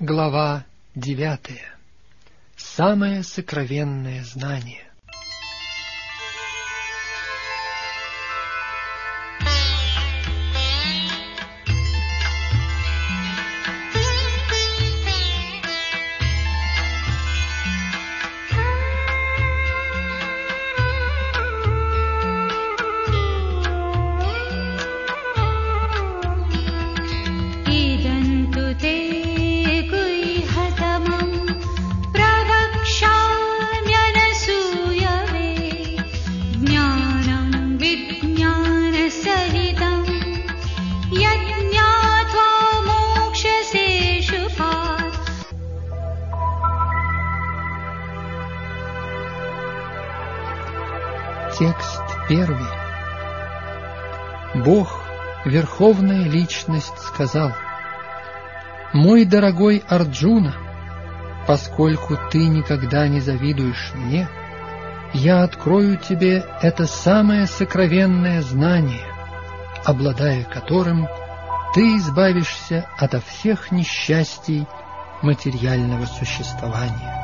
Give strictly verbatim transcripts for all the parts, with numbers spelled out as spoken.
Глава девятая. Самое сокровенное знание. Текст первый. Бог, Верховная Личность, сказал: «Мой дорогой Арджуна, поскольку ты никогда не завидуешь мне, я открою тебе это самое сокровенное знание, обладая которым ты избавишься ото всех несчастий материального существования».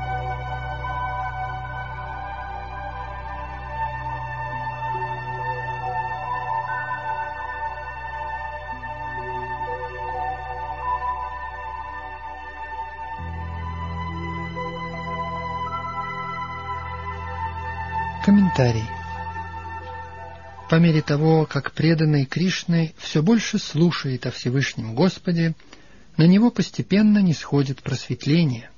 Комментарий. По мере того, как преданный Кришне все больше слушает о Всевышнем Господе, на него постепенно нисходит просветление.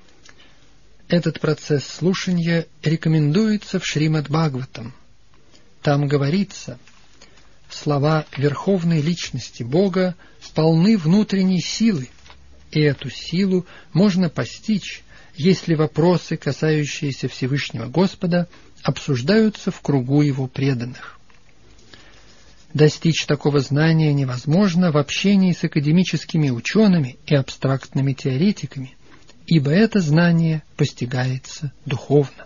Этот процесс слушания рекомендуется в Шримад-Бхагаватам. Там говорится: слова Верховной Личности Бога полны внутренней силы, и эту силу можно постичь, если вопросы, касающиеся Всевышнего Господа, обсуждаются в кругу его преданных. Достичь такого знания невозможно в общении с академическими учеными и абстрактными теоретиками, ибо это знание постигается духовно.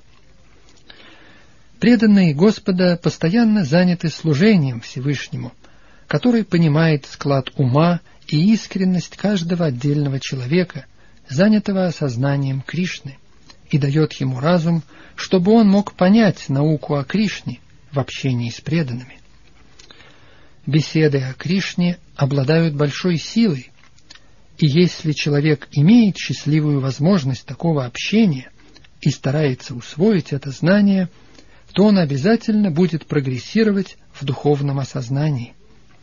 Преданные Господа постоянно заняты служением Всевышнему, который понимает склад ума и искренность каждого отдельного человека, занятого осознанием Кришны, и дает ему разум, чтобы он мог понять науку о Кришне в общении с преданными. Беседы о Кришне обладают большой силой, и если человек имеет счастливую возможность такого общения и старается усвоить это знание, то он обязательно будет прогрессировать в духовном осознании.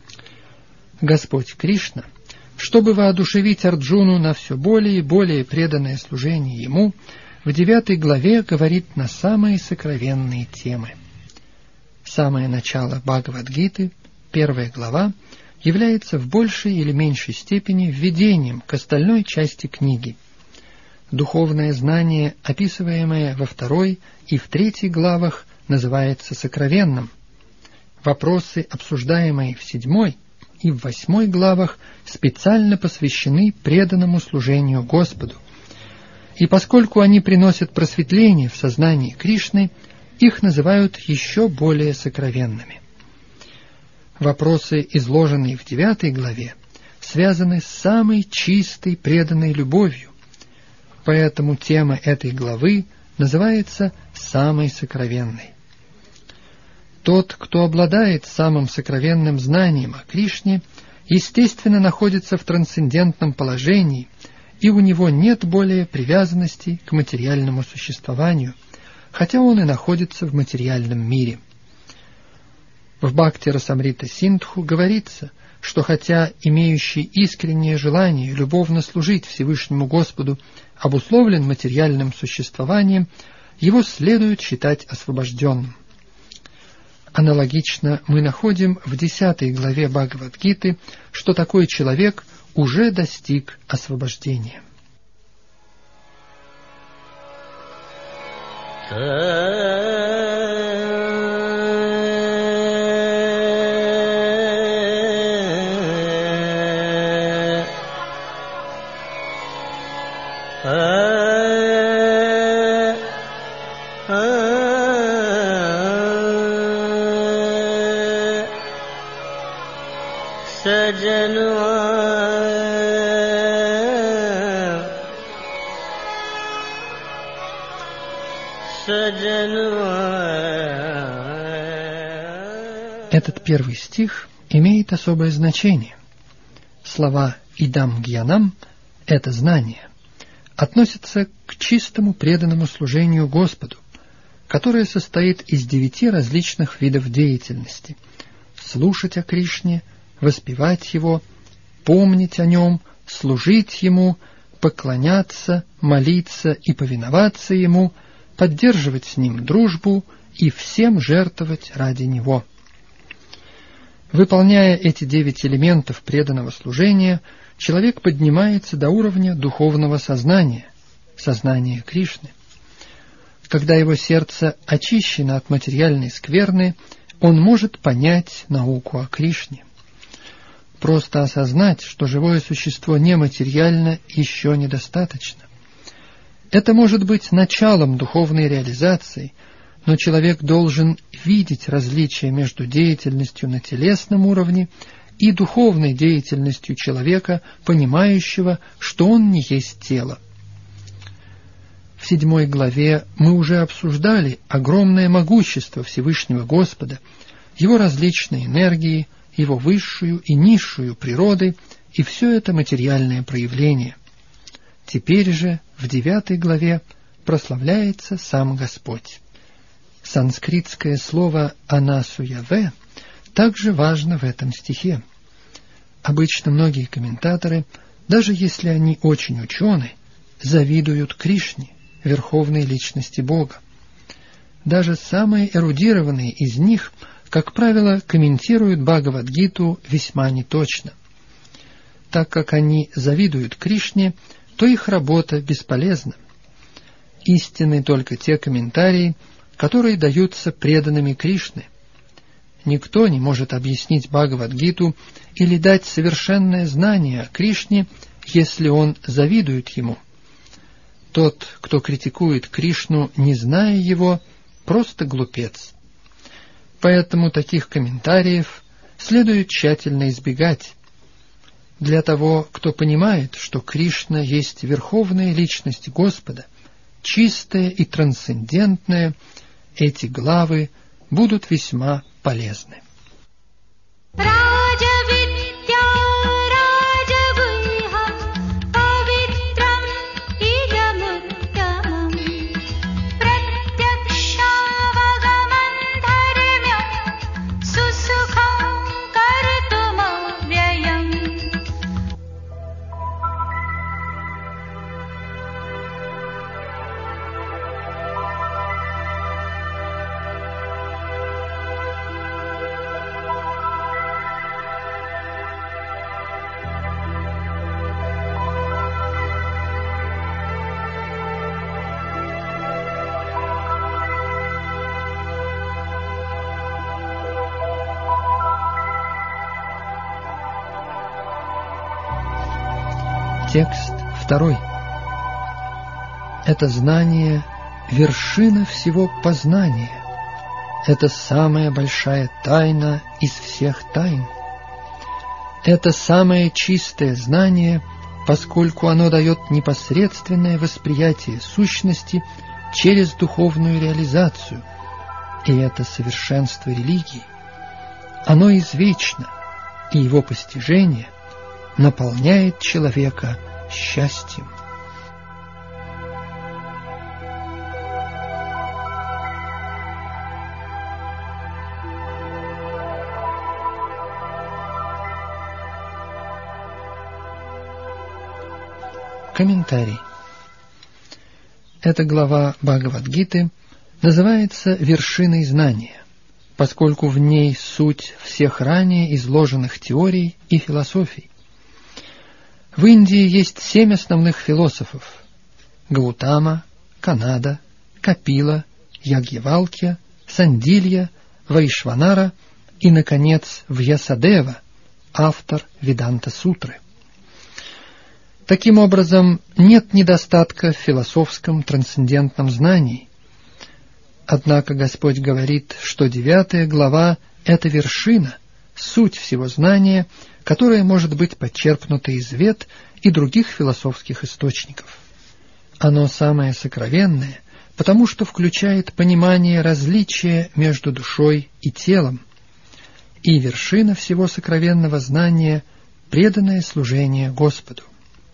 Господь Кришна, чтобы воодушевить Арджуну на все более и более преданное служение ему, в девятой главе говорит на самые сокровенные темы. Самое начало Бхагавад-гиты, первая глава, является в большей или меньшей степени введением к остальной части книги. Духовное знание, описываемое во второй и в третьей главах, называется сокровенным. Вопросы, обсуждаемые в седьмой и в восьмой главах, специально посвящены преданному служению Господу. И поскольку они приносят просветление в сознании Кришны, их называют еще более сокровенными. Вопросы, изложенные в девятой главе, связаны с самой чистой преданной любовью, поэтому тема этой главы называется «самой сокровенной». Тот, кто обладает самым сокровенным знанием о Кришне, естественно находится в трансцендентном положении, и у него нет более привязанности к материальному существованию, хотя он и находится в материальном мире. В Бхакти-расамрита-синдху говорится, что хотя имеющий искреннее желание любовно служить Всевышнему Господу обусловлен материальным существованием, его следует считать освобожденным. Аналогично мы находим в десятой главе Бхагавад-гиты, что такой человек уже достиг освобождения. सजनवा Этот первый стих имеет особое значение. Слова «идам гьянам» — это знание, относятся к чистому преданному служению Господу, которое состоит из девяти различных видов деятельности: слушать о Кришне, воспевать Его, помнить о Нем, служить Ему, поклоняться, молиться и повиноваться Ему, поддерживать с Ним дружбу и всем жертвовать ради Него. Выполняя эти девять элементов преданного служения, человек поднимается до уровня духовного сознания, сознания Кришны. Когда его сердце очищено от материальной скверны, он может понять науку о Кришне. Просто осознать, что живое существо нематериально, еще недостаточно. Это может быть началом духовной реализации, но человек должен видеть различия между деятельностью на телесном уровне и духовной деятельностью человека, понимающего, что он не есть тело. В седьмой главе мы уже обсуждали огромное могущество Всевышнего Господа, Его различные энергии, Его высшую и низшую природы и все это материальное проявление. Теперь же в девятой главе прославляется сам Господь. Санскритское слово «анасуяве» также важно в этом стихе. Обычно многие комментаторы, даже если они очень учены, завидуют Кришне, верховной личности Бога. Даже самые эрудированные из них, как правило, комментируют Бхагавад-гиту весьма неточно. Так как они завидуют Кришне, то их работа бесполезна. Истинны только те комментарии, которые даются преданными Кришне. Никто не может объяснить Бхагавад-гиту или дать совершенное знание о Кришне, если он завидует ему. Тот, кто критикует Кришну, не зная его, просто глупец. Поэтому таких комментариев следует тщательно избегать. Для того, кто понимает, что Кришна есть верховная личность Господа, чистая и трансцендентная, эти главы будут весьма полезны. Текст второй. Это знание — вершина всего познания. Это самая большая тайна из всех тайн. Это самое чистое знание, поскольку оно дает непосредственное восприятие сущности через духовную реализацию, и это совершенство религии. Оно извечно, и его постижение наполняет человека счастьем. Комментарий. Эта глава Бхагавад-гиты называется «Вершиной знания», поскольку в ней суть всех ранее изложенных теорий и философий. В Индии есть семь основных философов: Гаутама, Канада, Капила, Ягьявалкья, Сандилья, Вайшванара и, наконец, Вьясадева, автор Веданта-сутры. Таким образом, нет недостатка в философском трансцендентном знании. Однако Господь говорит, что девятая глава — это вершина, суть всего знания, которое может быть почерпнуто из Вед и других философских источников. Оно самое сокровенное, потому что включает понимание различия между душой и телом, и вершина всего сокровенного знания — преданное служение Господу.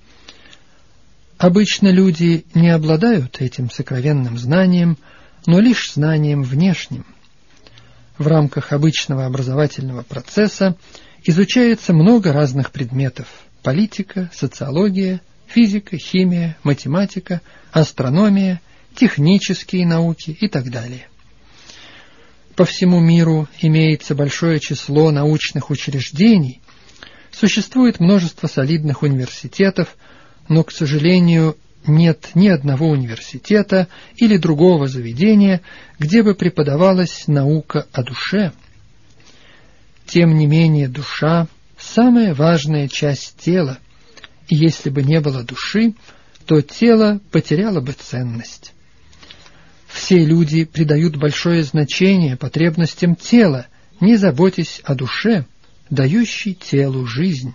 Обычно люди не обладают этим сокровенным знанием, но лишь знанием внешним. В рамках обычного образовательного процесса изучается много разных предметов – политика, социология, физика, химия, математика, астрономия, технические науки и так далее. По всему миру имеется большое число научных учреждений, существует множество солидных университетов, но, к сожалению, нет ни одного университета или другого заведения, где бы преподавалась наука о душе. Тем не менее, душа – самая важная часть тела, и если бы не было души, то тело потеряло бы ценность. Все люди придают большое значение потребностям тела, не заботясь о душе, дающей телу жизнь.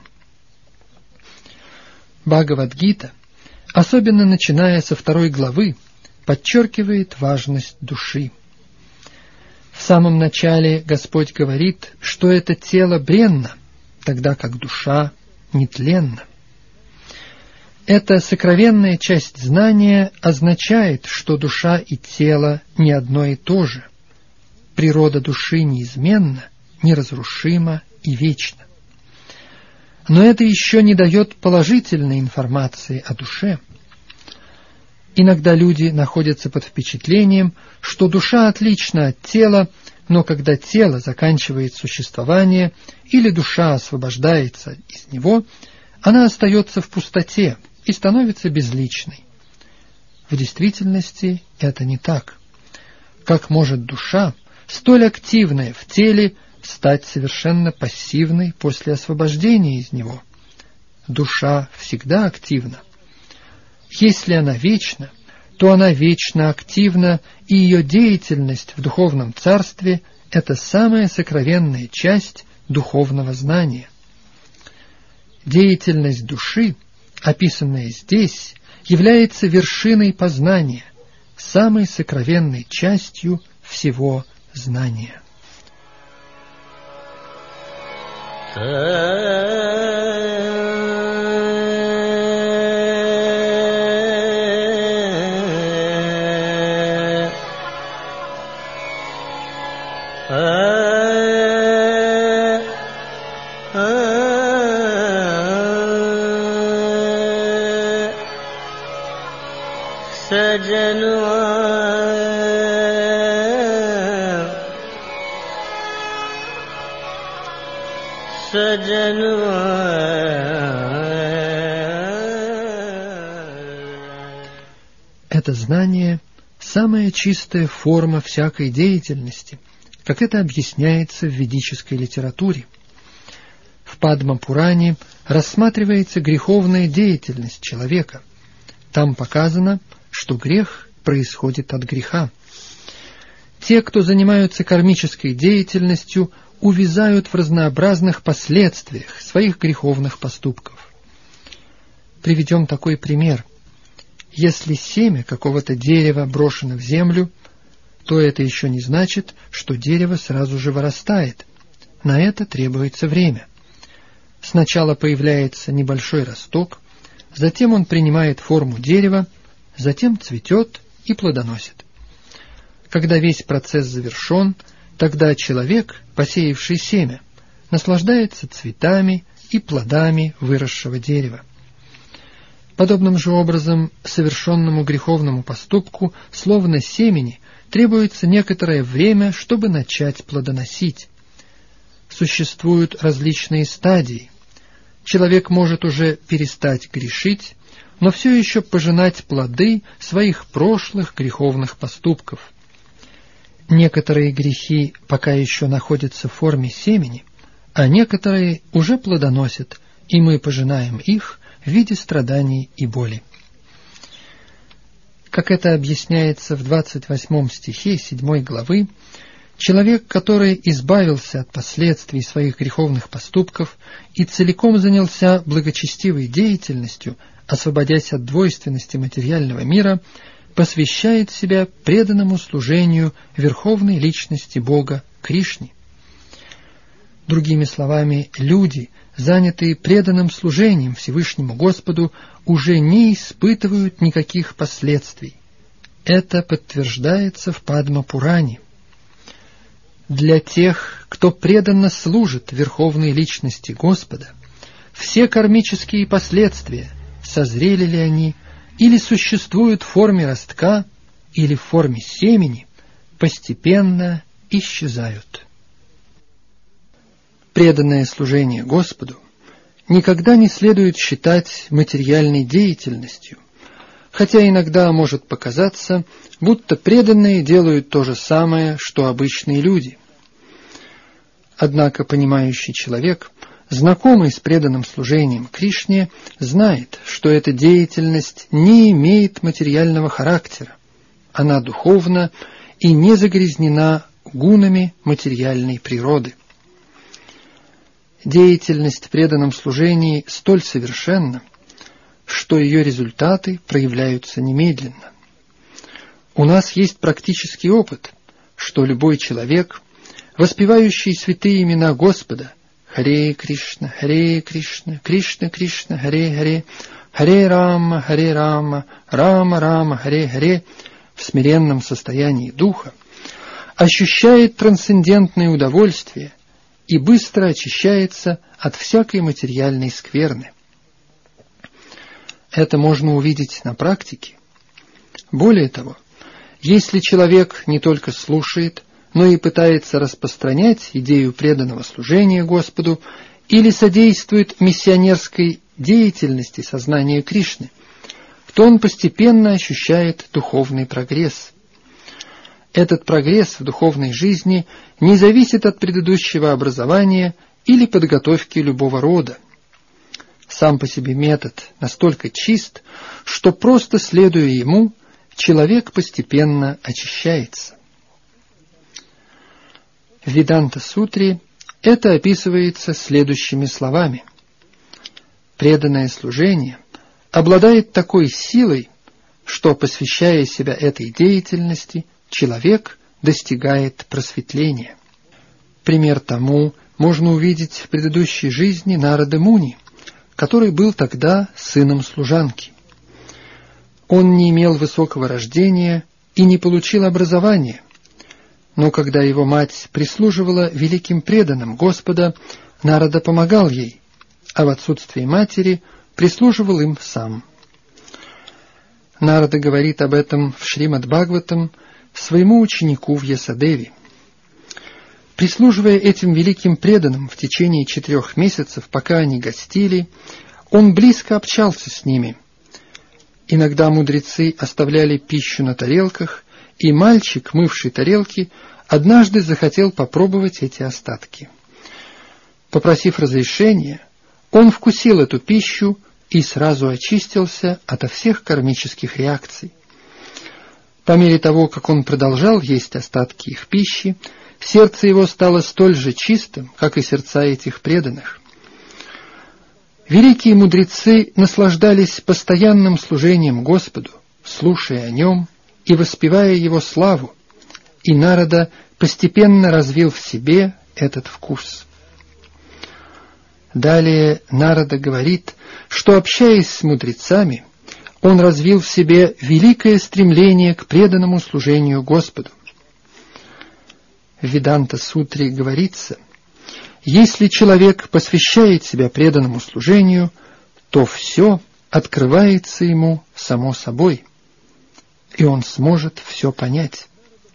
Бхагавад-гита, особенно начиная со второй главы, подчеркивает важность души. В самом начале Господь говорит, что это тело бренно, тогда как душа нетленна. Эта сокровенная часть знания означает, что душа и тело не одно и то же. Природа души неизменна, неразрушима и вечна. Но это еще не дает положительной информации о душе. Иногда люди находятся под впечатлением, что душа отлична от тела, но когда тело заканчивает существование или душа освобождается из него, она остается в пустоте и становится безличной. В действительности это не так. Как может душа, столь активная в теле, стать совершенно пассивной после освобождения из него? Душа всегда активна. Если она вечна, то она вечно активна, и ее деятельность в духовном царстве – это самая сокровенная часть духовного знания. Деятельность души, описанная здесь, является вершиной познания, самой сокровенной частью всего знания. Это знание – самая чистая форма всякой деятельности, как это объясняется в ведической литературе. В Падма-Пуране рассматривается греховная деятельность человека. Там показано, что грех происходит от греха. Те, кто занимаются кармической деятельностью, увязают в разнообразных последствиях своих греховных поступков. Приведем такой пример. Если семя какого-то дерева брошено в землю, то это еще не значит, что дерево сразу же вырастает. На это требуется время. Сначала появляется небольшой росток, затем он принимает форму дерева, затем цветет и плодоносит. Когда весь процесс завершен, тогда человек, посеявший семя, наслаждается цветами и плодами выросшего дерева. Подобным же образом совершенному греховному поступку, словно семени, требуется некоторое время, чтобы начать плодоносить. Существуют различные стадии. Человек может уже перестать грешить, но все еще пожинать плоды своих прошлых греховных поступков. Некоторые грехи пока еще находятся в форме семени, а некоторые уже плодоносят, и мы пожинаем их в виде страданий и боли. Как это объясняется в двадцать восьмом стихе седьмой главы, человек, который избавился от последствий своих греховных поступков и целиком занялся благочестивой деятельностью, освободясь от двойственности материального мира, посвящает себя преданному служению верховной личности Бога Кришне. Другими словами, люди, занятые преданным служением Всевышнему Господу, уже не испытывают никаких последствий. Это подтверждается в Падма-Пуране. Для тех, кто преданно служит верховной личности Господа, все кармические последствия, созрели ли они, или существуют в форме ростка, или в форме семени, постепенно исчезают. Преданное служение Господу никогда не следует считать материальной деятельностью, хотя иногда может показаться, будто преданные делают то же самое, что обычные люди. Однако понимающий человек, знакомый с преданным служением Кришне, знает, что эта деятельность не имеет материального характера, она духовна и не загрязнена гунами материальной природы. Деятельность в преданном служении столь совершенна, что ее результаты проявляются немедленно. У нас есть практический опыт, что любой человек, воспевающий святые имена Господа, Харе Кришна, Харе Кришна, Кришна Кришна, Харе Харе, Харе Рама, Харе Рама, Рама Рама, Харе Харе, в смиренном состоянии духа, ощущает трансцендентное удовольствие и быстро очищается от всякой материальной скверны. Это можно увидеть на практике. Более того, если человек не только слушает, но и пытается распространять идею преданного служения Господу или содействует миссионерской деятельности сознания Кришны, то он постепенно ощущает духовный прогресс. Этот прогресс в духовной жизни не зависит от предыдущего образования или подготовки любого рода. Сам по себе метод настолько чист, что просто следуя ему, человек постепенно очищается. В Веданта-сутре это описывается следующими словами. Преданное служение обладает такой силой, что, посвящая себя этой деятельности, человек достигает просветления. Пример тому можно увидеть в предыдущей жизни Нарады Муни, который был тогда сыном служанки. Он не имел высокого рождения и не получил образования, но когда его мать прислуживала великим преданным Господа, Нарада помогал ей, а в отсутствие матери прислуживал им сам. Нарада говорит об этом в Шримад-Бхагаватам своему ученику Вьясадеве. Прислуживая этим великим преданным в течение четырех месяцев, пока они гостили, он близко общался с ними. Иногда мудрецы оставляли пищу на тарелках, и мальчик, мывший тарелки, однажды захотел попробовать эти остатки. Попросив разрешения, он вкусил эту пищу и сразу очистился ото всех кармических реакций. По мере того, как он продолжал есть остатки их пищи, сердце его стало столь же чистым, как и сердца этих преданных. Великие мудрецы наслаждались постоянным служением Господу, слушая о нем и воспевая его славу, и Нарада постепенно развил в себе этот вкус. Далее Нарада говорит, что, общаясь с мудрецами, он развил в себе великое стремление к преданному служению Господу. В Веданта-сутре говорится, если человек посвящает себя преданному служению, то все открывается ему само собой, и он сможет все понять.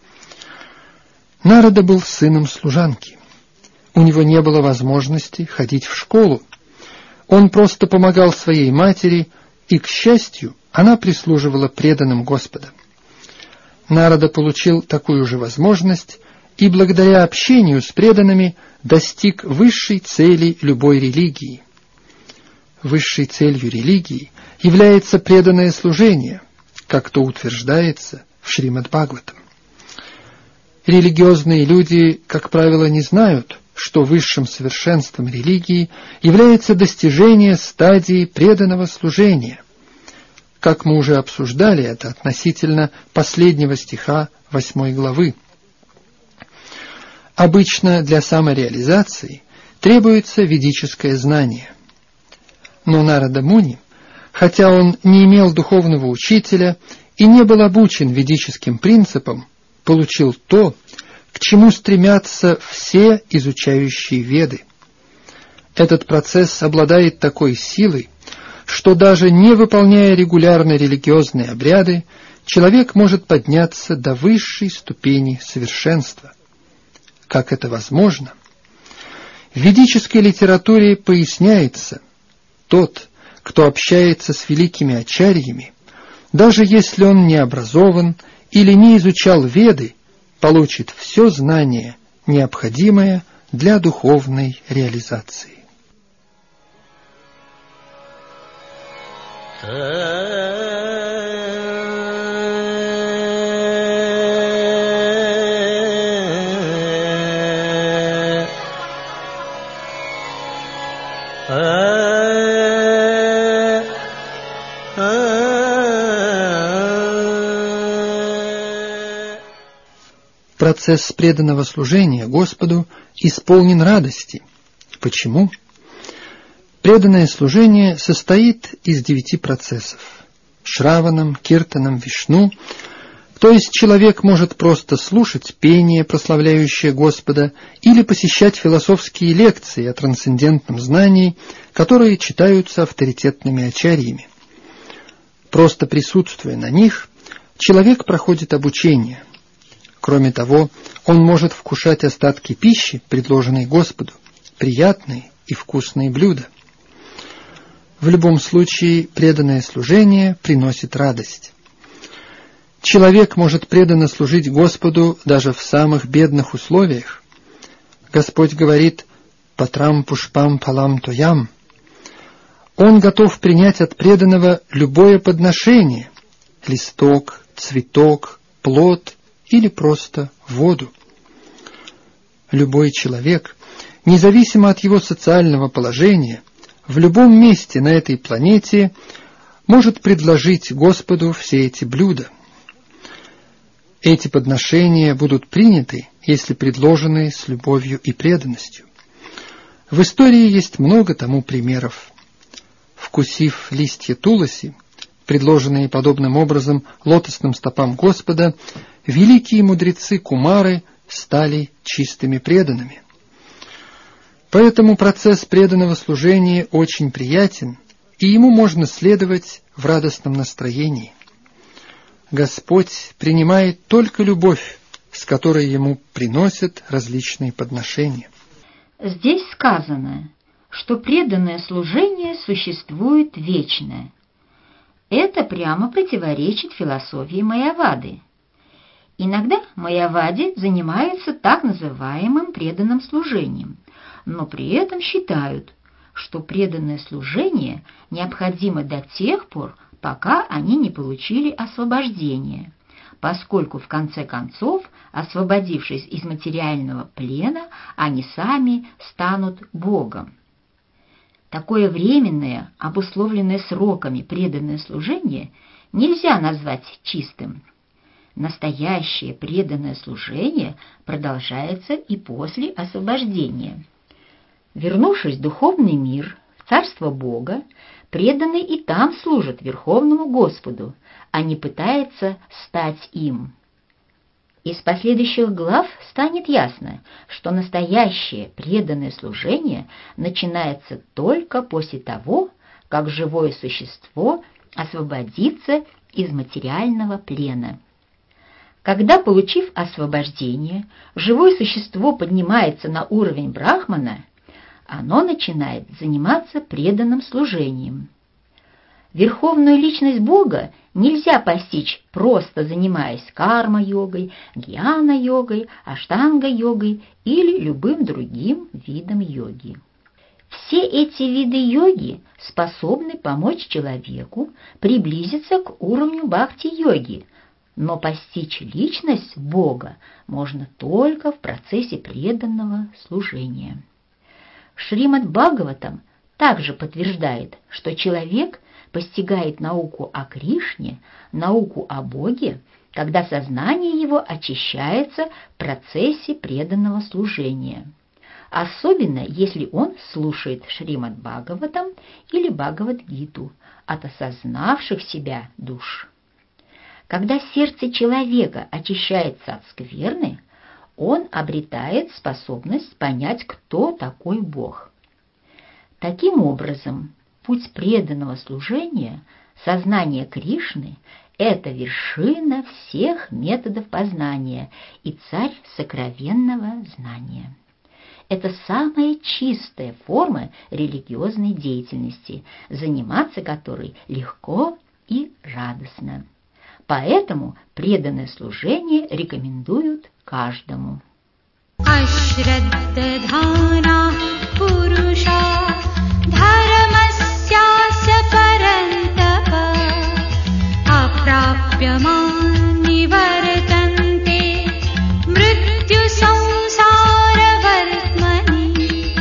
Нарада был сыном служанки. У него не было возможности ходить в школу. Он просто помогал своей матери, и, к счастью, она прислуживала преданным Господа. Нарада получил такую же возможность и благодаря общению с преданными достиг высшей цели любой религии. Высшей целью религии является преданное служение, как то утверждается в Шримад-Бхагаватам. Религиозные люди, как правило, не знают, что высшим совершенством религии является достижение стадии преданного служения, как мы уже обсуждали это относительно последнего стиха восьмой главы. Обычно для самореализации требуется ведическое знание. Но Нарада Муни, хотя он не имел духовного учителя и не был обучен ведическим принципам, получил то, к чему стремятся все изучающие Веды. Этот процесс обладает такой силой, что даже не выполняя регулярно религиозные обряды, человек может подняться до высшей ступени совершенства. Как это возможно? В ведической литературе поясняется: тот, кто общается с великими ачарьями, даже если он не образован или не изучал Веды, получит все знание, необходимое для духовной реализации. Процесс преданного служения Господу исполнен радости. Почему? Преданное служение состоит из девяти процессов: Шраванам, Киртанам, Вишну, то есть человек может просто слушать пение, прославляющее Господа, или посещать философские лекции о трансцендентном знании, которые читаются авторитетными ачарьями. Просто присутствуя на них, человек проходит обучение. Кроме того, он может вкушать остатки пищи, предложенной Господу, приятные и вкусные блюда. В любом случае, преданное служение приносит радость. Человек может преданно служить Господу даже в самых бедных условиях. Господь говорит: «Патрам пушпам палам тоям». Он готов принять от преданного любое подношение – листок, цветок, плод или просто воду. Любой человек, независимо от его социального положения, в любом месте на этой планете может предложить Господу все эти блюда. Эти подношения будут приняты, если предложены с любовью и преданностью. В истории есть много тому примеров. Вкусив листья туласи, предложенные подобным образом лотосным стопам Господа, великие мудрецы Кумары стали чистыми преданными. Поэтому процесс преданного служения очень приятен, и ему можно следовать в радостном настроении. Господь принимает только любовь, с которой ему приносят различные подношения. Здесь сказано, что преданное служение существует вечное. Это прямо противоречит философии Майявады. Иногда майявади занимаются так называемым преданным служением, но при этом считают, что преданное служение необходимо до тех пор, пока они не получили освобождение, поскольку в конце концов, освободившись из материального плена, они сами станут Богом. Такое временное, обусловленное сроками преданное служение нельзя назвать чистым. Настоящее преданное служение продолжается и после освобождения. Вернувшись в духовный мир, в царство Бога, преданный и там служит Верховному Господу, а не пытается стать им. Из последующих глав станет ясно, что настоящее преданное служение начинается только после того, как живое существо освободится из материального плена. Когда, получив освобождение, живое существо поднимается на уровень брахмана, оно начинает заниматься преданным служением. Верховную личность Бога нельзя постичь, просто занимаясь карма-йогой, гьяна-йогой, аштанга-йогой или любым другим видом йоги. Все эти виды йоги способны помочь человеку приблизиться к уровню бхакти-йоги, но постичь личность Бога можно только в процессе преданного служения. Шримад Бхагаватам также подтверждает, что человек постигает науку о Кришне, науку о Боге, когда сознание его очищается в процессе преданного служения. Особенно, если он слушает Шримад Бхагаватам или Бхагавад-гиту от осознавших себя душ. Когда сердце человека очищается от скверны, он обретает способность понять, кто такой Бог. Таким образом, путь преданного служения, сознание Кришны – это вершина всех методов познания и царь сокровенного знания. Это самая чистая форма религиозной деятельности, заниматься которой легко и радостно. Поэтому преданное служение рекомендуют каждому. Ашраддадхана пуруша дхармасяся парантапа апрапьяман нивартанте мритью сансара вартмани.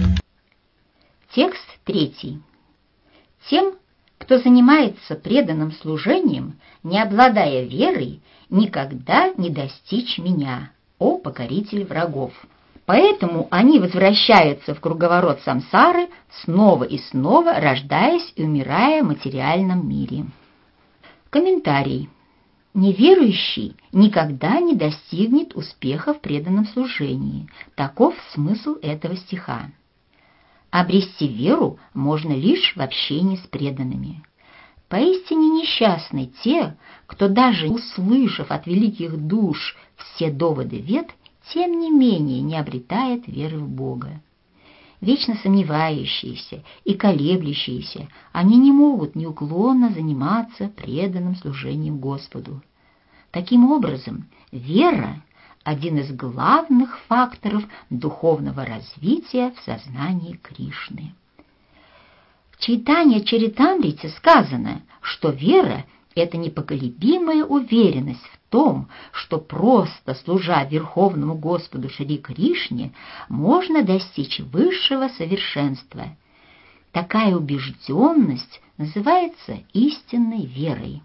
Текст третий. Тем, кто занимается преданным служением, не обладая верой, никогда не достичь меня, о покоритель врагов. Поэтому они возвращаются в круговорот самсары, снова и снова рождаясь и умирая в материальном мире. Комментарий. Неверующий никогда не достигнет успеха в преданном служении. Таков смысл этого стиха. Обрести веру можно лишь в общении с преданными. Поистине несчастны те, кто, даже услышав от великих душ все доводы вед, тем не менее не обретает веры в Бога. Вечно сомневающиеся и колеблющиеся, они не могут неуклонно заниматься преданным служением Господу. Таким образом, вера – один из главных факторов духовного развития в сознании Кришны. В Чайтанья-чаритамрите сказано, что вера – это непоколебимая уверенность в том, что просто служа Верховному Господу Шри Кришне можно достичь высшего совершенства. Такая убежденность называется истинной верой.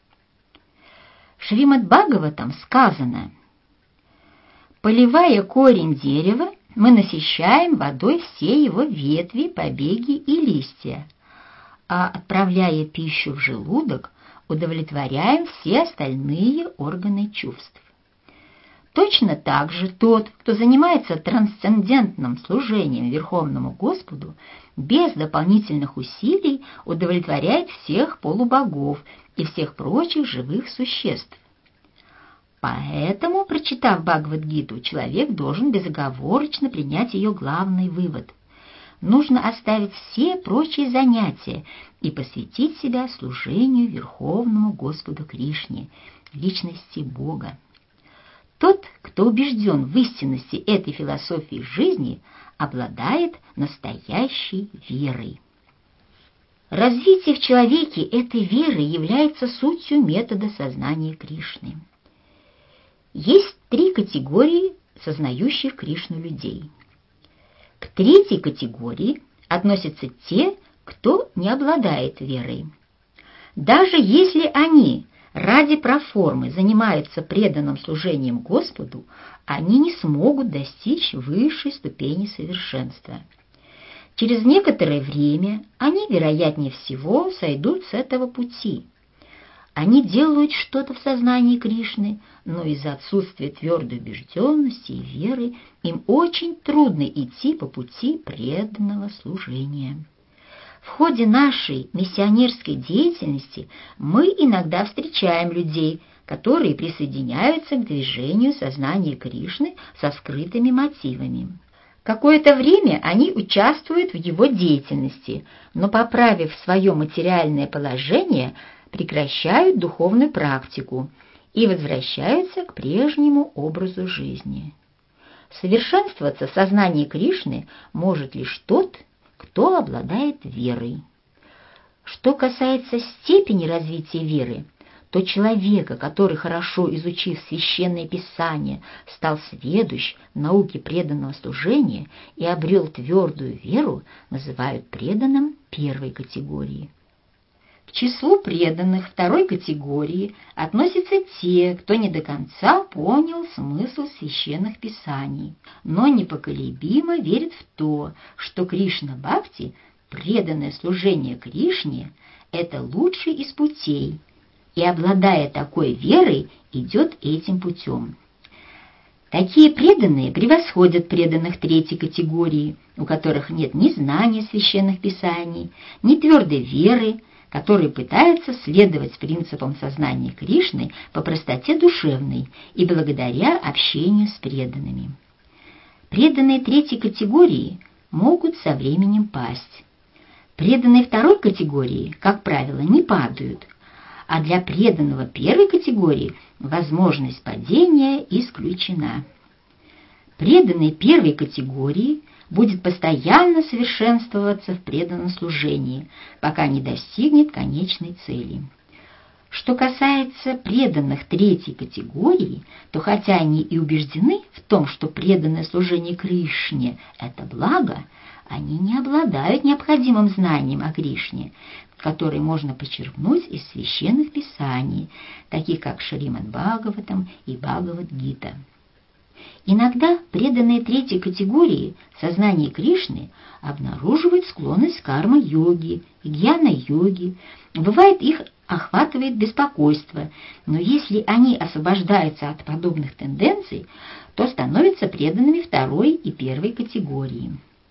В Шримад Бхагаватам сказано: «Поливая корень дерева, мы насыщаем водой все его ветви, побеги и листья, а отправляя пищу в желудок, удовлетворяем все остальные органы чувств». Точно так же тот, кто занимается трансцендентным служением Верховному Господу, без дополнительных усилий удовлетворяет всех полубогов и всех прочих живых существ. Поэтому, прочитав Бхагавад-гиту, человек должен безоговорочно принять ее главный вывод. Нужно оставить все прочие занятия и посвятить себя служению Верховному Господу Кришне, личности Бога. Тот, кто убежден в истинности этой философии жизни, обладает настоящей верой. Развитие в человеке этой веры является сутью метода сознания Кришны. Есть три категории сознающих Кришну людей. К третьей категории относятся те, кто не обладает верой. Даже если они ради проформы занимаются преданным служением Господу, они не смогут достичь высшей ступени совершенства. Через некоторое время они, вероятнее всего, сойдут с этого пути. Они делают что-то в сознании Кришны, но из-за отсутствия твердой убежденности и веры им очень трудно идти по пути преданного служения. В ходе нашей миссионерской деятельности мы иногда встречаем людей, которые присоединяются к движению сознания Кришны со скрытыми мотивами. Какое-то время они участвуют в его деятельности, но, поправив свое материальное положение, прекращают духовную практику и возвращаются к прежнему образу жизни. Совершенствоваться в сознании Кришны может лишь тот, кто обладает верой. Что касается степени развития веры, то человека, который, хорошо изучив Священное Писание, стал сведущ в науке преданного служения и обрел твердую веру, называют преданным первой категории. К числу преданных второй категории относятся те, кто не до конца понял смысл священных писаний, но непоколебимо верит в то, что Кришна-бхакти, преданное служение Кришне, это лучший из путей, и, обладая такой верой, идет этим путем. Такие преданные превосходят преданных третьей категории, у которых нет ни знания священных писаний, ни твердой веры, которые пытаются следовать принципам сознания Кришны по простоте душевной и благодаря общению с преданными. Преданные третьей категории могут со временем пасть. Преданные второй категории, как правило, не падают, а для преданного первой категории возможность падения исключена. Преданный первой категории будет постоянно совершенствоваться в преданном служении, пока не достигнет конечной цели. Что касается преданных третьей категории, то хотя они и убеждены в том, что преданное служение Кришне – это благо, они не обладают необходимым знанием о Кришне, который можно почерпнуть из священных писаний, таких как Шримад-Бхагаватам и Бхагавад-гита. Иногда преданные третьей категории сознания Кришны обнаруживают склонность к карма-йоги и гьяна-йоги. Бывает, их охватывает беспокойство, но если они освобождаются от подобных тенденций, то становятся преданными второй и первой категории.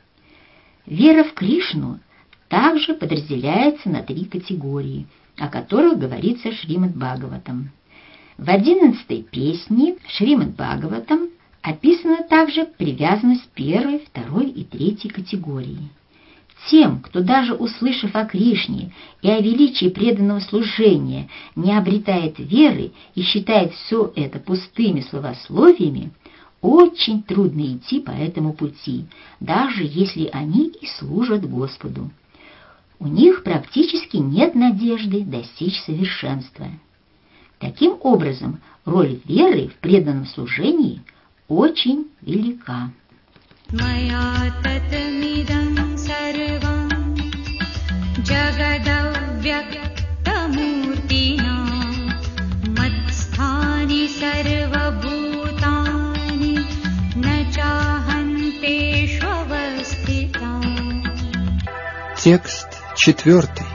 Вера в Кришну также подразделяется на три категории, о которых говорится Шримад-Бхагаватам. В одиннадцатой песне Шримад-Бхагаватам описана также привязанность первой, второй и третьей категории. Тем, кто даже услышав о Кришне и о величии преданного служения, не обретает веры и считает все это пустыми словословиями, очень трудно идти по этому пути, даже если они и служат Господу. У них практически нет надежды достичь совершенства. Таким образом, роль веры в преданном служении очень велика. Maya tatmidam sarvam jagadavyakamurtina matsthani sarvabhutani nachahanteshvavasthitam. Текст четвертый.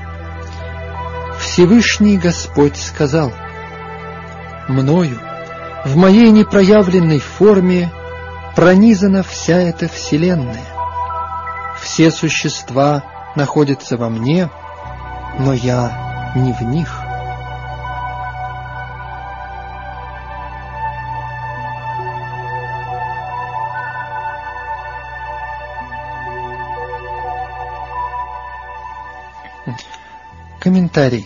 Всевышний Господь сказал: «Мною, в моей непроявленной форме, пронизана вся эта вселенная. Все существа находятся во мне, но я не в них». Комментарий.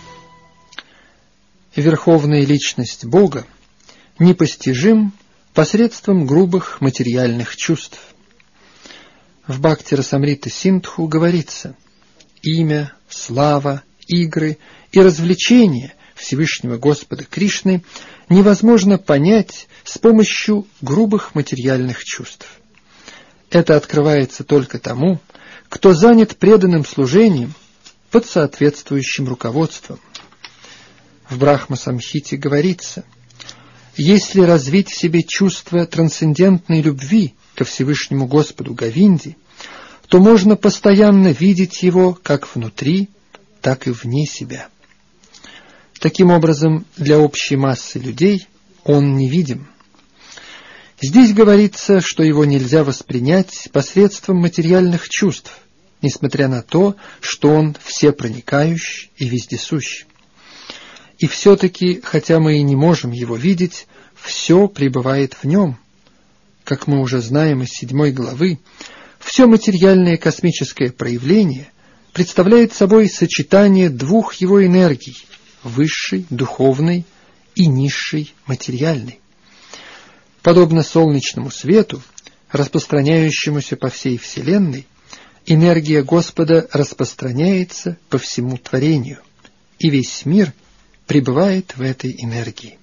Верховная личность Бога непостижим посредством грубых материальных чувств. В Бхакти-расамрита-синдху говорится: имя, слава, игры и развлечения Всевышнего Господа Кришны невозможно понять с помощью грубых материальных чувств. Это открывается только тому, кто занят преданным служением под соответствующим руководством. В Брахма-самхите говорится: если развить в себе чувство трансцендентной любви ко Всевышнему Господу Говинде, то можно постоянно видеть Его как внутри, так и вне себя. Таким образом, для общей массы людей Он невидим. Здесь говорится, что Его нельзя воспринять посредством материальных чувств, несмотря на то, что Он всепроникающий и вездесущ. И все-таки, хотя мы и не можем Его видеть, все пребывает в Нем. Как мы уже знаем из седьмой главы, все материальное космическое проявление представляет собой сочетание двух Его энергий – высшей, духовной и низшей, материальной. Подобно солнечному свету, распространяющемуся по всей Вселенной, энергия Господа распространяется по всему творению, и весь мир пребывает в этой энергии.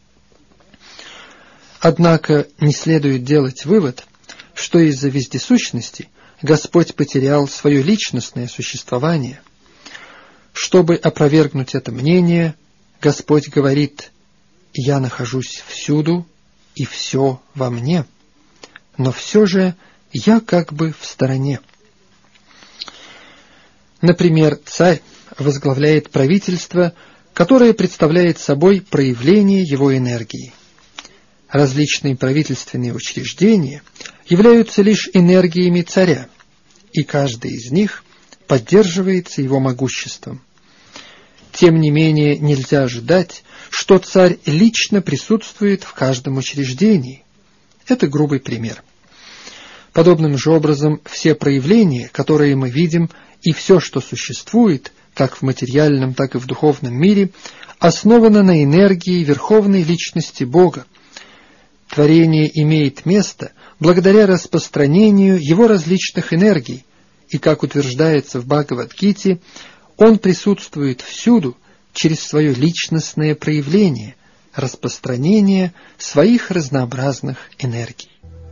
Однако не следует делать вывод, что из-за вездесущности Господь потерял свое личностное существование. Чтобы опровергнуть это мнение, Господь говорит: «Я нахожусь всюду, и все во мне, но все же я как бы в стороне». Например, царь возглавляет правительство, которое представляет собой проявление его энергии. Различные правительственные учреждения являются лишь энергиями царя, и каждый из них поддерживается его могуществом. Тем не менее, нельзя ожидать, что царь лично присутствует в каждом учреждении. Это грубый пример. Подобным же образом все проявления, которые мы видим, и все, что существует, как в материальном, так и в духовном мире, основано на энергии Верховной Личности Бога. Творение имеет место благодаря распространению его различных энергий, и, как утверждается в Бхагавад-гите, он присутствует всюду через свое личностное проявление, распространение своих разнообразных энергий.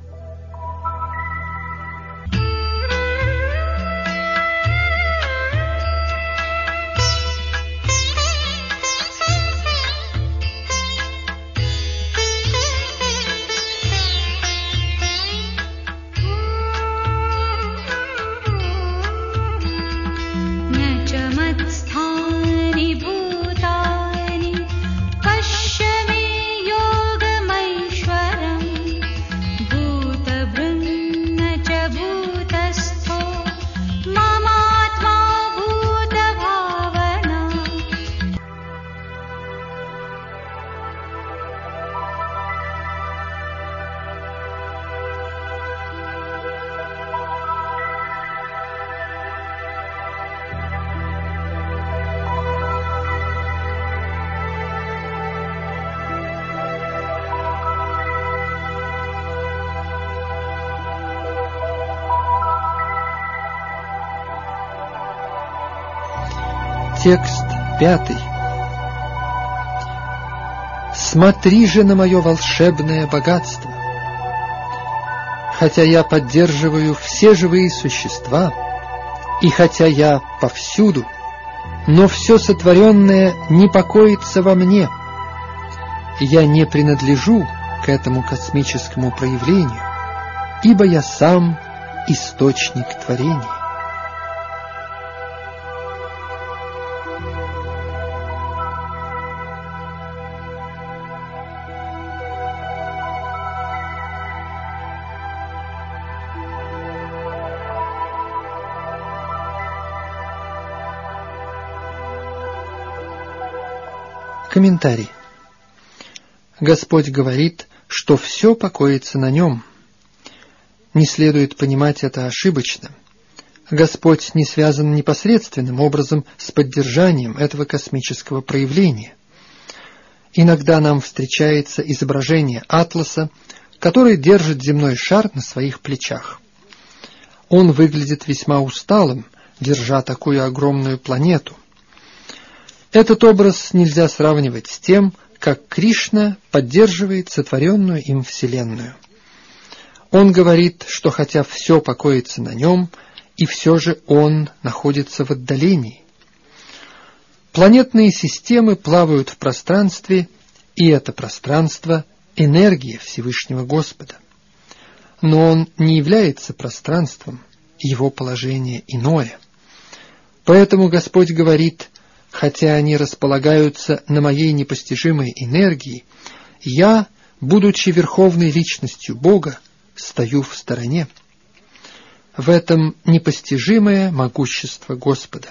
Текст пятый. «Смотри же на мое волшебное богатство. Хотя я поддерживаю все живые существа, и хотя я повсюду, но все сотворенное не покоится во мне. Я не принадлежу к этому космическому проявлению, ибо я сам источник творения». Комментарий. Господь говорит, что все покоится на нем. Не следует понимать это ошибочно. Господь не связан непосредственным образом с поддержанием этого космического проявления. Иногда нам встречается изображение атласа, который держит земной шар на своих плечах. Он выглядит весьма усталым, держа такую огромную планету. Этот образ нельзя сравнивать с тем, как Кришна поддерживает сотворенную им Вселенную. Он говорит, что хотя все покоится на нем, и все же он находится в отдалении. Планетные системы плавают в пространстве, и это пространство — энергия Всевышнего Господа. Но он не является пространством, его положение иное. Поэтому Господь говорит: хотя они располагаются на моей непостижимой энергии, я, будучи верховной личностью Бога, стою в стороне. В этом непостижимое могущество Господа.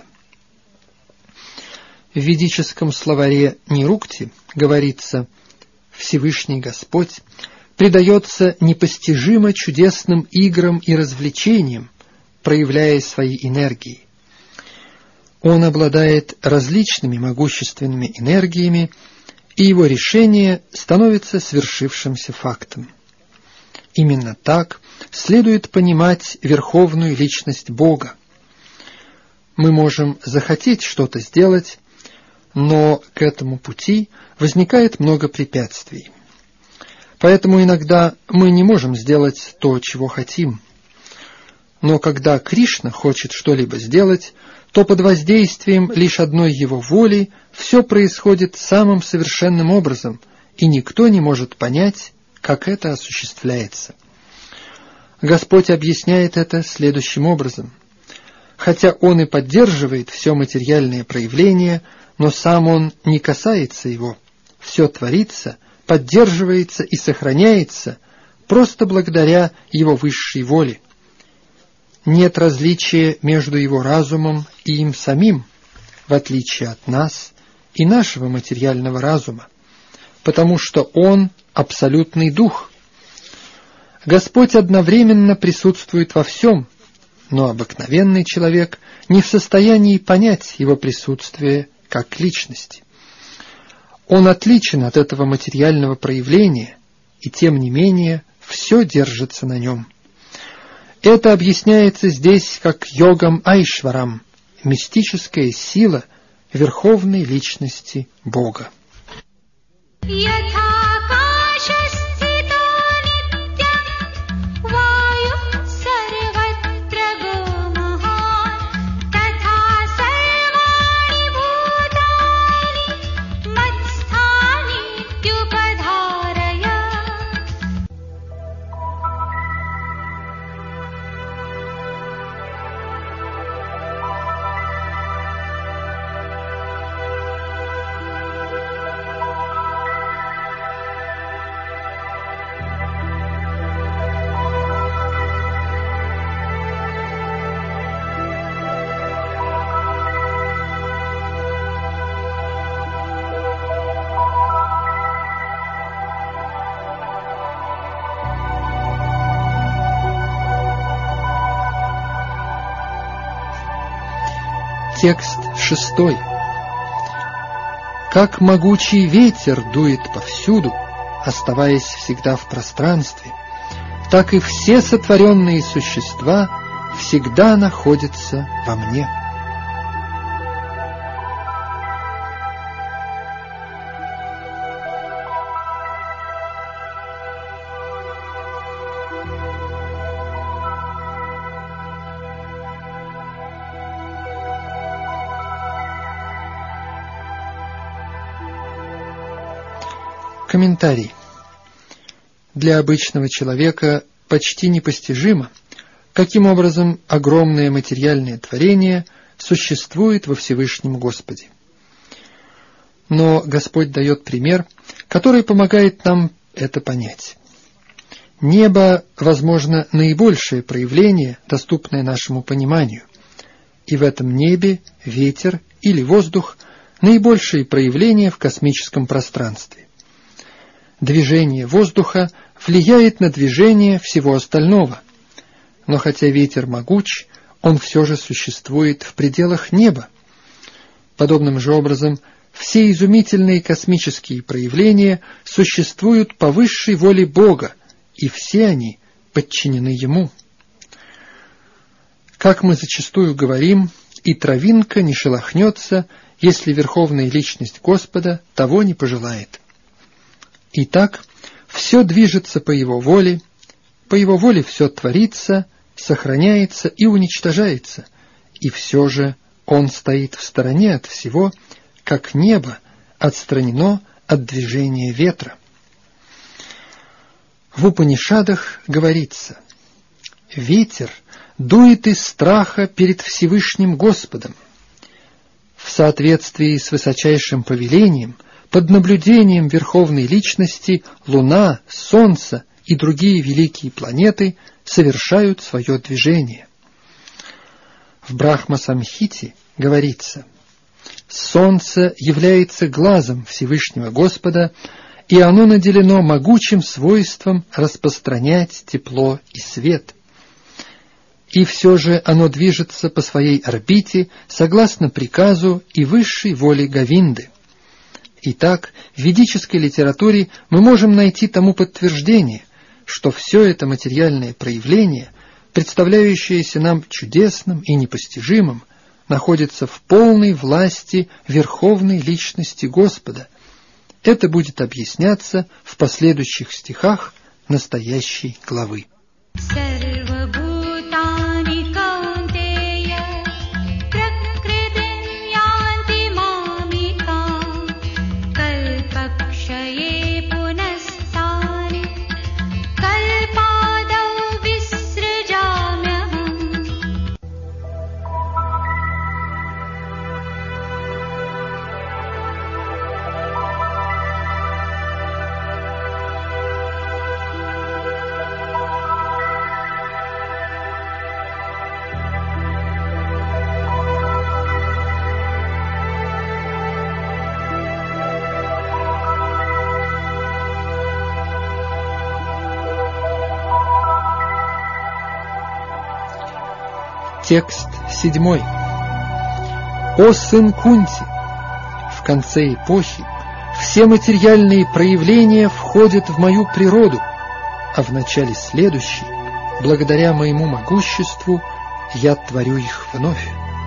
В ведическом словаре Нирукти говорится: Всевышний Господь предается непостижимо чудесным играм и развлечениям, проявляя свои энергии. Он обладает различными могущественными энергиями, и его решение становится свершившимся фактом. Именно так следует понимать верховную личность Бога. Мы можем захотеть что-то сделать, но к этому пути возникает много препятствий. Поэтому иногда мы не можем сделать то, чего хотим. Но когда Кришна хочет что-либо сделать, то под воздействием лишь одной Его воли все происходит самым совершенным образом, и никто не может понять, как это осуществляется. Господь объясняет это следующим образом. Хотя Он и поддерживает все материальное проявление, но сам Он не касается его. Все творится, поддерживается и сохраняется просто благодаря Его высшей воле. Нет различия между Его разумом и им самим, в отличие от нас и нашего материального разума, потому что Он — абсолютный дух. Господь одновременно присутствует во всем, но обыкновенный человек не в состоянии понять Его присутствие как личности. Он отличен от этого материального проявления, и тем не менее все держится на нем. Это объясняется здесь как йогам Айшварам, мистическая сила верховной личности Бога. Текст шестой. Как могучий ветер дует повсюду, оставаясь всегда в пространстве, так и все сотворенные существа всегда находятся во мне. Комментарий. Для обычного человека почти непостижимо, каким образом огромное материальное творение существует во Всевышнем Господе. Но Господь дает пример, который помогает нам это понять. Небо, возможно, наибольшее проявление, доступное нашему пониманию, и в этом небе ветер или воздух – наибольшие проявления в космическом пространстве. Движение воздуха влияет на движение всего остального, но хотя ветер могуч, он все же существует в пределах неба. Подобным же образом, все изумительные космические проявления существуют по высшей воле Бога, и все они подчинены Ему. Как мы зачастую говорим, и травинка не шелохнется, если Верховная Личность Господа того не пожелает. Итак, все движется по Его воле, по Его воле все творится, сохраняется и уничтожается, и все же Он стоит в стороне от всего, как небо отстранено от движения ветра. В Упанишадах говорится: «Ветер дует из страха перед Всевышним Господом». В соответствии с высочайшим повелением, под наблюдением Верховной Личности, Луна, Солнце и другие великие планеты совершают свое движение. В Брахма-самхите говорится: «Солнце является глазом Всевышнего Господа, и оно наделено могучим свойством распространять тепло и свет. И все же оно движется по своей орбите согласно приказу и высшей воле Говинды». Итак, в ведической литературе мы можем найти тому подтверждение, что все это материальное проявление, представляющееся нам чудесным и непостижимым, находится в полной власти Верховной Личности Господа. Это будет объясняться в последующих стихах настоящей главы. Текст седьмой. «О сын Кунти! В конце эпохи все материальные проявления входят в мою природу, а в начале следующей, благодаря моему могуществу, я творю их вновь».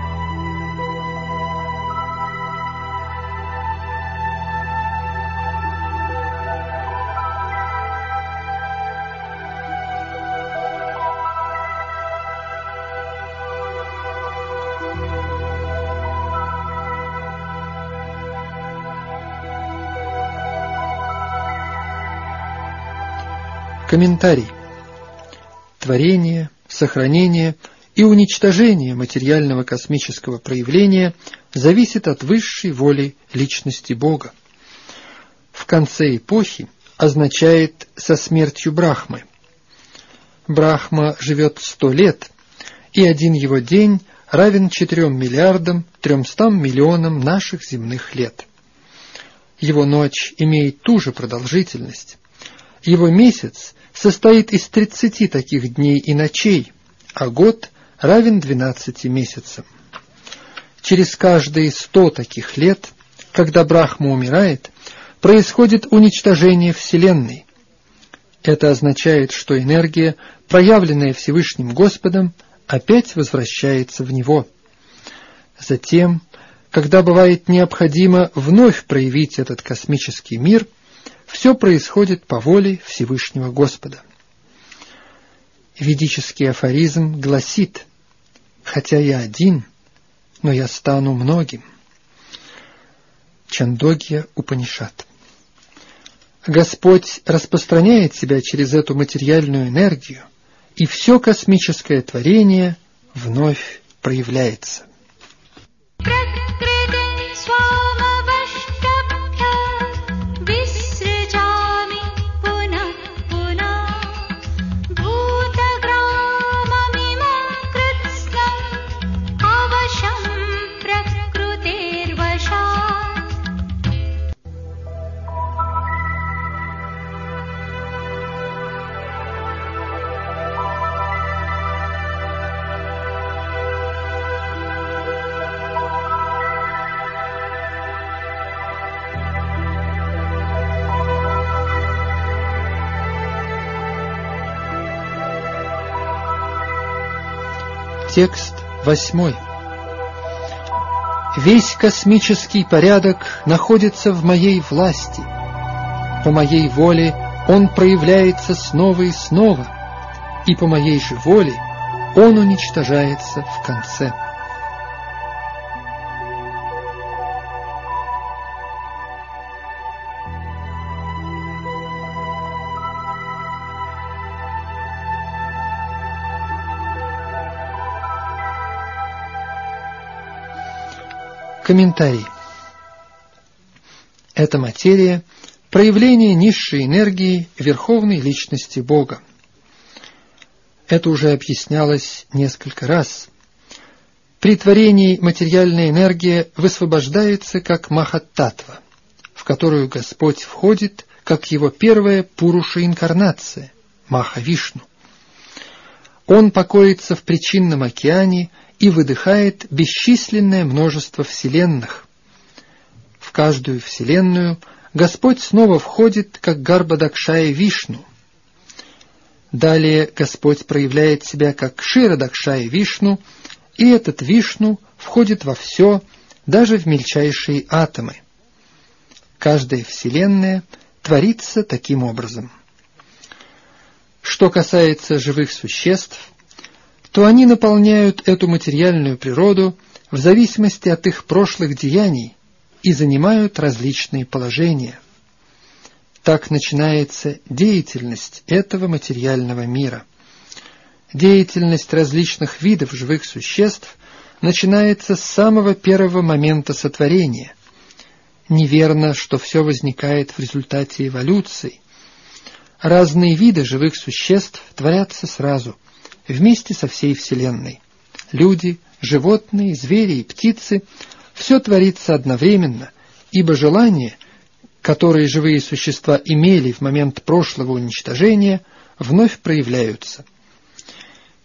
Комментарий. Творение, сохранение и уничтожение материального космического проявления зависит от высшей воли личности Бога. В конце эпохи означает со смертью Брахмы. Брахма живет сто лет, и один его день равен четырем миллиардам трёмстам миллионам наших земных лет. Его ночь имеет ту же продолжительность. Его месяц состоит из тридцати таких дней и ночей, а год равен двенадцати месяцам. Через каждые сто таких лет, когда Брахма умирает, происходит уничтожение Вселенной. Это означает, что энергия, проявленная Всевышним Господом, опять возвращается в него. Затем, когда бывает необходимо вновь проявить этот космический мир, все происходит по воле Всевышнего Господа. Ведический афоризм гласит: «Хотя я один, но я стану многим». Чандогья Упанишад. Господь распространяет себя через эту материальную энергию, и все космическое творение вновь проявляется. Текст восьмой. Весь космический порядок находится в моей власти. По моей воле он проявляется снова и снова, и по моей же воле он уничтожается в конце. Комментарий. Эта материя – проявление низшей энергии Верховной Личности Бога. Это уже объяснялось несколько раз. При творении материальная энергия высвобождается как Маха-Татва, в которую Господь входит как его первая Пуруша-инкарнация – Маха-Вишну. Он покоится в причинном океане и выдыхает бесчисленное множество вселенных. В каждую вселенную Господь снова входит, как Гарбадакшая Вишну. Далее Господь проявляет себя как Кширадакшая Вишну, и этот Вишну входит во все, даже в мельчайшие атомы. Каждая вселенная творится таким образом. Что касается живых существ, то они наполняют эту материальную природу в зависимости от их прошлых деяний и занимают различные положения. Так начинается деятельность этого материального мира. Деятельность различных видов живых существ начинается с самого первого момента сотворения. Неверно, что все возникает в результате эволюции. Разные виды живых существ творятся сразу, вместе со всей Вселенной. Люди, животные, звери и птицы – все творится одновременно, ибо желания, которые живые существа имели в момент прошлого уничтожения, вновь проявляются.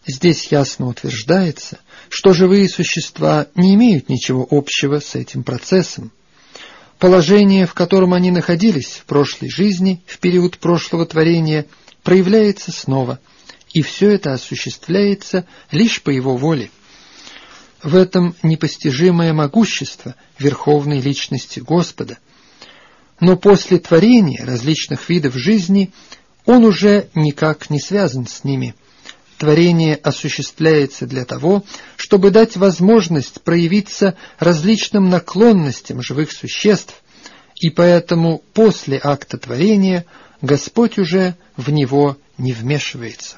Здесь ясно утверждается, что живые существа не имеют ничего общего с этим процессом. Положение, в котором они находились в прошлой жизни, в период прошлого творения, проявляется снова, и все это осуществляется лишь по его воле. В этом непостижимое могущество Верховной Личности Господа. Но после творения различных видов жизни он уже никак не связан с ними. Творение осуществляется для того, чтобы дать возможность проявиться различным наклонностям живых существ, и поэтому после акта творения Господь уже в него не вмешивается.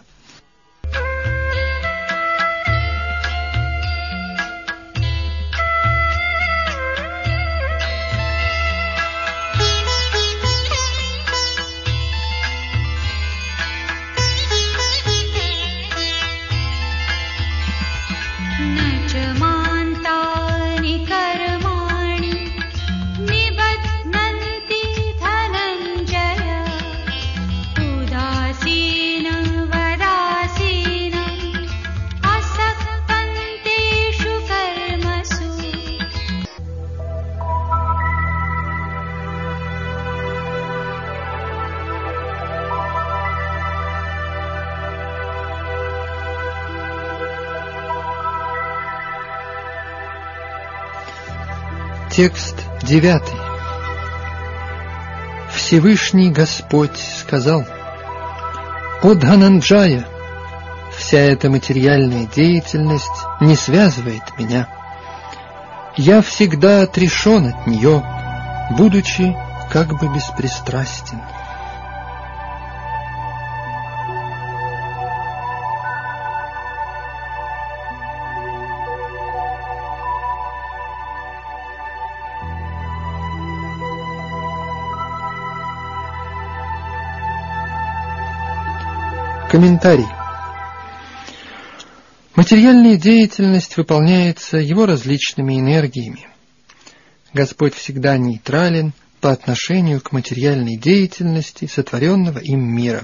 Текст девятый. Всевышний Господь сказал: «О Дхананджая, вся эта материальная деятельность не связывает меня. Я всегда отрешен от нее, будучи как бы беспристрастен». Комментарий. Материальная деятельность выполняется его различными энергиями. Господь всегда нейтрален по отношению к материальной деятельности сотворенного им мира.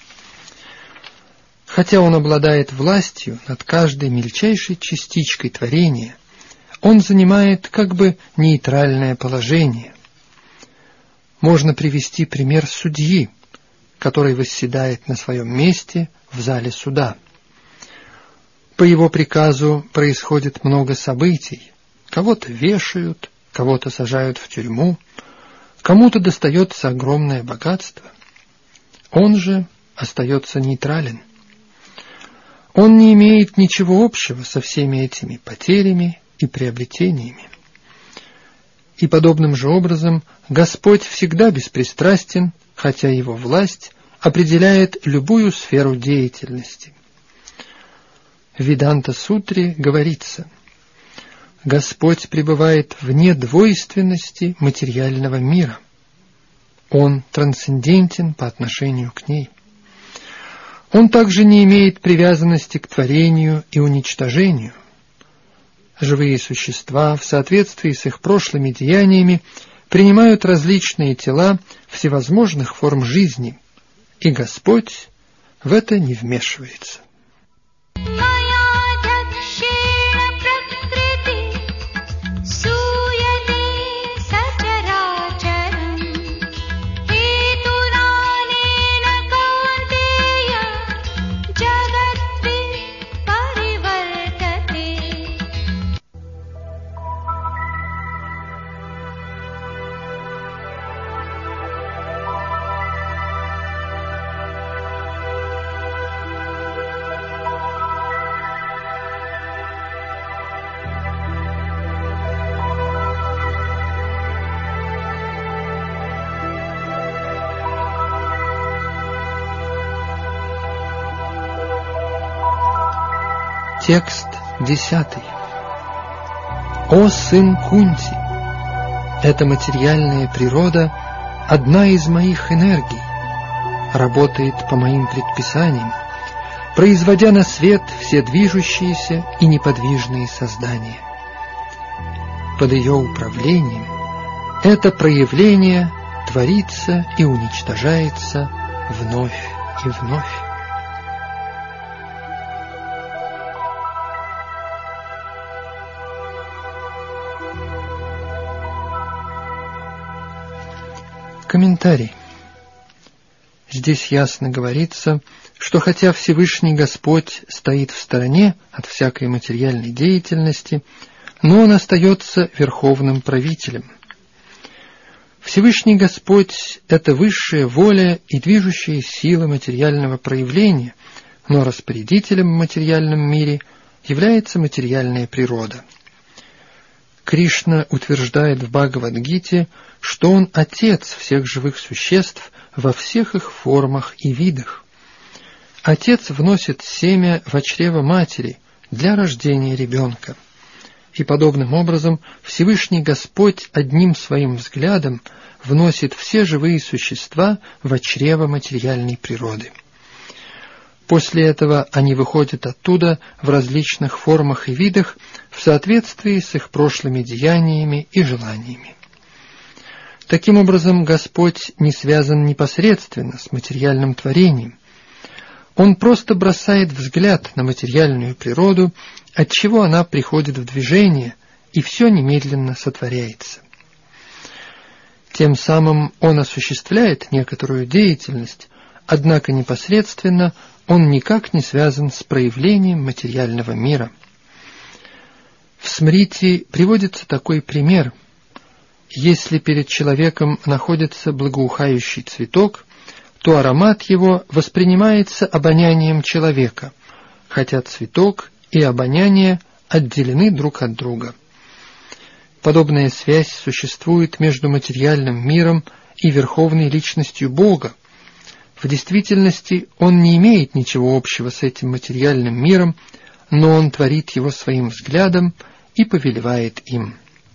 Хотя он обладает властью над каждой мельчайшей частичкой творения, он занимает как бы нейтральное положение. Можно привести пример судьи, который восседает на своем месте в зале суда. По его приказу происходит много событий. Кого-то вешают, кого-то сажают в тюрьму, кому-то достается огромное богатство. Он же остается нейтрален. Он не имеет ничего общего со всеми этими потерями и приобретениями. И подобным же образом Господь всегда беспристрастен, хотя его власть определяет любую сферу деятельности. В Веданта-сутре говорится: Господь пребывает вне двойственности материального мира. Он трансцендентен по отношению к ней. Он также не имеет привязанности к творению и уничтожению. Живые существа, в соответствии с их прошлыми деяниями, принимают различные тела всевозможных форм жизни, и Господь в это не вмешивается. Текст десятый. О сын Кунти! Эта материальная природа — одна из моих энергий, работает по моим предписаниям, производя на свет все движущиеся и неподвижные создания. Под ее управлением это проявление творится и уничтожается вновь и вновь. Комментарий. Здесь ясно говорится, что хотя Всевышний Господь стоит в стороне от всякой материальной деятельности, но Он остается верховным правителем. Всевышний Господь – это высшая воля и движущая сила материального проявления, но распорядителем в материальном мире является материальная природа. Кришна утверждает в Бхагавад-гите, что Он Отец всех живых существ во всех их формах и видах. Отец вносит семя во чрево матери для рождения ребенка. И подобным образом Всевышний Господь одним своим взглядом вносит все живые существа во чрево материальной природы. После этого они выходят оттуда в различных формах и видах в соответствии с их прошлыми деяниями и желаниями. Таким образом, Господь не связан непосредственно с материальным творением. Он просто бросает взгляд на материальную природу, отчего она приходит в движение, и все немедленно сотворяется. Тем самым Он осуществляет некоторую деятельность, однако непосредственно он никак не связан с проявлением материального мира. В Смрити приводится такой пример. Если перед человеком находится благоухающий цветок, то аромат его воспринимается обонянием человека, хотя цветок и обоняние отделены друг от друга. Подобная связь существует между материальным миром и верховной личностью Бога. В действительности он не имеет ничего общего с этим материальным миром, но он творит его своим взглядом и повелевает им.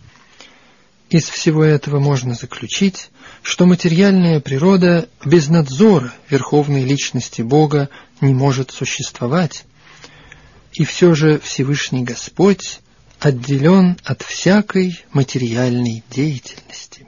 Из всего этого можно заключить, что материальная природа без надзора верховной личности Бога не может существовать, и все же Всевышний Господь отделен от всякой материальной деятельности.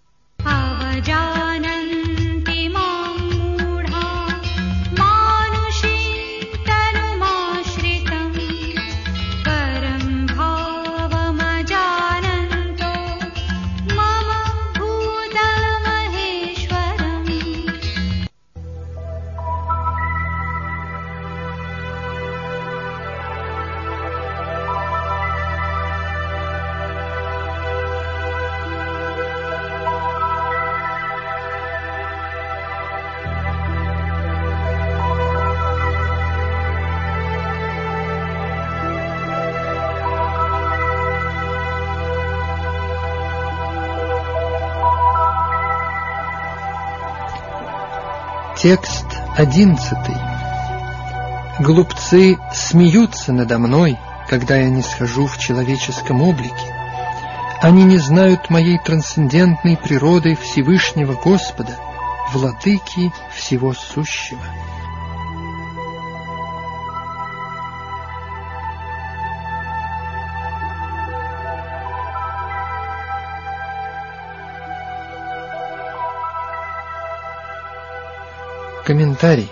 Текст одиннадцатый. Глупцы смеются надо мной, когда я не схожу в человеческом облике. Они не знают моей трансцендентной природы Всевышнего Господа, владыки всего сущего. Комментарий.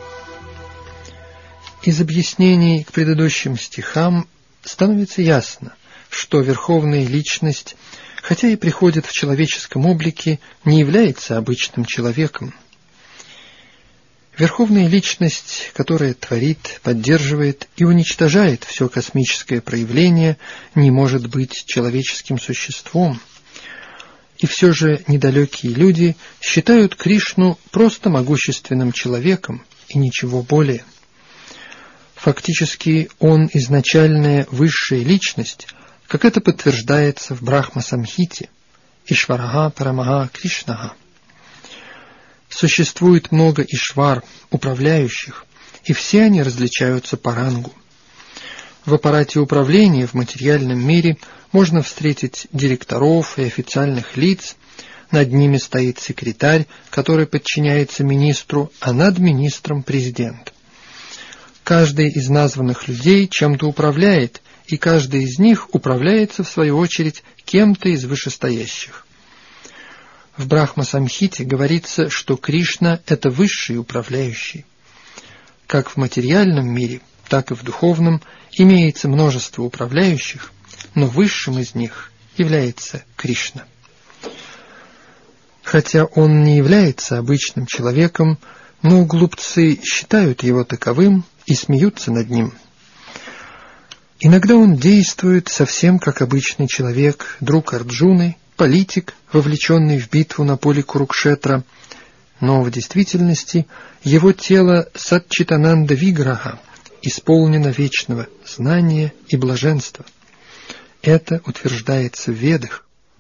Из объяснений к предыдущим стихам становится ясно, что Верховная Личность, хотя и приходит в человеческом облике, не является обычным человеком. Верховная Личность, которая творит, поддерживает и уничтожает все космическое проявление, не может быть человеческим существом. И все же недалекие люди считают Кришну просто могущественным человеком и ничего более. Фактически он изначальная высшая личность, как это подтверждается в Брахма-самхите Ишварага Парамага Кришнага. Существует много ишвар, управляющих, и все они различаются по рангу. В аппарате управления в материальном мире можно встретить директоров и официальных лиц, над ними стоит секретарь, который подчиняется министру, а над министром президент. Каждый из названных людей чем-то управляет, и каждый из них управляется, в свою очередь, кем-то из вышестоящих. В Брахма-самхите говорится, что Кришна – это высший управляющий. Как в материальном мире, так и в духовном имеется множество управляющих, но высшим из них является Кришна. Хотя он не является обычным человеком, но глупцы считают его таковым и смеются над ним. Иногда он действует совсем как обычный человек, друг Арджуны, политик, вовлеченный в битву на поле Курукшетра, но в действительности его тело Сатчитананда Виграха исполнено вечного знания и блаженства. Это утверждается в Ведах.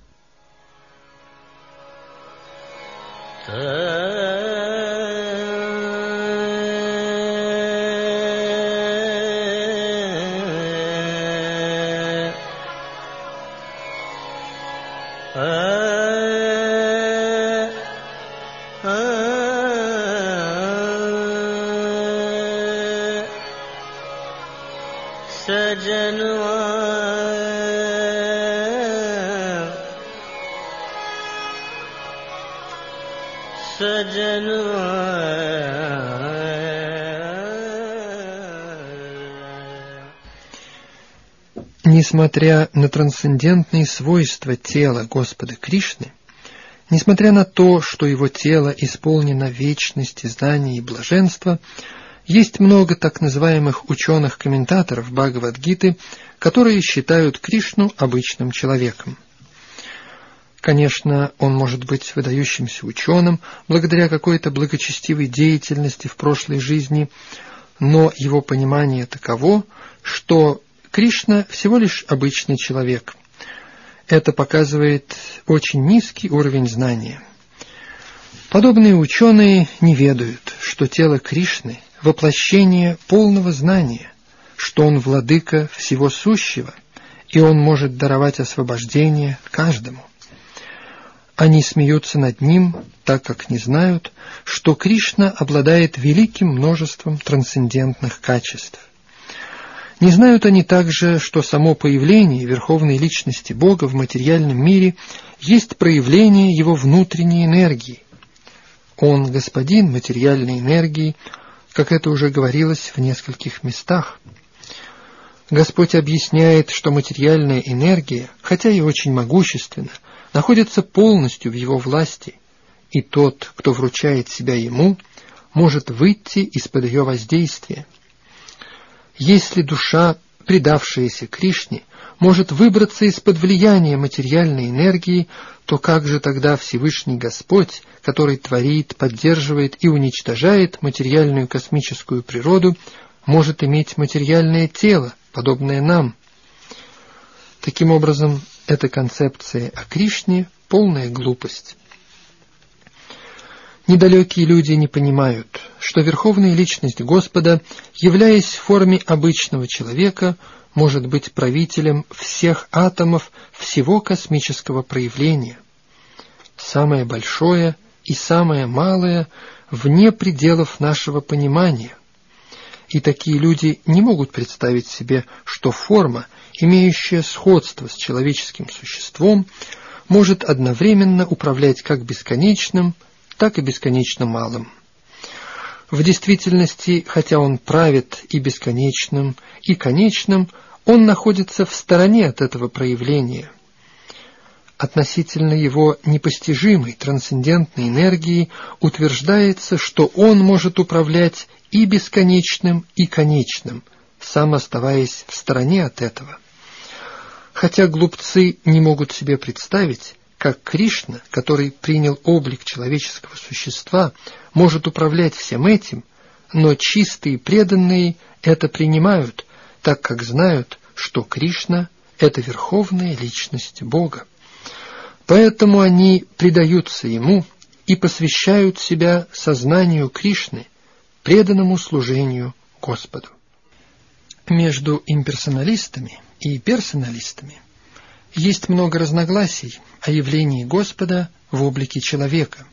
Несмотря на трансцендентные свойства тела Господа Кришны, несмотря на то, что его тело исполнено вечности, знания и блаженства, есть много так называемых ученых-комментаторов Бхагавад-гиты, которые считают Кришну обычным человеком. Конечно, он может быть выдающимся ученым благодаря какой-то благочестивой деятельности в прошлой жизни, но его понимание таково, что Кришна всего лишь обычный человек. Это показывает очень низкий уровень знания. Подобные ученые не ведают, что тело Кришны – воплощение полного знания, что он владыка всего сущего, и он может даровать освобождение каждому. Они смеются над ним, так как не знают, что Кришна обладает великим множеством трансцендентных качеств. Не знают они также, что само появление Верховной Личности Бога в материальном мире есть проявление Его внутренней энергии. Он господин материальной энергии, как это уже говорилось в нескольких местах. Господь объясняет, что материальная энергия, хотя и очень могущественна, находится полностью в Его власти, и тот, кто вручает себя Ему, может выйти из-под ее воздействия. Если душа, предавшаяся Кришне, может выбраться из-под влияния материальной энергии, то как же тогда Всевышний Господь, который творит, поддерживает и уничтожает материальную космическую природу, может иметь материальное тело, подобное нам? Таким образом, эта концепция о Кришне – полная глупость. Недалекие люди не понимают, что Верховная Личность Господа, являясь в форме обычного человека, может быть правителем всех атомов всего космического проявления. Самое большое и самое малое вне пределов нашего понимания. И такие люди не могут представить себе, что форма, имеющая сходство с человеческим существом, может одновременно управлять как бесконечным, так и бесконечно малым. В действительности, хотя он правит и бесконечным, и конечным, он находится в стороне от этого проявления. Относительно его непостижимой трансцендентной энергии утверждается, что он может управлять и бесконечным, и конечным, сам оставаясь в стороне от этого. Хотя глупцы не могут себе представить, как Кришна, который принял облик человеческого существа, может управлять всем этим, но чистые преданные это принимают, так как знают, что Кришна – это Верховная Личность Бога. Поэтому они предаются Ему и посвящают себя сознанию Кришны, преданному служению Господу. Между имперсоналистами и персоналистами есть много разногласий о явлении Господа в облике человека.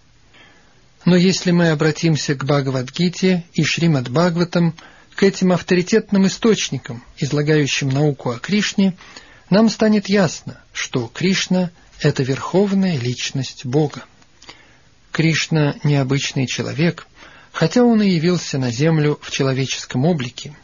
Но если мы обратимся к Бхагавад-гите и Шримад-Бхагаватам, к этим авторитетным источникам, излагающим науку о Кришне, нам станет ясно, что Кришна – это Верховная Личность Бога. Кришна – необычный человек, хотя он и явился на землю в человеческом облике.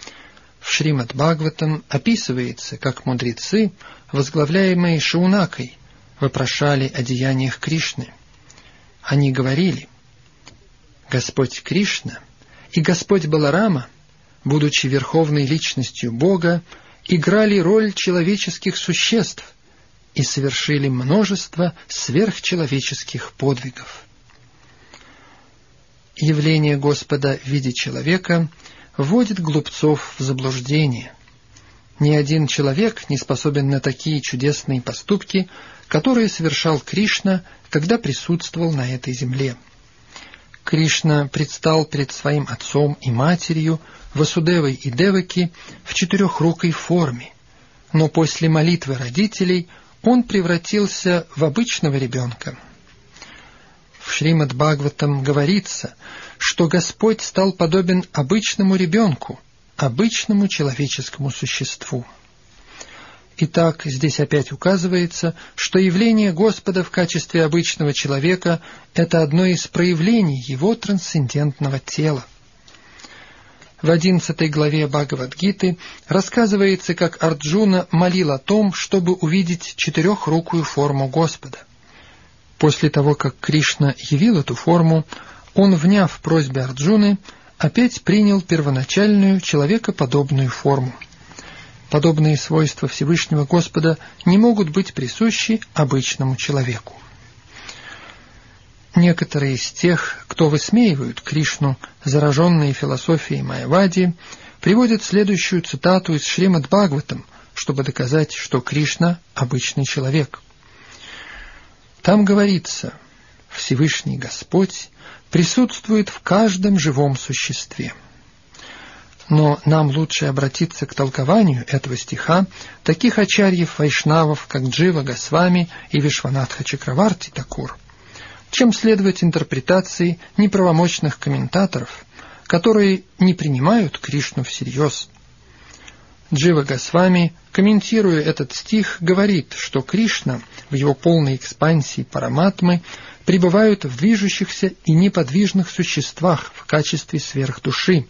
В Шримад-Бхагаватам описывается, как мудрецы, возглавляемые Шаунакой, вопрошали о деяниях Кришны. Они говорили: Господь Кришна и Господь Баларама, будучи верховной личностью Бога, играли роль человеческих существ и совершили множество сверхчеловеческих подвигов. Явление Господа в виде человека вводит глупцов в заблуждение. Ни один человек не способен на такие чудесные поступки, которые совершал Кришна, когда присутствовал на этой земле. Кришна предстал перед своим отцом и матерью, Васудевой и Деваки, в четырехрукой форме, но после молитвы родителей он превратился в обычного ребенка. В Шримад-Бхагаватам говорится, что Господь стал подобен обычному ребенку, обычному человеческому существу. Итак, здесь опять указывается, что явление Господа в качестве обычного человека – это одно из проявлений Его трансцендентного тела. В одиннадцатой главе Бхагавад-гиты рассказывается, как Арджуна молил о том, чтобы увидеть четырехрукую форму Господа. После того, как Кришна явил эту форму, он, вняв просьбе Арджуны, опять принял первоначальную человекоподобную форму. Подобные свойства Всевышнего Господа не могут быть присущи обычному человеку. Некоторые из тех, кто высмеивают Кришну, зараженные философией Майявади, приводят следующую цитату из Шримад-Бхагаватам, чтобы доказать, что Кришна – обычный человек. Там говорится: Всевышний Господь присутствует в каждом живом существе. Но нам лучше обратиться к толкованию этого стиха таких ачарьев-вайшнавов, как Джива Госвами и Вишванатха Чакраварти Такур, чем следовать интерпретации неправомочных комментаторов, которые не принимают Кришну всерьез. Джива Госвами, комментируя этот стих, говорит, что Кришна в его полной экспансии параматмы пребывают в движущихся и неподвижных существах в качестве сверхдуши.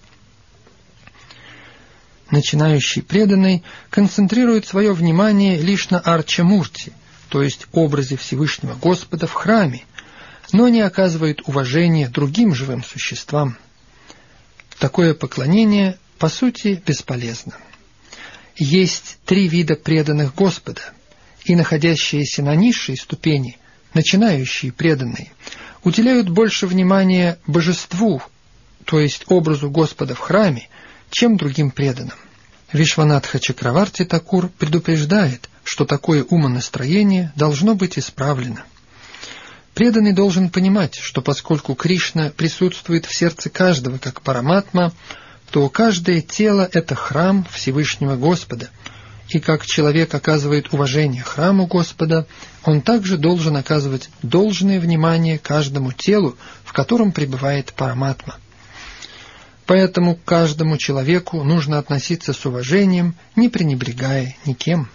Начинающий преданный концентрирует свое внимание лишь на Арча-мурти, то есть образе Всевышнего Господа в храме, но не оказывает уважения другим живым существам. Такое поклонение, по сути, бесполезно. Есть три вида преданных Господа, и находящиеся на низшей ступени, начинающие преданные, уделяют больше внимания божеству, то есть образу Господа в храме, чем другим преданным. Вишванатха Чакраварти Такур предупреждает, что такое умонастроение должно быть исправлено. Преданный должен понимать, что поскольку Кришна присутствует в сердце каждого как параматма, то каждое тело – это храм Всевышнего Господа, и как человек оказывает уважение храму Господа, он также должен оказывать должное внимание каждому телу, в котором пребывает параматма. Поэтому к каждому человеку нужно относиться с уважением, не пренебрегая никем.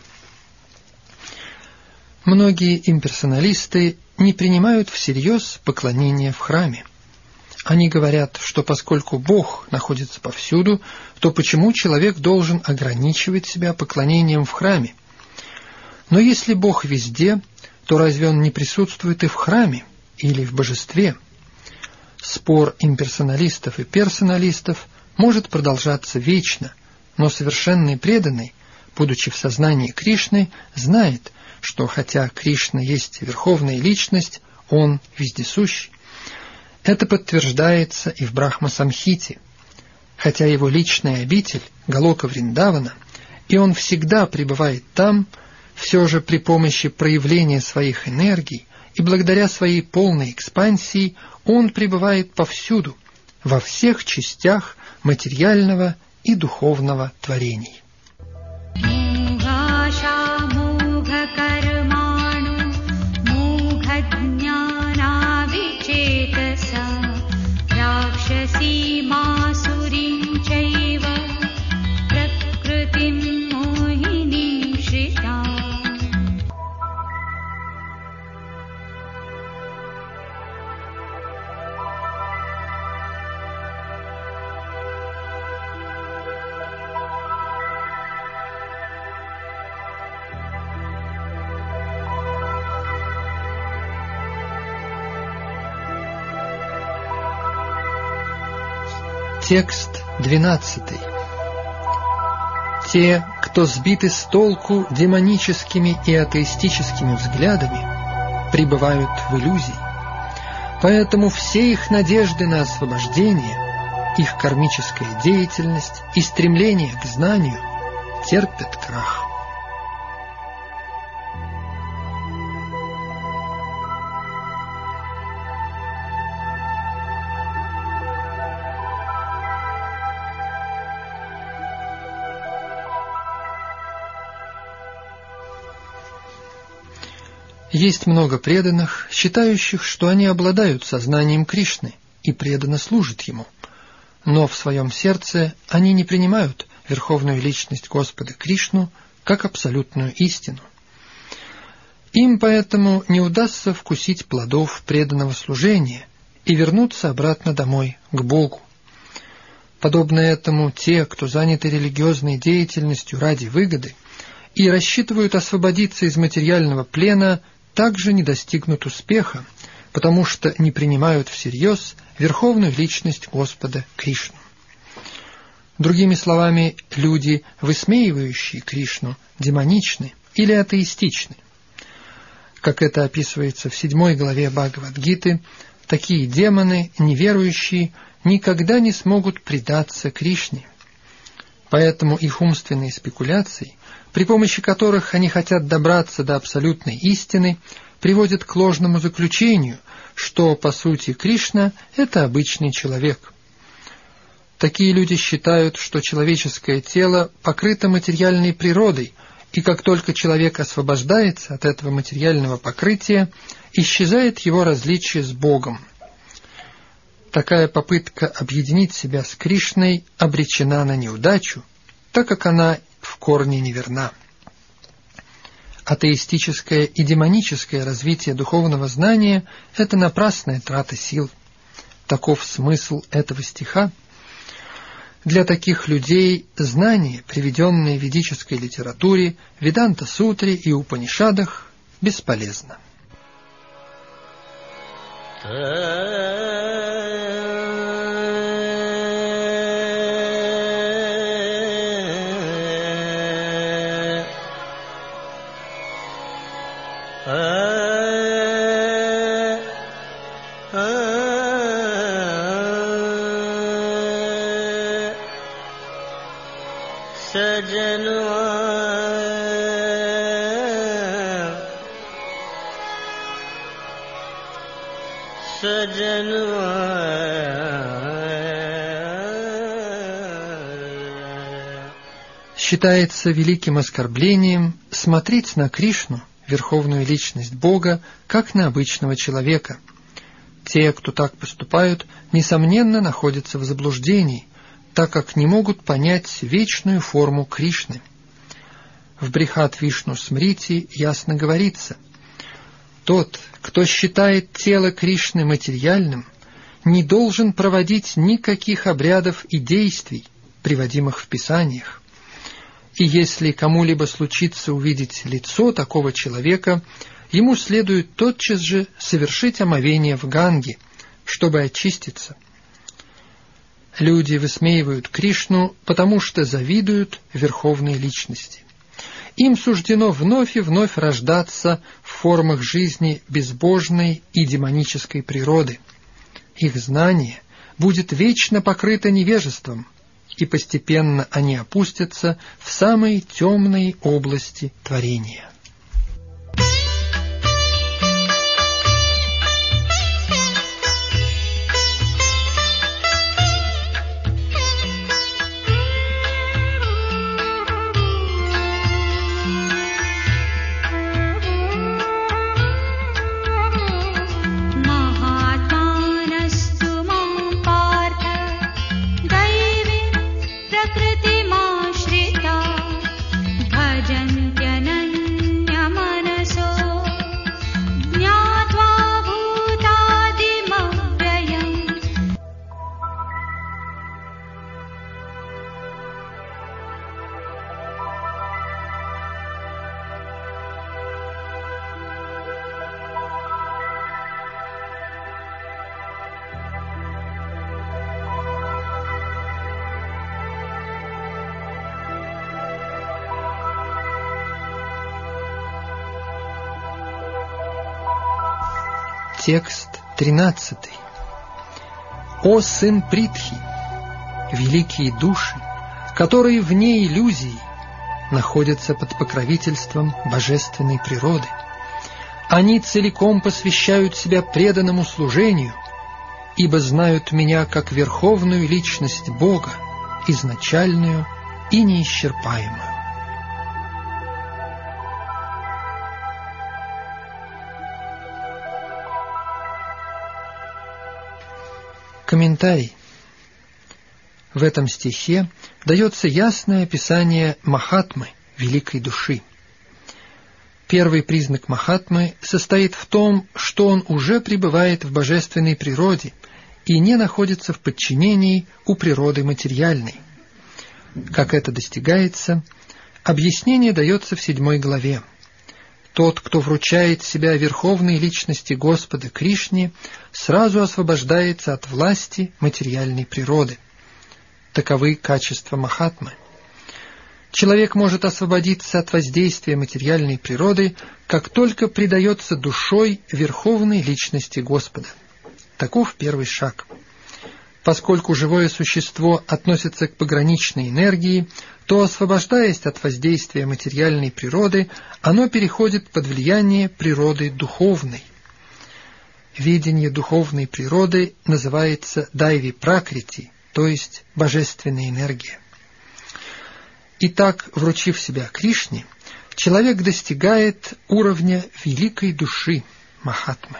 Многие имперсоналисты не принимают всерьез поклонение в храме. Они говорят, что поскольку Бог находится повсюду, то почему человек должен ограничивать себя поклонением в храме? Но если Бог везде, то разве Он не присутствует и в храме или в божестве? Спор имперсоналистов и персоналистов может продолжаться вечно, но совершенный преданный, будучи в сознании Кришны, знает, что хотя Кришна есть верховная личность, Он вездесущ. Это подтверждается и в Брахма-самхите. Хотя его личная обитель – Галока Вриндавана, и он всегда пребывает там, все же при помощи проявления своих энергий и благодаря своей полной экспансии он пребывает повсюду, во всех частях материального и духовного творений. Текст двенадцатый. Те, кто сбиты с толку демоническими и атеистическими взглядами, пребывают в иллюзии. Поэтому все их надежды на освобождение, их кармическая деятельность и стремление к знанию терпят крах. Есть много преданных, считающих, что они обладают сознанием Кришны и преданно служат Ему, но в своем сердце они не принимают Верховную Личность Господа Кришну как абсолютную истину. Им поэтому не удастся вкусить плодов преданного служения и вернуться обратно домой, к Богу. Подобно этому, те, кто заняты религиозной деятельностью ради выгоды и рассчитывают освободиться из материального плена, также не достигнут успеха, потому что не принимают всерьез Верховную Личность Господа Кришну. Другими словами, люди, высмеивающие Кришну, демоничны или атеистичны. Как это описывается в седьмой главе Бхагавад-гиты, такие демоны, неверующие, никогда не смогут предаться Кришне. Поэтому их умственные спекуляции, при помощи которых они хотят добраться до абсолютной истины, приводят к ложному заключению, что, по сути, Кришна – это обычный человек. Такие люди считают, что человеческое тело покрыто материальной природой, и как только человек освобождается от этого материального покрытия, исчезает его различие с Богом. Такая попытка объединить себя с Кришной обречена на неудачу, так как она в корне неверна. Атеистическое и демоническое развитие духовного знания – это напрасная трата сил. Таков смысл этого стиха. Для таких людей знания, приведенные в ведической литературе, Веданта-сутре и Упанишадах, бесполезно. Считается великим оскорблением смотреть на Кришну, Верховную Личность Бога, как на обычного человека. Те, кто так поступают, несомненно находятся в заблуждении, так как не могут понять вечную форму Кришны. В Брихат Вишну Смрити ясно говорится: тот, кто считает тело Кришны материальным, не должен проводить никаких обрядов и действий, приводимых в Писаниях. И если кому-либо случится увидеть лицо такого человека, ему следует тотчас же совершить омовение в Ганге, чтобы очиститься. Люди высмеивают Кришну, потому что завидуют Верховной Личности. Им суждено вновь и вновь рождаться в формах жизни безбожной и демонической природы. Их знание будет вечно покрыто невежеством, и постепенно они опустятся в самые темные области творения. Prakriti ma shrita bhajantyana Текст тринадцатый. «О сын Притхи, великие души, которые вне иллюзий находятся под покровительством божественной природы, они целиком посвящают себя преданному служению, ибо знают меня как верховную личность Бога, изначальную и неисчерпаемую». Комментарий. В этом стихе дается ясное описание Махатмы, великой души. Первый признак Махатмы состоит в том, что он уже пребывает в божественной природе и не находится в подчинении у природы материальной. Как это достигается, объяснение дается в седьмой главе. Тот, кто вручает себя верховной личности Господа Кришне, сразу освобождается от власти материальной природы. Таковы качества Махатмы. Человек может освободиться от воздействия материальной природы, как только предается душой верховной личности Господа. Таков первый шаг. Поскольку живое существо относится к пограничной энергии, то, освобождаясь от воздействия материальной природы, оно переходит под влияние природы духовной. Видение духовной природы называется дайви-пракрити, то есть божественная энергия. Итак, вручив себя Кришне, человек достигает уровня великой души Махатмы.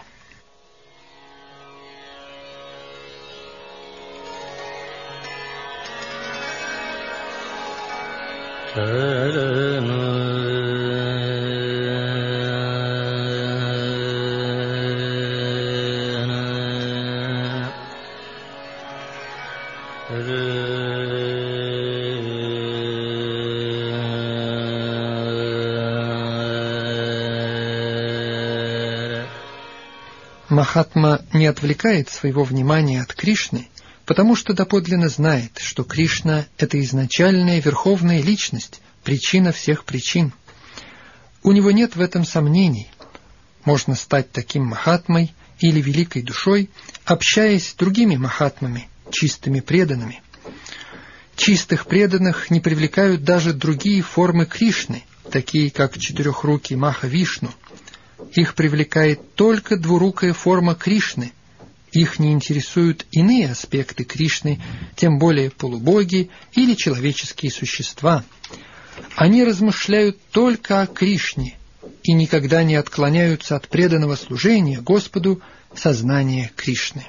Махатма не отвлекает своего внимания от Кришны, потому что доподлинно знает, что Кришна — это изначальная верховная личность, причина всех причин. У него нет в этом сомнений. Можно стать таким Махатмой или великой душой, общаясь с другими Махатмами, чистыми преданными. Чистых преданных не привлекают даже другие формы Кришны, такие как четырехрукий Маха-Вишну. Их привлекает только двурукая форма Кришны. Их не интересуют иные аспекты Кришны, тем более полубоги или человеческие существа. Они размышляют только о Кришне и никогда не отклоняются от преданного служения Господу сознания Кришны.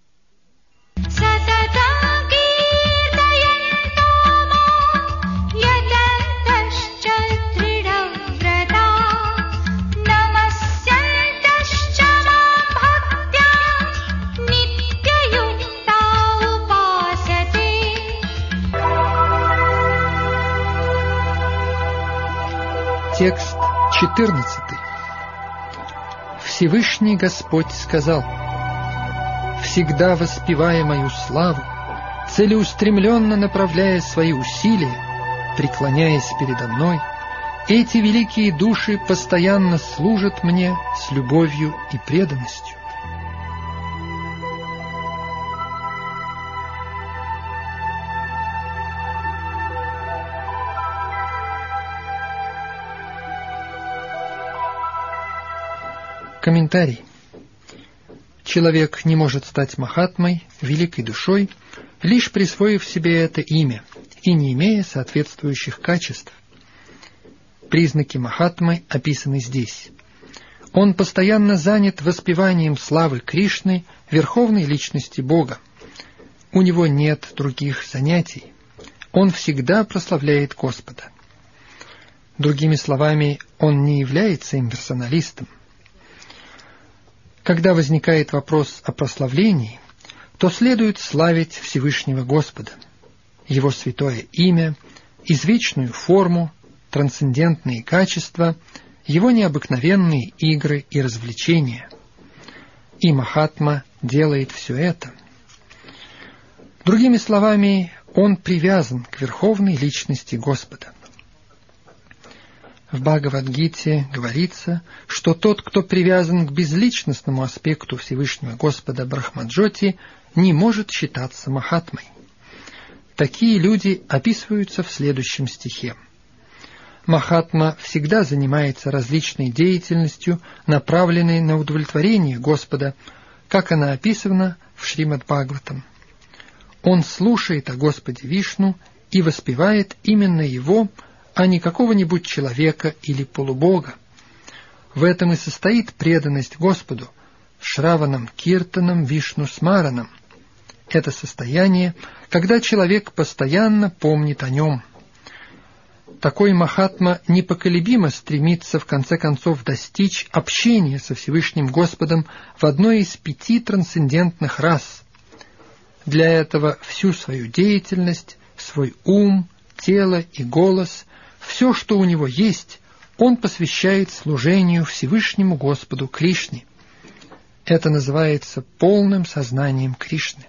Текст четырнадцатый. Всевышний Господь сказал: «Всегда воспевая мою славу, целеустремленно направляя свои усилия, преклоняясь передо мной, эти великие души постоянно служат мне с любовью и преданностью». Комментарий. Человек не может стать Махатмой, великой душой, лишь присвоив себе это имя и не имея соответствующих качеств. Признаки Махатмы описаны здесь. Он постоянно занят воспеванием славы Кришны, верховной личности Бога. У него нет других занятий. Он всегда прославляет Господа. Другими словами, он не является имперсоналистом. Когда возникает вопрос о прославлении, то следует славить Всевышнего Господа, Его святое имя, извечную форму, трансцендентные качества, Его необыкновенные игры и развлечения. И Махатма делает все это. Другими словами, он привязан к верховной личности Господа. В Бхагавад-гите говорится, что тот, кто привязан к безличностному аспекту Всевышнего Господа Брахмаджоти, не может считаться махатмой. Такие люди описываются в следующем стихе. Махатма всегда занимается различной деятельностью, направленной на удовлетворение Господа, как она описана в Шримад-Бхагаватам. Он слушает о Господе Вишну и воспевает именно Его, а не какого-нибудь человека или полубога. В этом и состоит преданность Господу, Шраванам Киртанам Вишну Смаранам. Это состояние, когда человек постоянно помнит о Нем. Такой махатма непоколебимо стремится в конце концов достичь общения со Всевышним Господом в одной из пяти трансцендентных рас. Для этого всю свою деятельность, свой ум, тело и голос, все, что у него есть, он посвящает служению Всевышнему Господу Кришне. Это называется полным сознанием Кришны.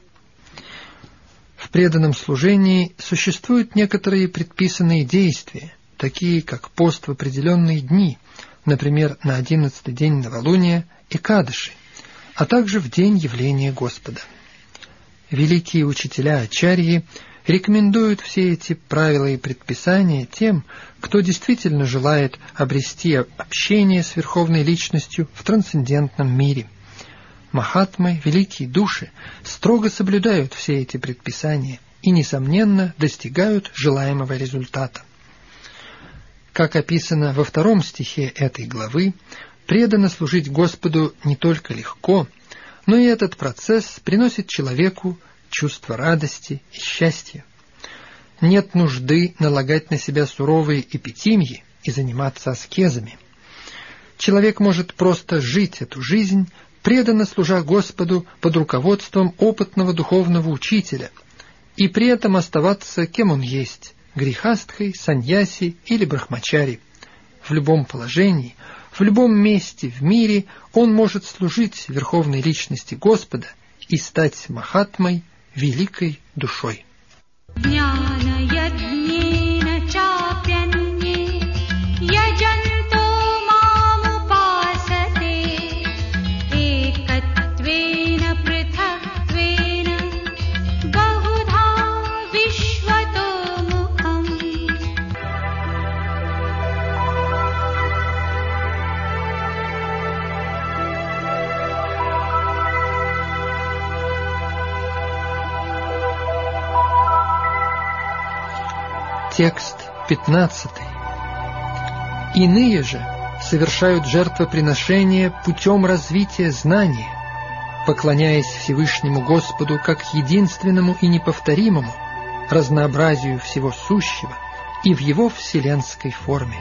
В преданном служении существуют некоторые предписанные действия, такие как пост в определенные дни, например, на одиннадцатый день новолуния Экадаши, а также в день явления Господа. Великие учителя Ачарьи рекомендуют все эти правила и предписания тем, кто действительно желает обрести общение с Верховной Личностью в трансцендентном мире. Махатмы, великие души, строго соблюдают все эти предписания и, несомненно, достигают желаемого результата. Как описано во втором стихе этой главы, преданно служить Господу не только легко, но и этот процесс приносит человеку чувство радости и счастья. Нет нужды налагать на себя суровые эпитимьи и заниматься аскезами. Человек может просто жить эту жизнь, преданно служа Господу под руководством опытного духовного учителя, и при этом оставаться кем он есть – грихастхой, саньяси или брахмачари. В любом положении, в любом месте в мире он может служить Верховной Личности Господа и стать махатмой, великой душой. Текст пятнадцатый. Иные же совершают жертвоприношения путем развития знания, поклоняясь Всевышнему Господу как единственному и неповторимому, разнообразию всего сущего и в его вселенской форме.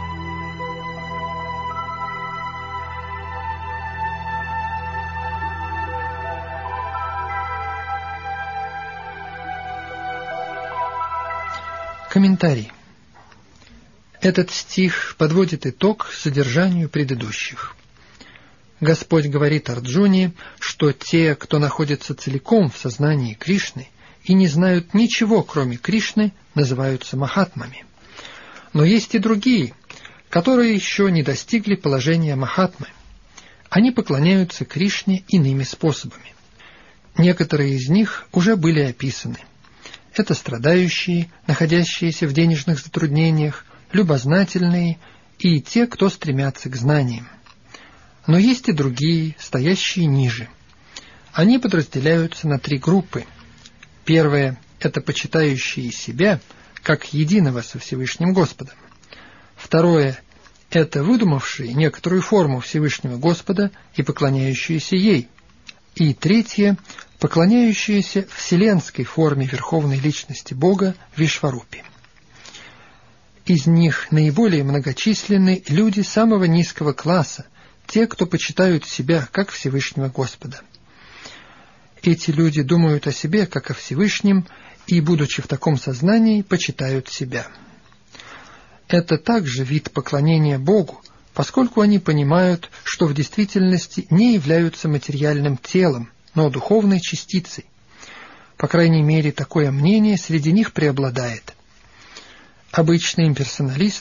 Комментарий. Этот стих подводит итог содержанию предыдущих. Господь говорит Арджуне, что те, кто находится целиком в сознании Кришны и не знают ничего, кроме Кришны, называются махатмами. Но есть и другие, которые еще не достигли положения махатмы. Они поклоняются Кришне иными способами. Некоторые из них уже были описаны. Это страдающие, находящиеся в денежных затруднениях, любознательные и те, кто стремятся к знаниям. Но есть и другие, стоящие ниже. Они подразделяются на три группы. Первая – это почитающие себя, как единого со Всевышним Господом. Второе – это выдумавшие некоторую форму Всевышнего Господа и поклоняющиеся ей. И третье – поклоняющиеся вселенской форме Верховной Личности Бога Вишварупе. Из них наиболее многочисленны люди самого низкого класса, те, кто почитают себя как Всевышнего Господа. Эти люди думают о себе как о Всевышнем и, будучи в таком сознании, почитают себя. Это также вид поклонения Богу, поскольку они понимают, что в действительности не являются материальным телом, но духовной частицей. По крайней мере, такое мнение среди них преобладает. Обычные имперсоналисты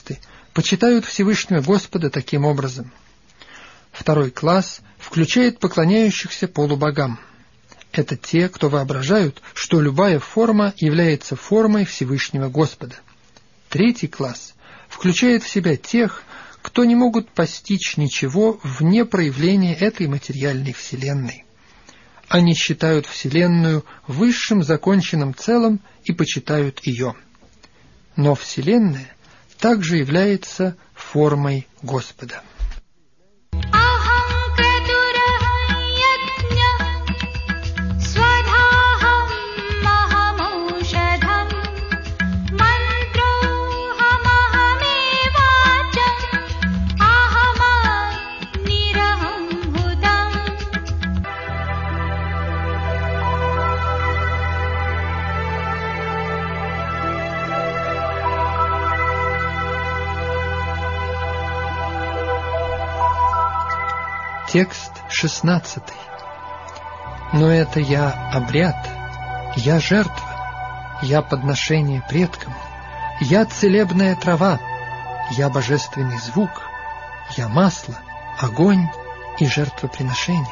почитают Всевышнего Господа таким образом. Второй класс включает поклоняющихся полубогам. Это те, кто воображают, что любая форма является формой Всевышнего Господа. Третий класс включает в себя тех, кто не могут постичь ничего вне проявления этой материальной вселенной. Они считают вселенную высшим законченным целым и почитают ее. Но вселенная также является формой Господа. Текст шестнадцатый. Но это я обряд, я жертва, я подношение предкам, я целебная трава, я божественный звук, я масло, огонь и жертвоприношение.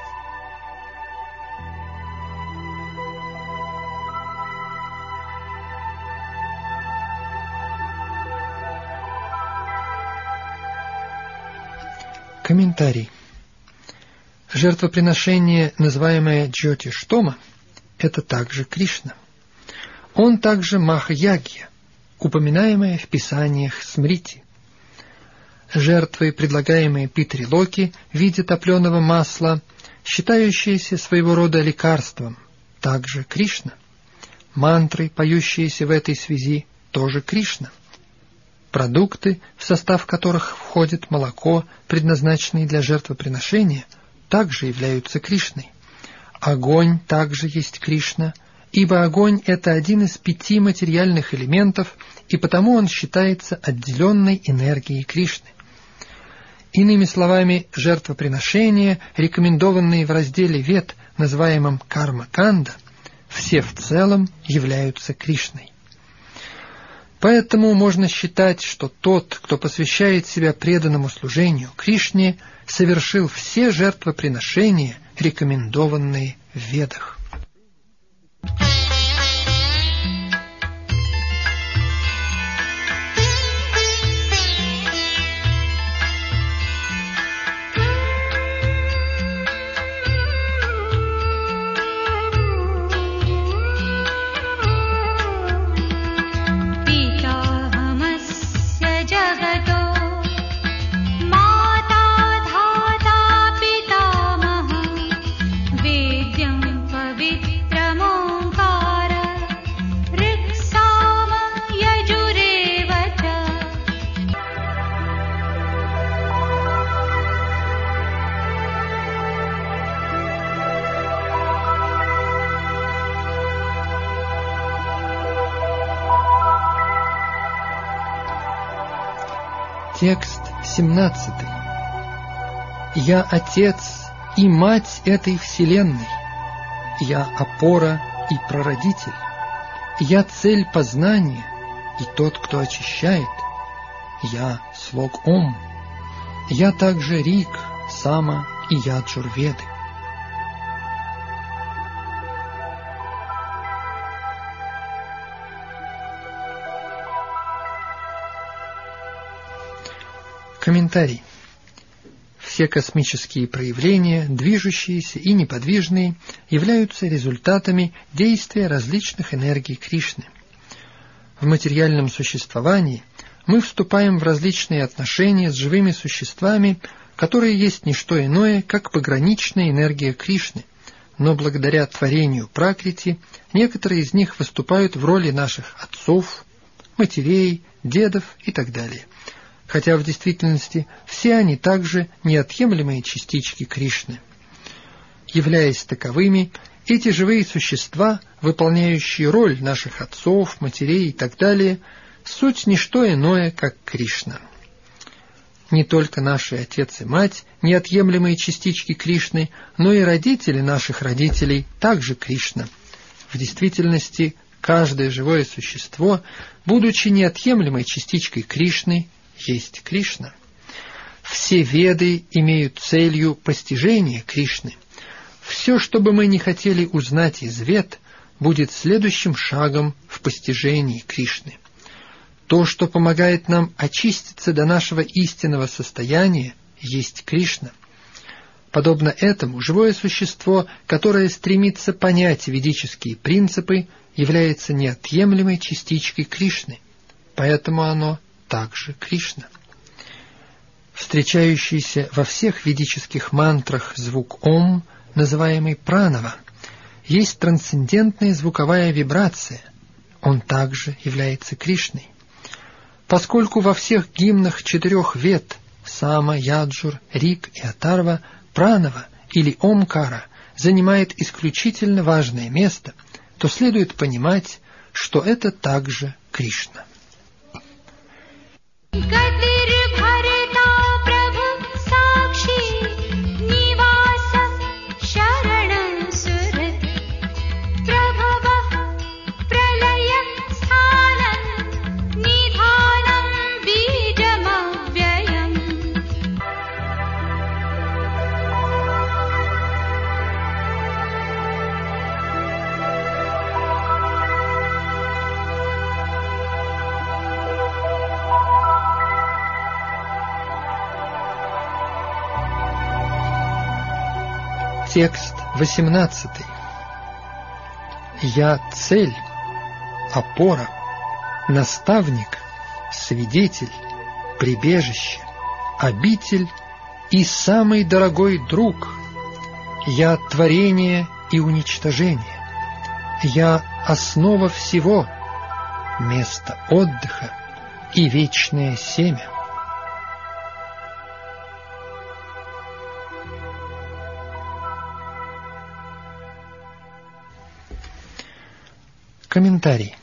Комментарий. Жертвоприношение, называемое Джьотиштома, это также Кришна. Он также Маха-ягья, упоминаемое в писаниях Смрити. Жертвы, предлагаемые Питри-локи в виде топленого масла, считающиеся своего рода лекарством, также Кришна. Мантры, поющиеся в этой связи, тоже Кришна. Продукты, в состав которых входит молоко, предназначенное для жертвоприношения, также являются Кришной. Огонь также есть Кришна, ибо огонь – это один из пяти материальных элементов, и потому он считается отделенной энергией Кришны. Иными словами, жертвоприношения, рекомендованные в разделе Вед, называемом Карма-канда, все в целом являются Кришной. Поэтому можно считать, что тот, кто посвящает себя преданному служению Кришне, совершил все жертвоприношения, рекомендованные в Ведах. Текст семнадцатый. Я отец и мать этой вселенной. Я опора и прародитель. Я цель познания и тот, кто очищает. Я слог Ом. Я также Рик, Сама и я Джурведы. Комментарий. Все космические проявления, движущиеся и неподвижные, являются результатами действия различных энергий Кришны. В материальном существовании мы вступаем в различные отношения с живыми существами, которые есть не что иное, как пограничная энергия Кришны, но благодаря творению Пракрити некоторые из них выступают в роли наших отцов, матерей, дедов и так далее. Хотя в действительности все они также неотъемлемые частички Кришны. Являясь таковыми, эти живые существа, выполняющие роль наших отцов, матерей и так далее, суть не что иное, как Кришна. Не только наши отец и мать – неотъемлемые частички Кришны, но и родители наших родителей также Кришна. В действительности, каждое живое существо, будучи неотъемлемой частичкой Кришны, есть Кришна. Все Веды имеют целью постижение Кришны. Все, что бы мы ни хотели узнать из Вед, будет следующим шагом в постижении Кришны. То, что помогает нам очиститься до нашего истинного состояния, есть Кришна. Подобно этому, живое существо, которое стремится понять ведические принципы, является неотъемлемой частичкой Кришны, поэтому оно также Кришна. Встречающийся во всех ведических мантрах звук «Ом», называемый пранава, есть трансцендентная звуковая вибрация, он также является Кришной. Поскольку во всех гимнах четырех вед Сама, Яджур, Рик и Атарва пранава или Омкара занимает исключительно важное место, то следует понимать, что это также Кришна. Текст восемнадцатый. Я цель, опора, наставник, свидетель, прибежище, обитель и самый дорогой друг. Я творение и уничтожение. Я основа всего, место отдыха и вечное семя. Комментарий.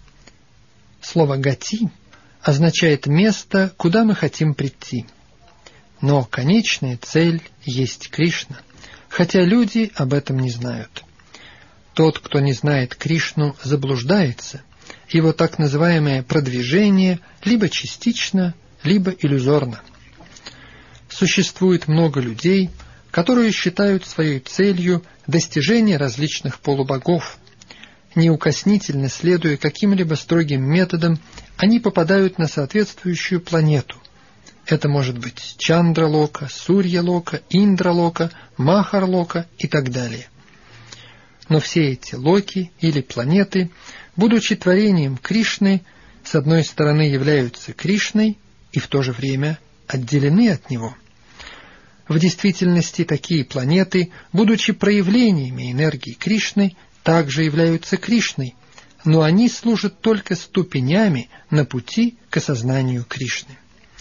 Слово «гати» означает место, куда мы хотим прийти. Но конечная цель есть Кришна, хотя люди об этом не знают. Тот, кто не знает Кришну, заблуждается. Его так называемое продвижение либо частично, либо иллюзорно. Существует много людей, которые считают своей целью достижение различных полубогов. Неукоснительно следуя каким-либо строгим методам, они попадают на соответствующую планету. Это может быть Чандралока, Сурья-лока, Индралока, Махар-лока и так далее. Но все эти локи или планеты, будучи творением Кришны, с одной стороны являются Кришной и в то же время отделены от Него. В действительности такие планеты, будучи проявлениями энергии Кришны, также являются Кришной, но они служат только ступенями на пути к осознанию Кришны.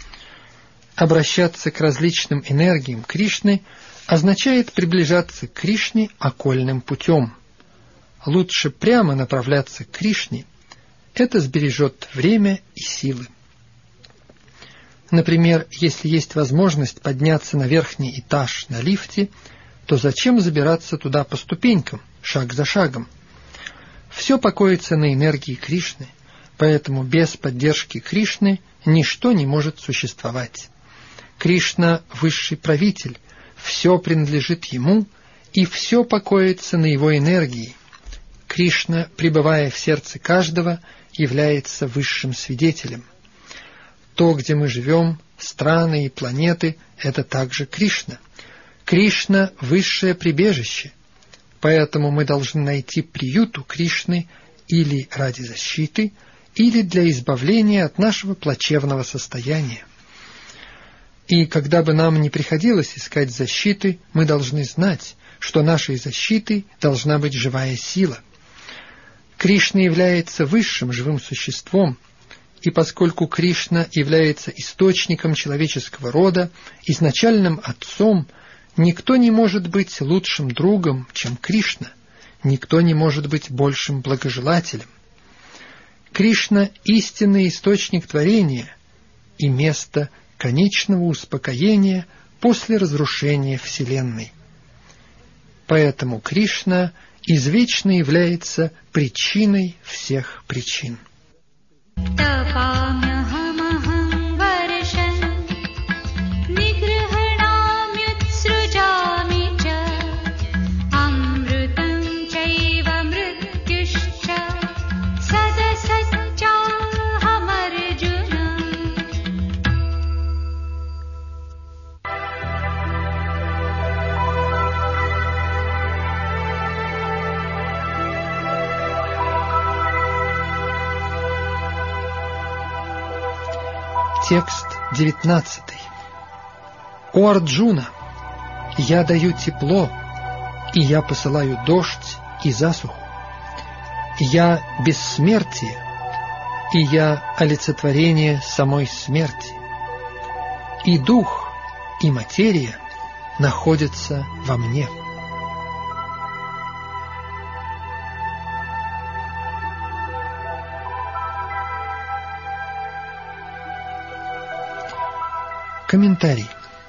Обращаться к различным энергиям Кришны означает приближаться к Кришне окольным путем. Лучше прямо направляться к Кришне, это сбережет время и силы. Например, если есть возможность подняться на верхний этаж на лифте, то зачем забираться туда по ступенькам, шаг за шагом? Все покоится на энергии Кришны, поэтому без поддержки Кришны ничто не может существовать. Кришна – высший правитель, все принадлежит Ему, и все покоится на Его энергии. Кришна, пребывая в сердце каждого, является высшим свидетелем. То, где мы живем, страны и планеты – это также Кришна. Кришна – высшее прибежище, поэтому мы должны найти приют у Кришны или ради защиты, или для избавления от нашего плачевного состояния. И когда бы нам не приходилось искать защиты, мы должны знать, что нашей защитой должна быть живая сила. Кришна является высшим живым существом, и поскольку Кришна является источником человеческого рода, изначальным отцом, никто не может быть лучшим другом, чем Кришна, никто не может быть большим благожелателем. Кришна – истинный источник творения и место конечного успокоения после разрушения Вселенной. Поэтому Кришна извечно является причиной всех причин. Текст девятнадцатый. «О Арджуна, я даю тепло, и я посылаю дождь и засуху. Я бессмертие, и я олицетворение самой смерти. И дух, и материя находятся во мне». Комментарий.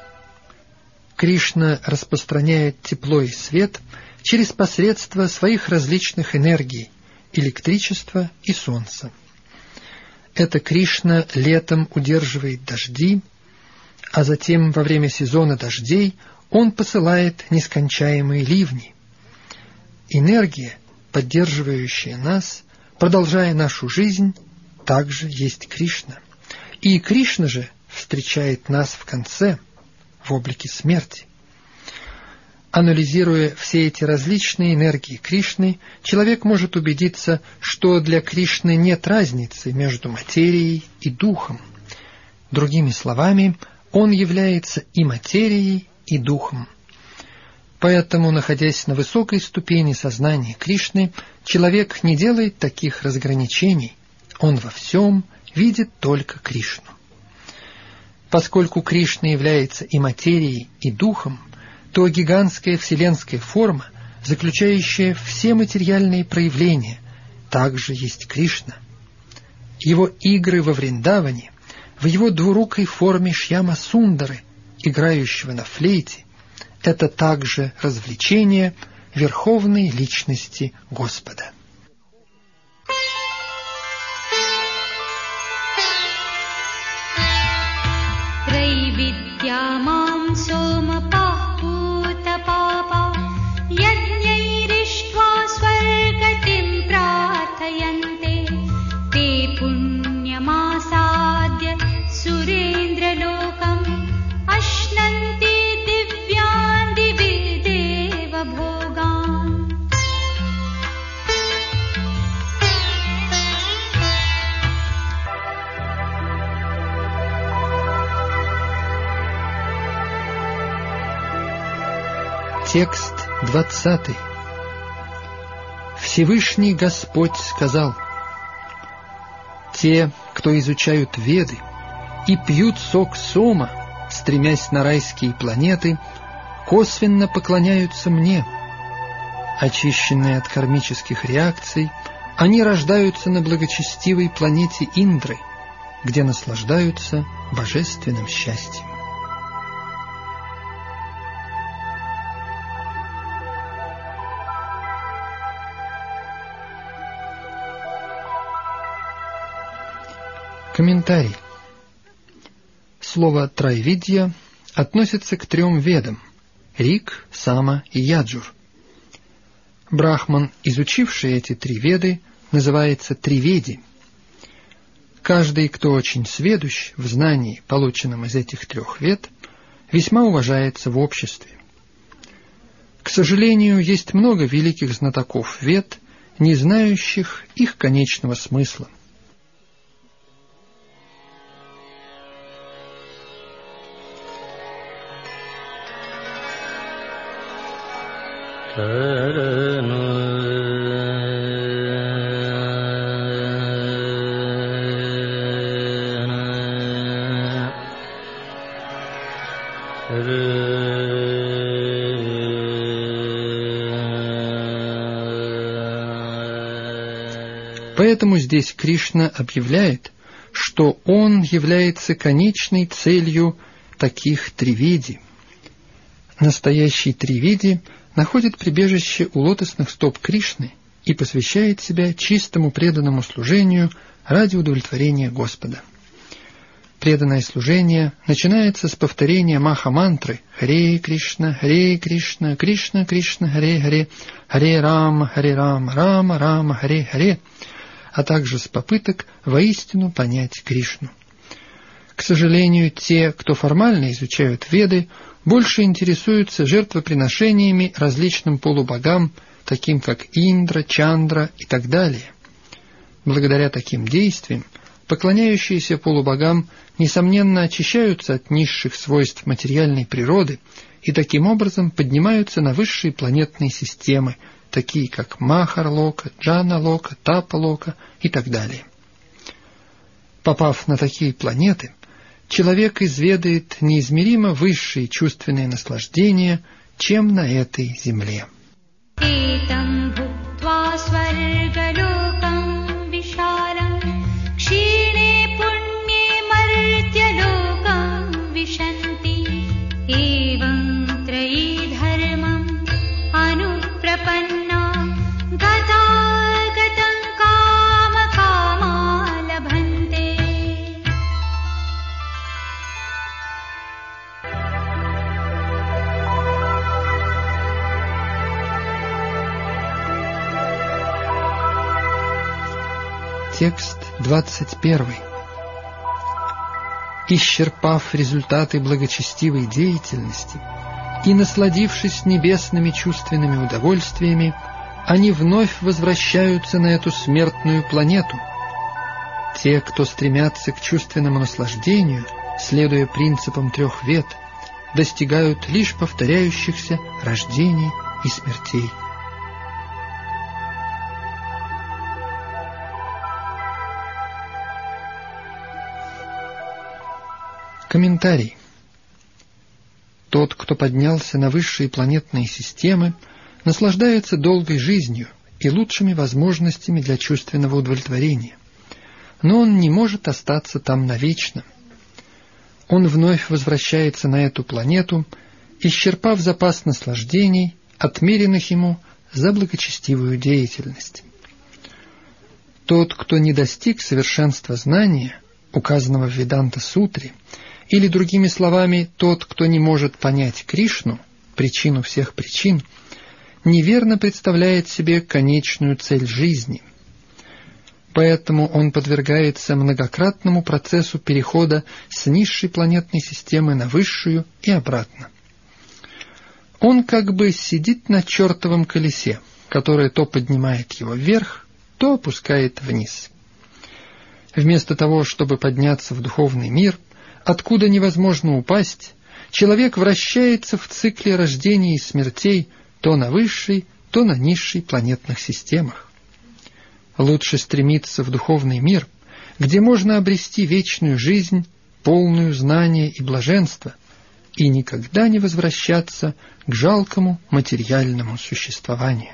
Кришна распространяет тепло и свет через посредство своих различных энергий – электричества и солнца. Это Кришна летом удерживает дожди, а затем во время сезона дождей он посылает нескончаемые ливни. Энергия, поддерживающая нас, продолжая нашу жизнь, также есть Кришна. И Кришна же встречает нас в конце, в облике смерти. Анализируя все эти различные энергии Кришны, человек может убедиться, что для Кришны нет разницы между материей и духом. Другими словами, он является и материей, и духом. Поэтому, находясь на высокой ступени сознания Кришны, человек не делает таких разграничений, он во всем видит только Кришну. Поскольку Кришна является и материей, и духом, то гигантская вселенская форма, заключающая все материальные проявления, также есть Кришна. Его игры во Вриндаване, в его двурукой форме Шьяма-Сундары, играющего на флейте, это также развлечение Верховной Личности Господа. Vidyamam somapah putapapa yajnairishtva swargatim prathayante te punyamasadya surendra lokam ashnanti divyan divi deva bhogan. Текст двадцатый. Всевышний Господь сказал: «Те, кто изучают Веды и пьют сок сома, стремясь на райские планеты, косвенно поклоняются мне. Очищенные от кармических реакций, они рождаются на благочестивой планете Индры, где наслаждаются божественным счастьем». Комментарий. Слово «трайвидья» относится к трем ведам – Рик, Сама и Яджур. Брахман, изучивший эти три веды, называется триведи. Каждый, кто очень сведущ в знании, полученном из этих трех вед, весьма уважается в обществе. К сожалению, есть много великих знатоков вед, не знающих их конечного смысла. Поэтому здесь Кришна объявляет, что он является конечной целью таких триведи. Настоящий триведи находит прибежище у лотосных стоп Кришны и посвящает себя чистому преданному служению ради удовлетворения Господа. Преданное служение начинается с повторения маха-мантры «Харе Кришна, Харе Кришна, Кришна Кришна, Харе Харе, Харе Рама, Харе Рама, Рама Рама, Харе Харе», а также с попыток воистину понять Кришну. К сожалению, те, кто формально изучают Веды, больше интересуются жертвоприношениями различным полубогам, таким как Индра, Чандра и так далее. Благодаря таким действиям поклоняющиеся полубогам, несомненно, очищаются от низших свойств материальной природы и таким образом поднимаются на высшие планетные системы, такие как Махар-лока, Джана-лока, Тапа-лока и так далее. Попав на такие планеты, человек изведает неизмеримо высшие чувственные наслаждения, чем на этой земле. Текст двадцать первый. Исчерпав результаты благочестивой деятельности и насладившись небесными чувственными удовольствиями, они вновь возвращаются на эту смертную планету. Те, кто стремятся к чувственному наслаждению, следуя принципам трех вед, достигают лишь повторяющихся рождений и смертей. Комментарий. Тот, кто поднялся на высшие планетные системы, наслаждается долгой жизнью и лучшими возможностями для чувственного удовлетворения. Но он не может остаться там навечно. Он вновь возвращается на эту планету, исчерпав запас наслаждений, отмеренных ему за благочестивую деятельность. Тот, кто не достиг совершенства знания, указанного в Веданта-сутре, или, другими словами, тот, кто не может понять Кришну, причину всех причин, неверно представляет себе конечную цель жизни. Поэтому он подвергается многократному процессу перехода с низшей планетной системы на высшую и обратно. Он как бы сидит на чертовом колесе, которое то поднимает его вверх, то опускает вниз. Вместо того, чтобы подняться в духовный мир, откуда невозможно упасть, человек вращается в цикле рождений и смертей то на высшей, то на низшей планетных системах. Лучше стремиться в духовный мир, где можно обрести вечную жизнь, полную знания и блаженства, и никогда не возвращаться к жалкому материальному существованию.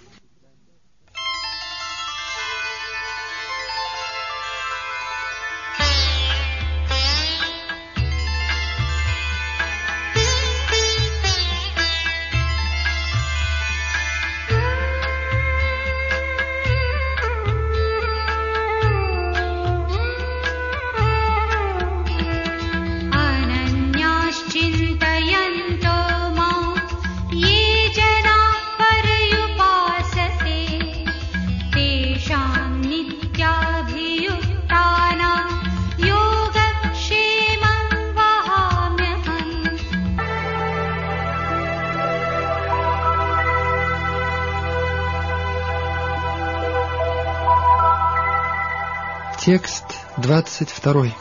Текст двадцать второй.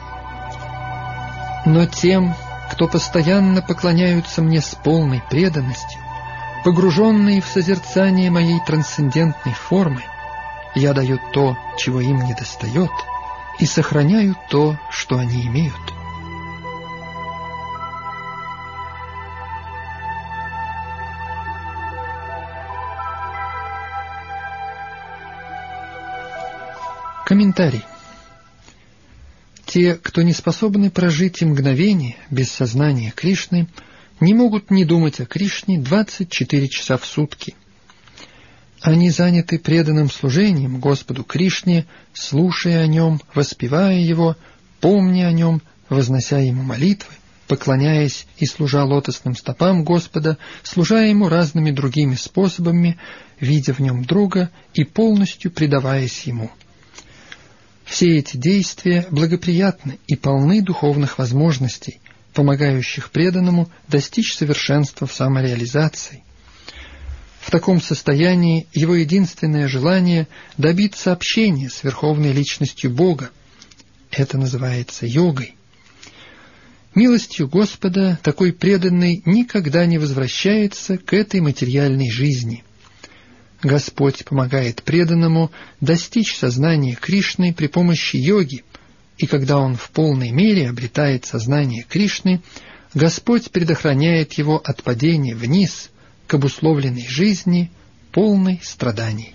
Но тем, кто постоянно поклоняются мне с полной преданностью, погруженные в созерцание моей трансцендентной формы, я даю то, чего им недостает, и сохраняю то, что они имеют. Комментарий. Те, кто не способны прожить и мгновение без сознания Кришны, не могут не думать о Кришне двадцать четыре часа в сутки. Они заняты преданным служением Господу Кришне, слушая о Нем, воспевая Его, помня о Нем, вознося Ему молитвы, поклоняясь и служа лотосным стопам Господа, служа Ему разными другими способами, видя в Нем друга и полностью предаваясь Ему. Все эти действия благоприятны и полны духовных возможностей, помогающих преданному достичь совершенства в самореализации. В таком состоянии его единственное желание – добиться общения с Верховной Личностью Бога, Это называется йогой. Милостью Господа такой преданный никогда не возвращается к этой материальной жизни. Господь помогает преданному достичь сознания Кришны при помощи йоги, и когда он в полной мере обретает сознание Кришны, Господь предохраняет его от падения вниз к обусловленной жизни, полной страданий.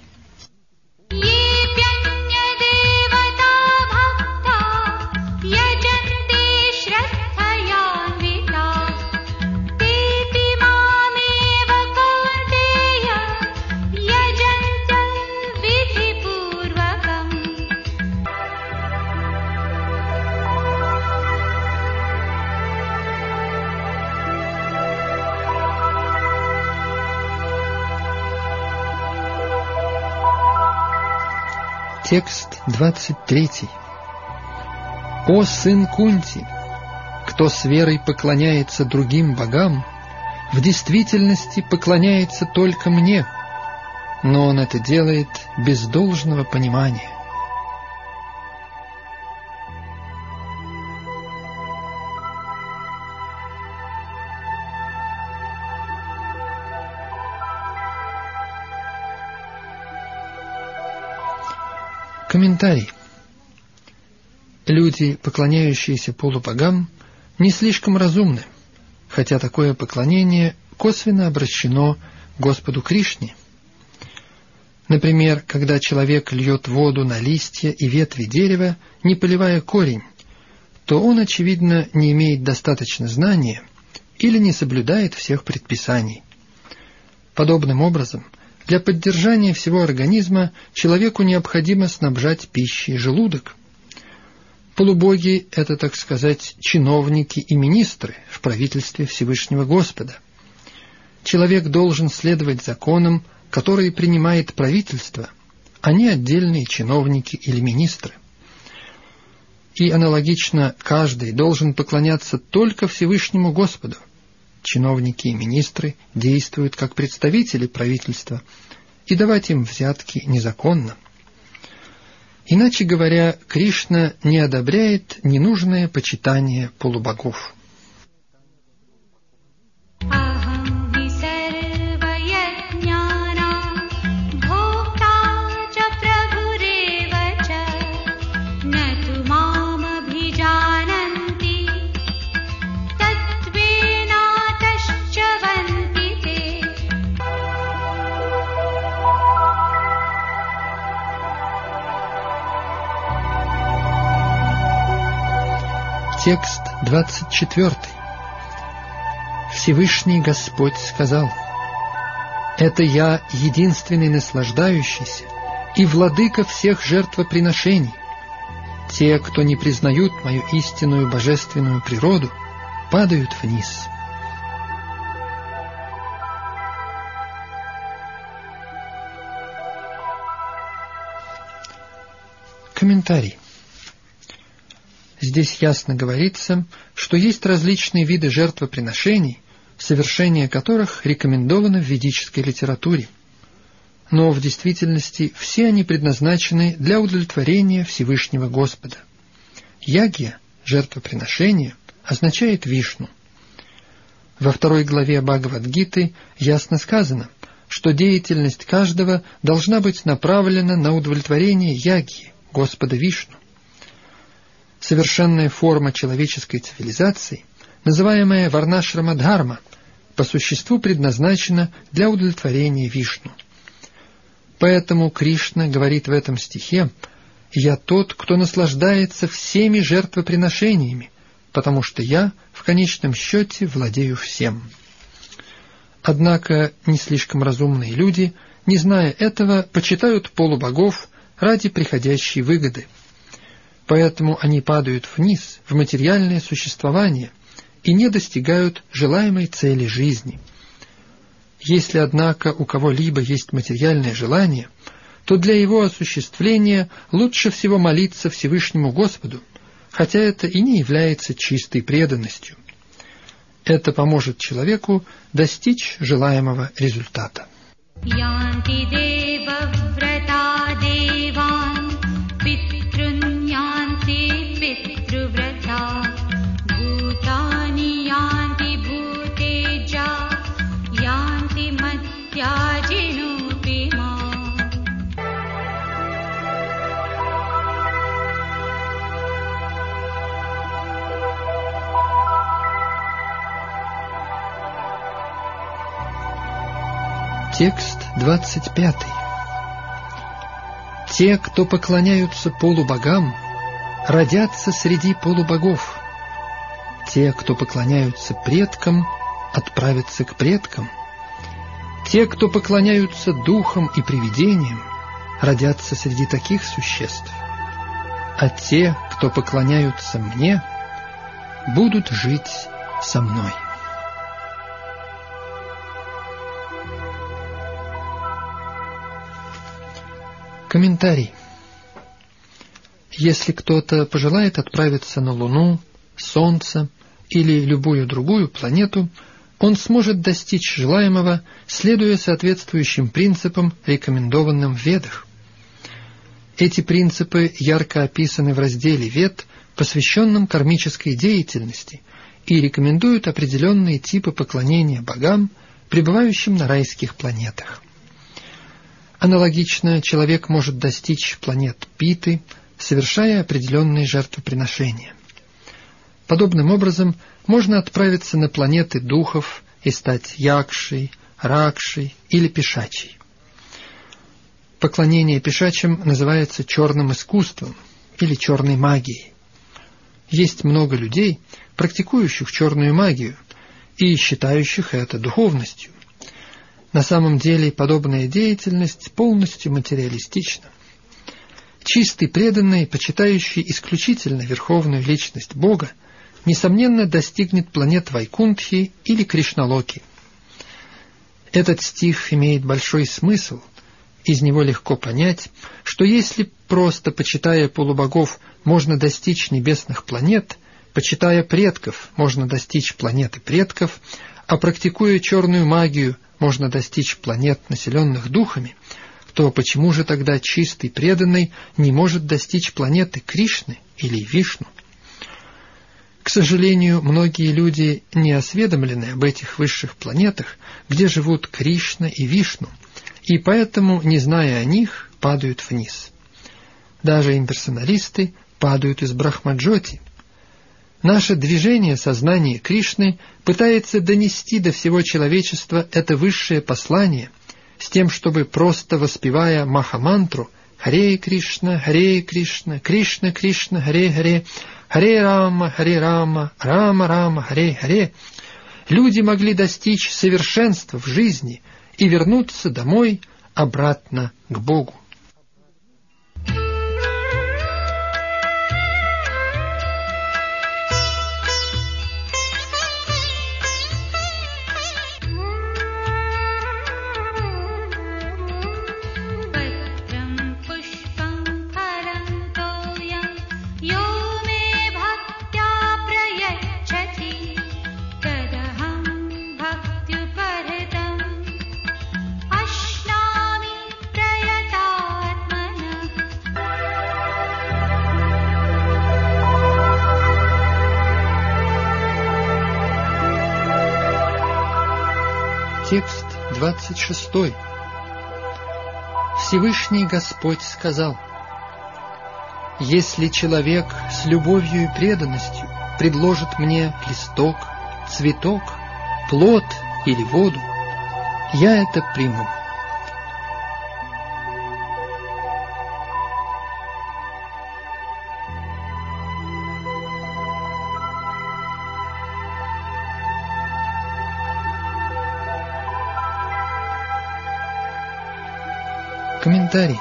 Текст двадцать третий. «О сын Кунти, кто с верой поклоняется другим богам, в действительности поклоняется только мне, но он это делает без должного понимания». Комментарий. Люди, поклоняющиеся полубогам, не слишком разумны, хотя такое поклонение косвенно обращено Господу Кришне. Например, когда человек льет воду на листья и ветви дерева, не поливая корень, то он, очевидно, не имеет достаточно знания или не соблюдает всех предписаний. Подобным образом, для поддержания всего организма человеку необходимо снабжать пищей желудок. Полубоги – это, так сказать, чиновники и министры в правительстве Всевышнего Господа. Человек должен следовать законам, которые принимает правительство, а не отдельные чиновники или министры. И аналогично каждый должен поклоняться только Всевышнему Господу. Чиновники и министры действуют как представители правительства, и давать им взятки незаконно. Иначе говоря, Кришна не одобряет ненужное почитание полубогов. Текст двадцать четвертый. Всевышний Господь сказал: «Это я, единственный наслаждающийся и владыка всех жертвоприношений. Те, кто не признают мою истинную божественную природу, падают вниз». Комментарий. Здесь ясно говорится, что есть различные виды жертвоприношений, совершение которых рекомендовано в ведической литературе. Но в действительности все они предназначены для удовлетворения Всевышнего Господа. Ягья, жертвоприношение, означает Вишну. Во второй главе Бхагавад-гиты ясно сказано, что деятельность каждого должна быть направлена на удовлетворение ягьи, Господа Вишну. Совершенная форма человеческой цивилизации, называемая Варнашрама-дхарма, по существу предназначена для удовлетворения Вишну. Поэтому Кришна говорит в этом стихе: «Я тот, кто наслаждается всеми жертвоприношениями, потому что я в конечном счете владею всем». Однако не слишком разумные люди, не зная этого, почитают полубогов ради приходящей выгоды. Поэтому они падают вниз в материальное существование и не достигают желаемой цели жизни. Если, однако, у кого-либо есть материальное желание, то для его осуществления лучше всего молиться Всевышнему Господу, хотя это и не является чистой преданностью. Это поможет человеку достичь желаемого результата. Текст двадцать пятый. Те, кто поклоняются полубогам, родятся среди полубогов. Те, кто поклоняются предкам, отправятся к предкам. Те, кто поклоняются духам и привидениям, родятся среди таких существ. А те, кто поклоняются мне, будут жить со мной. Комментарий. Если кто-то пожелает отправиться на Луну, Солнце или любую другую планету, он сможет достичь желаемого, следуя соответствующим принципам, рекомендованным в Ведах. Эти принципы ярко описаны в разделе Вед, посвященном кармической деятельности, и рекомендуют определенные типы поклонения богам, пребывающим на райских планетах. Аналогично человек может достичь планет Питы, совершая определенные жертвоприношения. Подобным образом можно отправиться на планеты духов и стать Якшей, Ракшей или Пишачей. Поклонение пишачам называется черным искусством или черной магией. Есть много людей, практикующих черную магию и считающих это духовностью. На самом деле подобная деятельность полностью материалистична. Чистый преданный, почитающий исключительно верховную личность Бога, несомненно достигнет планет Вайкунтхи или Кришналоки. Этот стих имеет большой смысл. Из него легко понять, что если просто почитая полубогов можно достичь небесных планет, почитая предков можно достичь планеты предков, а практикуя черную магию можно достичь планет, населенных духами, то почему же тогда чистый преданный не может достичь планеты Кришны или Вишну? К сожалению, многие люди не осведомлены об этих высших планетах, где живут Кришна и Вишну, и поэтому, не зная о них, падают вниз. Даже имперсоналисты падают из Брахмаджоти. Наше движение сознания Кришны пытается донести до всего человечества это высшее послание, с тем, чтобы, просто воспевая Махамантру «Харе Кришна, Харе Кришна, Кришна Кришна, Харе Харе, Харе Рама, Харе Рама, Рама Рама, Харе Харе», люди могли достичь совершенства в жизни и вернуться домой обратно к Богу. Текст двадцать шестой. Всевышний Господь сказал: «Если человек с любовью и преданностью предложит мне листок, цветок, плод или воду, я это приму». Комментарий.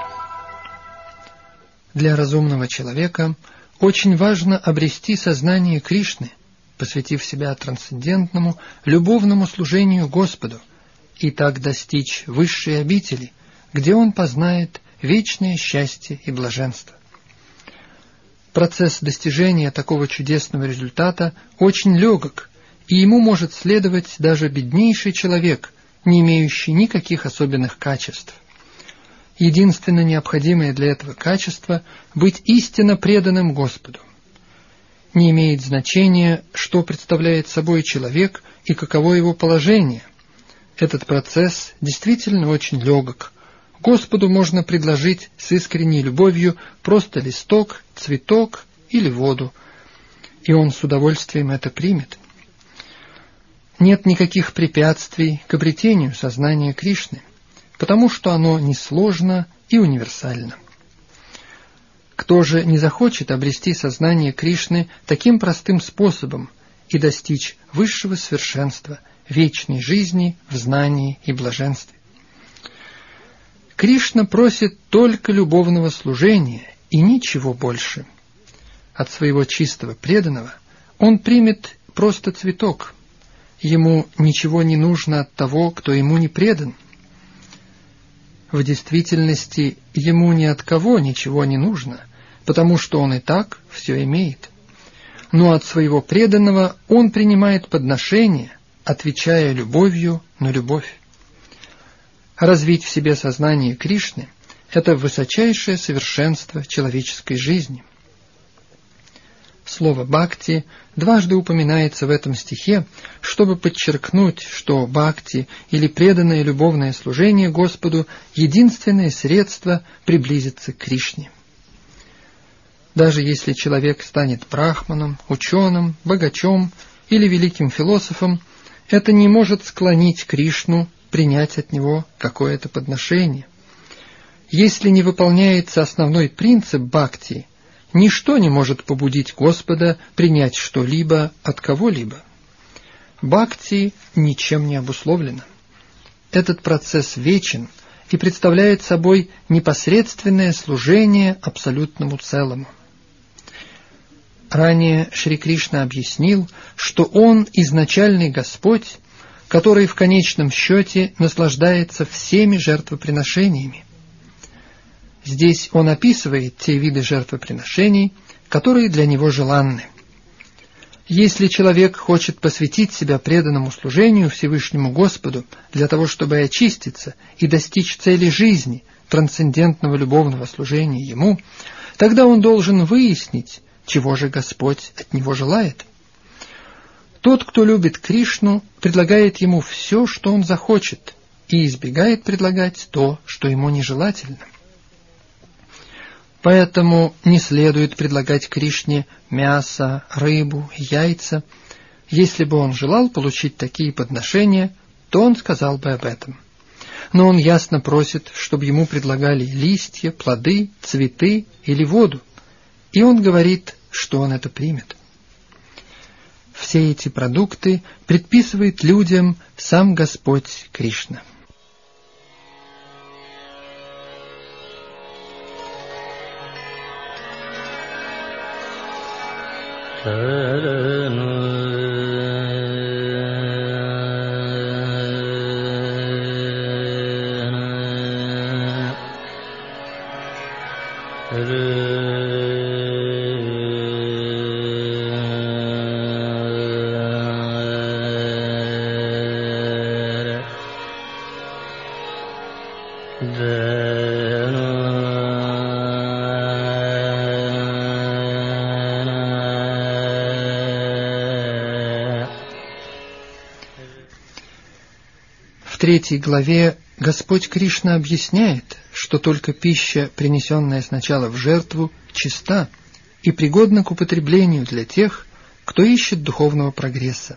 Для разумного человека очень важно обрести сознание Кришны, посвятив себя трансцендентному, любовному служению Господу, и так достичь высшей обители, где он познает вечное счастье и блаженство. Процесс достижения такого чудесного результата очень легок, и ему может следовать даже беднейший человек, не имеющий никаких особенных качеств. Единственно необходимое для этого качество – быть истинно преданным Господу. Не имеет значения, что представляет собой человек и каково его положение. Этот процесс действительно очень легок. Господу можно предложить с искренней любовью просто листок, цветок или воду, и он с удовольствием это примет. Нет никаких препятствий к обретению сознания Кришны. потому что оно несложно и универсально. Кто же не захочет обрести сознание Кришны таким простым способом и достичь высшего совершенства, вечной жизни в знании и блаженстве? Кришна просит только любовного служения и ничего больше. От своего чистого преданного он примет просто цветок. Ему ничего не нужно от того, кто ему не предан. В действительности ему ни от кого ничего не нужно, потому что он и так все имеет. Но от своего преданного он принимает подношение, отвечая любовью на любовь. Развить в себе сознание Кришны – это высочайшее совершенство человеческой жизни. Слово «бхакти» дважды упоминается в этом стихе, чтобы подчеркнуть, что бхакти или преданное любовное служение Господу – единственное средство приблизиться к Кришне. Даже если человек станет брахманом, ученым, богачом или великим философом, это не может склонить Кришну принять от него какое-то подношение. Если не выполняется основной принцип бхакти, ничто не может побудить Господа принять что-либо от кого-либо. Бхакти ничем не обусловлено. Этот процесс вечен и представляет собой непосредственное служение абсолютному целому. Ранее Шри Кришна объяснил, что Он изначальный Господь, который в конечном счете наслаждается всеми жертвоприношениями. Здесь он описывает те виды жертвоприношений, которые для него желанны. Если человек хочет посвятить себя преданному служению Всевышнему Господу для того, чтобы очиститься и достичь цели жизни, трансцендентного любовного служения Ему, тогда он должен выяснить, чего же Господь от него желает. Тот, кто любит Кришну, предлагает ему все, что он захочет, и избегает предлагать то, что ему нежелательно. Поэтому не следует предлагать Кришне мясо, рыбу, яйца. Если бы он желал получить такие подношения, то он сказал бы об этом. Но он ясно просит, чтобы ему предлагали листья, плоды, цветы или воду, и он говорит, что он это примет. Все эти продукты предписывает людям сам Господь Кришна. В третьей главе Господь Кришна объясняет, что только пища, принесенная сначала в жертву, чиста и пригодна к употреблению для тех, кто ищет духовного прогресса.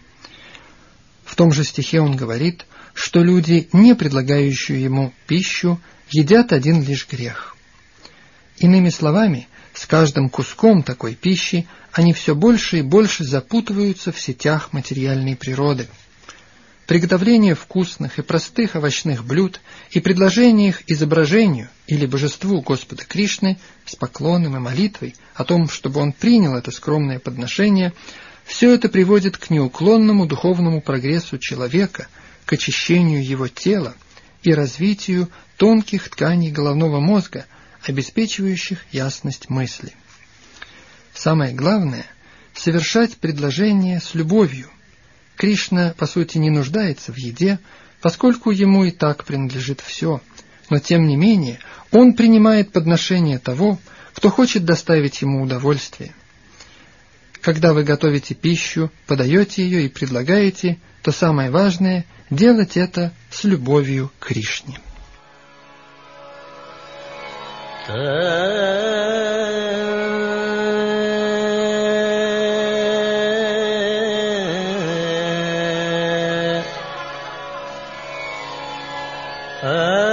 В том же стихе он говорит, что люди, не предлагающие ему пищу, едят один лишь грех. Иными словами, с каждым куском такой пищи они все больше и больше запутываются в сетях материальной природы. Приготовление вкусных и простых овощных блюд и предложение их изображению или божеству Господа Кришны с поклоном и молитвой о том, чтобы он принял это скромное подношение, все это приводит к неуклонному духовному прогрессу человека, к очищению его тела и развитию тонких тканей головного мозга, обеспечивающих ясность мысли. Самое главное – совершать предложение с любовью. Кришна, по сути, не нуждается в еде, поскольку ему и так принадлежит все, но тем не менее он принимает подношение того, кто хочет доставить ему удовольствие. Когда вы готовите пищу, подаете ее и предлагаете, то самое важное – делать это с любовью к Кришне. Uh...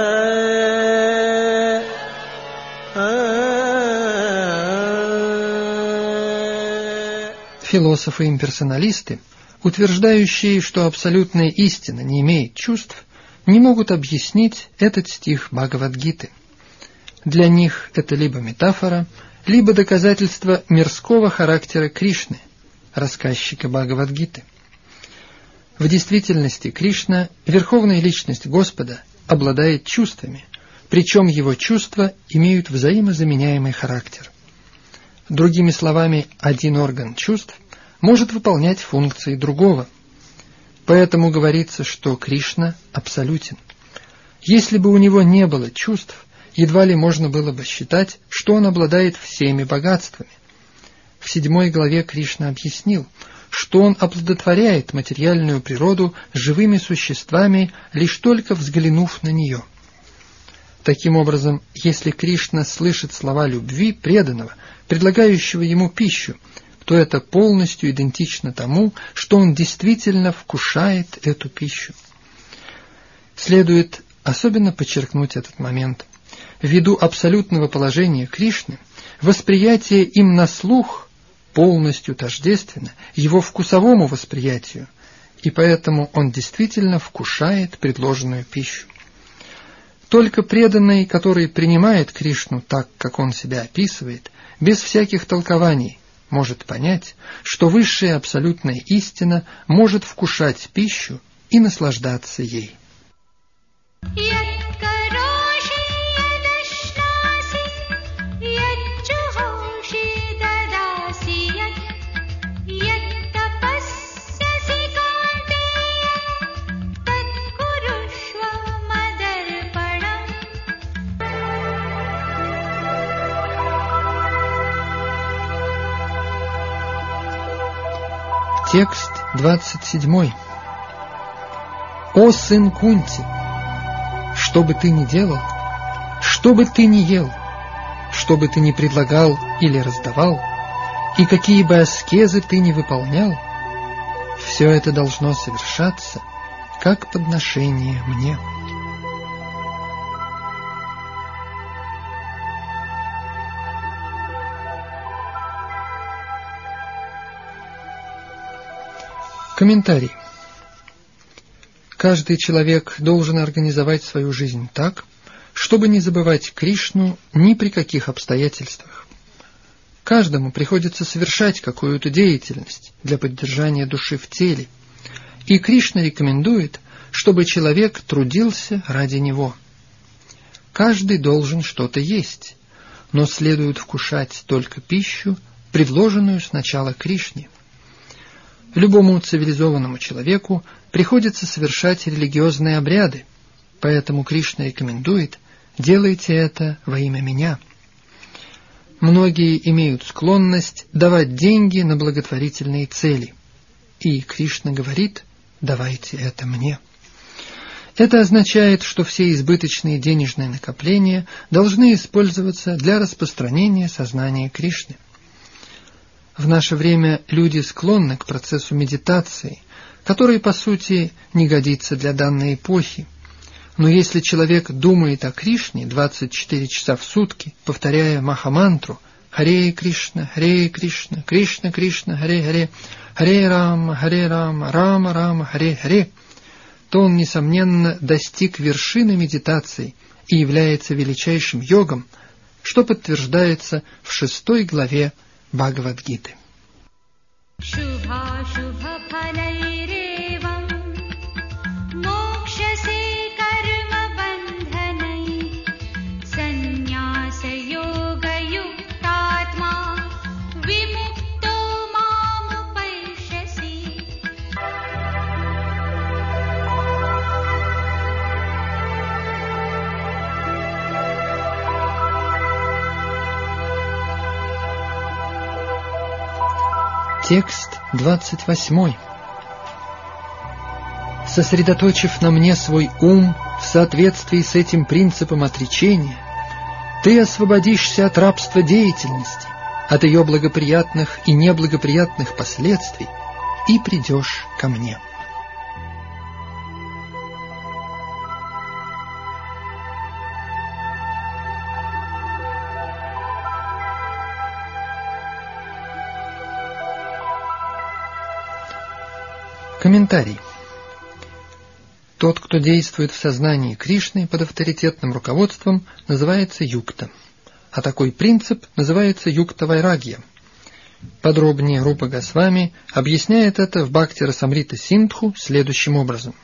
Философы-имперсоналисты, утверждающие, что абсолютная истина не имеет чувств, не могут объяснить этот стих Бхагавад-гиты. Для них это либо метафора, либо доказательство мирского характера Кришны, рассказчика Бхагавад-гиты. В действительности Кришна, верховная личность Господа, обладает чувствами, причем его чувства имеют взаимозаменяемый характер. Другими словами, один орган чувств может выполнять функции другого. Поэтому говорится, что Кришна абсолютен. Если бы у него не было чувств, едва ли можно было бы считать, что он обладает всеми богатствами. В седьмой главе Кришна объяснил, что он оплодотворяет материальную природу живыми существами, лишь только взглянув на нее. Таким образом, если Кришна слышит слова любви преданного, предлагающего ему пищу, то это полностью идентично тому, что он действительно вкушает эту пищу. Следует особенно подчеркнуть этот момент. Ввиду абсолютного положения Кришны, восприятие им на слух полностью тождественно его вкусовому восприятию, и поэтому он действительно вкушает предложенную пищу. Только преданный, который принимает Кришну так, как он себя описывает, без всяких толкований, может понять, что высшая абсолютная истина может вкушать пищу и наслаждаться ей. Текст двадцать седьмой. «О сын Кунти, что бы ты ни делал, что бы ты ни ел, что бы ты ни предлагал или раздавал, и какие бы аскезы ты ни выполнял, все это должно совершаться как подношение мне». Комментарий. Каждый человек должен организовать свою жизнь так, чтобы не забывать Кришну ни при каких обстоятельствах. Каждому приходится совершать какую-то деятельность для поддержания души в теле, и Кришна рекомендует, чтобы человек трудился ради него. Каждый должен что-то есть, но следует вкушать только пищу, предложенную сначала Кришне. Любому цивилизованному человеку приходится совершать религиозные обряды, поэтому Кришна рекомендует: делайте это во имя меня. Многие имеют склонность давать деньги на благотворительные цели, и Кришна говорит: давайте это мне. Это означает, что все избыточные денежные накопления должны использоваться для распространения сознания Кришны. В наше время люди склонны к процессу медитации, который, по сути, не годится для данной эпохи. Но если человек думает о Кришне двадцать четыре часа в сутки, повторяя махамантру «Харе Кришна, Харе Кришна, Кришна Кришна, Харе Харе, Харе Рама, Харе Рама, Рама Рама, Харе Харе», то он, несомненно, достиг вершины медитации и является величайшим йогом, что подтверждается в шестой главе Бхагавад-гиты. Shubha shubha phalairevam mokshase karma bandhanai sannyasa yoga yuktatma vimukto mam paishyasi. Текст двадцать восьмой. Сосредоточив на мне свой ум в соответствии с этим принципом отречения, ты освободишься от рабства деятельности, от ее благоприятных и неблагоприятных последствий, и придешь ко мне. Комментарий. Тот, кто действует в сознании Кришны под авторитетным руководством, называется юкта, а такой принцип называется юкта-вайрагья. Подробнее Рупа Госвами объясняет это в Бхакти-расамрита Синдху следующим образом.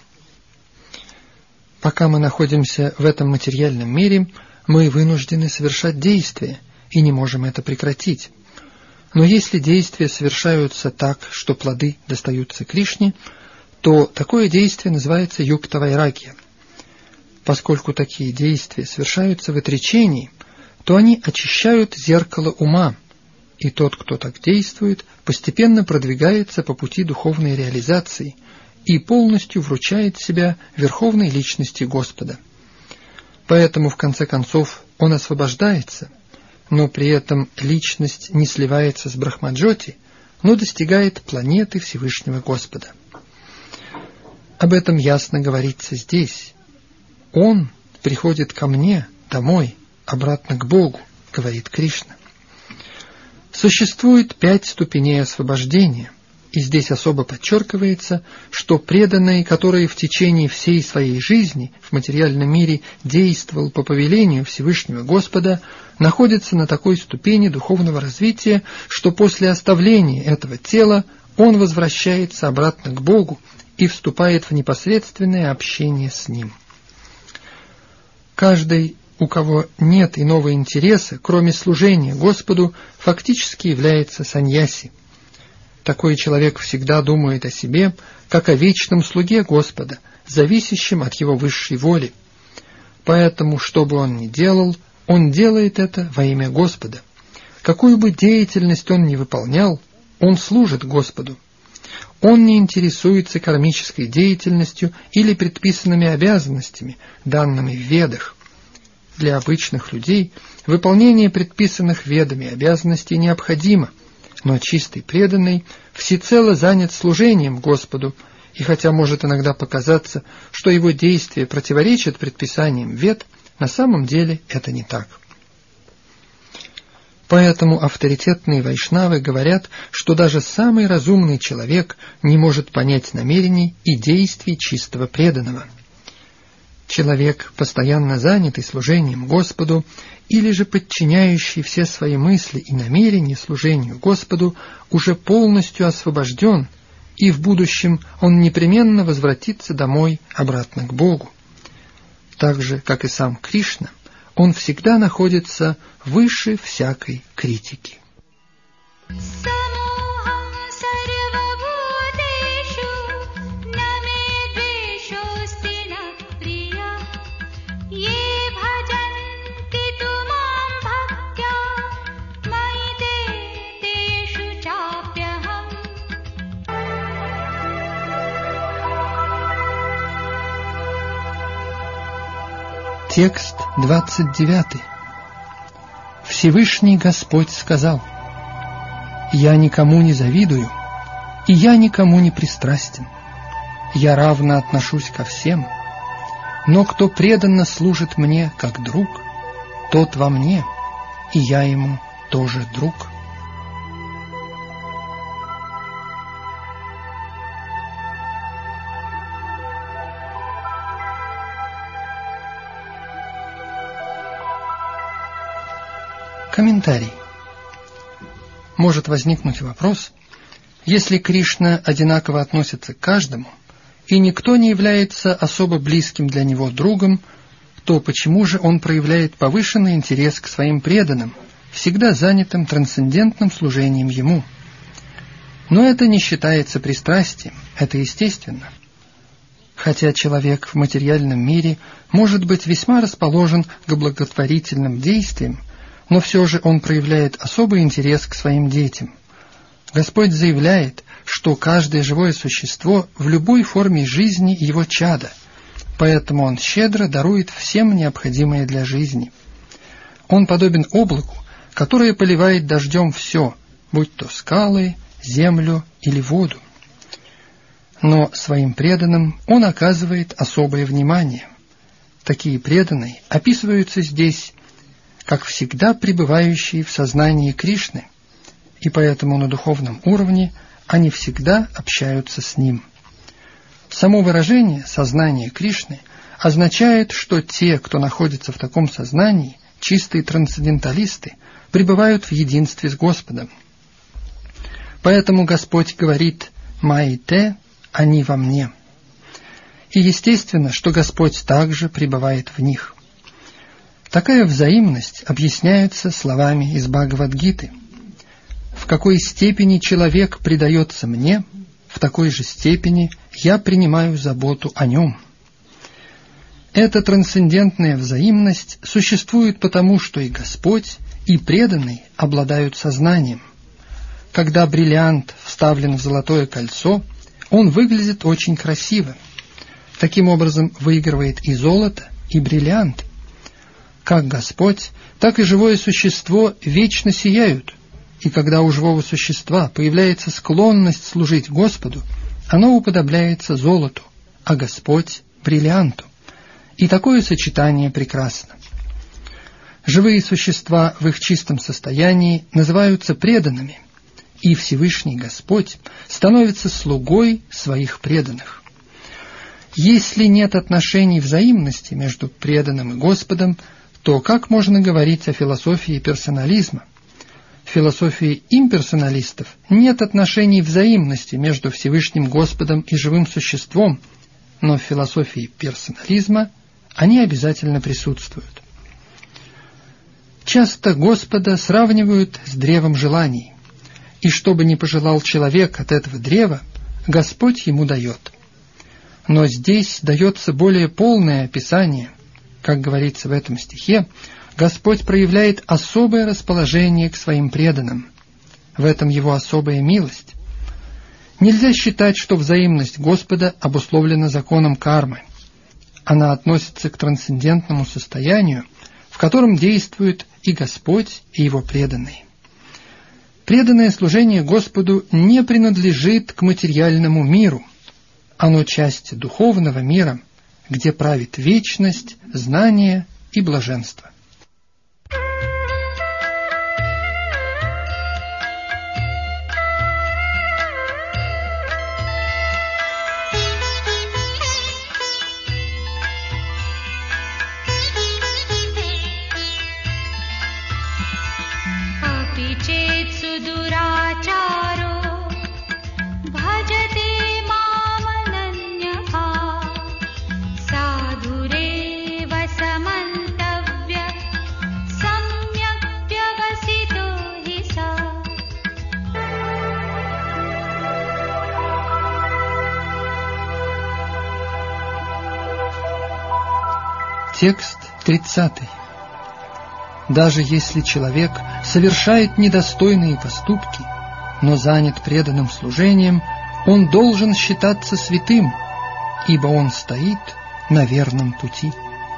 Пока мы находимся в этом материальном мире, мы вынуждены совершать действия и не можем это прекратить. Но если действия совершаются так, что плоды достаются Кришне, то такое действие называется юкта-вайрагья. Поскольку такие действия совершаются в отречении, то они очищают зеркало ума, и тот, кто так действует, постепенно продвигается по пути духовной реализации и полностью вручает себя Верховной Личности Господа. Поэтому, в конце концов, он освобождается, но при этом личность не сливается с Брахмаджоти, но достигает планеты Всевышнего Господа. Об этом ясно говорится здесь. Он приходит ко мне, домой, обратно к Богу, говорит Кришна. Существует пять ступеней освобождения, и здесь особо подчеркивается, что преданный, который в течение всей своей жизни в материальном мире действовал по повелению Всевышнего Господа, находится на такой ступени духовного развития, что после оставления этого тела он возвращается обратно к Богу и вступает в непосредственное общение с Ним. Каждый, у кого нет иного интереса, кроме служения Господу, фактически является саньяси. Такой человек всегда думает о себе, как о вечном слуге Господа, зависящем от его высшей воли. Поэтому, что бы он ни делал, он делает это во имя Господа. Какую бы деятельность он ни выполнял, он служит Господу. Он не интересуется кармической деятельностью или предписанными обязанностями, данными в Ведах. Для обычных людей выполнение предписанных Ведами обязанностей необходимо, но чистый преданный всецело занят служением Господу, и хотя может иногда показаться, что его действия противоречат предписаниям Вед, на самом деле это не так. Поэтому авторитетные вайшнавы говорят, что даже самый разумный человек не может понять намерений и действий чистого преданного. Человек, постоянно занятый служением Господу, или же подчиняющий все свои мысли и намерения служению Господу, уже полностью освобожден, и в будущем он непременно возвратится домой, обратно к Богу. Так же, как и сам Кришна, он всегда находится выше всякой критики. Текст двадцать девятый. Всевышний Господь сказал: «Я никому не завидую, и я никому не пристрастен. Я равно отношусь ко всем, но кто преданно служит мне как друг, тот во мне, и я ему тоже друг». Комментарий. Может возникнуть вопрос: если Кришна одинаково относится к каждому, и никто не является особо близким для него другом, то почему же он проявляет повышенный интерес к своим преданным, всегда занятым трансцендентным служением ему? Но это не считается пристрастием, это естественно. Хотя человек в материальном мире может быть весьма расположен к благотворительным действиям, но все же он проявляет особый интерес к своим детям. Господь заявляет, что каждое живое существо в любой форме жизни его чадо, поэтому он щедро дарует всем необходимое для жизни. Он подобен облаку, которое поливает дождем все, будь то скалы, землю или воду. Но своим преданным он оказывает особое внимание. Такие преданные описываются здесь как всегда пребывающие в сознании Кришны, и поэтому на духовном уровне они всегда общаются с Ним. Само выражение «сознание Кришны» означает, что те, кто находится в таком сознании, чистые трансценденталисты, пребывают в единстве с Господом. Поэтому Господь говорит «Маите, они во мне». И естественно, что Господь также пребывает в них. Такая взаимность объясняется словами из Бхагавад-гиты: «В какой степени человек предается мне, в такой же степени я принимаю заботу о нем». Эта трансцендентная взаимность существует потому, что и Господь, и преданный обладают сознанием. Когда бриллиант вставлен в золотое кольцо, он выглядит очень красиво. Таким образом выигрывает и золото, и бриллиант. Как Господь, так и живое существо вечно сияют, и когда у живого существа появляется склонность служить Господу, оно уподобляется золоту, а Господь — бриллианту. И такое сочетание прекрасно. Живые существа в их чистом состоянии называются преданными, и Всевышний Господь становится слугой своих преданных. Если нет отношений взаимности между преданным и Господом, то как можно говорить о философии персонализма? В философии имперсоналистов нет отношений взаимности между Всевышним Господом и живым существом, но в философии персонализма они обязательно присутствуют. Часто Господа сравнивают с древом желаний, и что бы ни пожелал человек от этого древа, Господь ему дает. Но здесь дается более полное описание. Как говорится в этом стихе, Господь проявляет особое расположение к своим преданным. В этом его особая милость. Нельзя считать, что взаимность Господа обусловлена законом кармы. Она относится к трансцендентному состоянию, в котором действует и Господь, и его преданные. Преданное служение Господу не принадлежит к материальному миру. Оно часть духовного мира, где правит вечность, знание и блаженство. Текст тридцатый. Даже если человек совершает недостойные поступки, но занят преданным служением, он должен считаться святым, ибо он стоит на верном пути.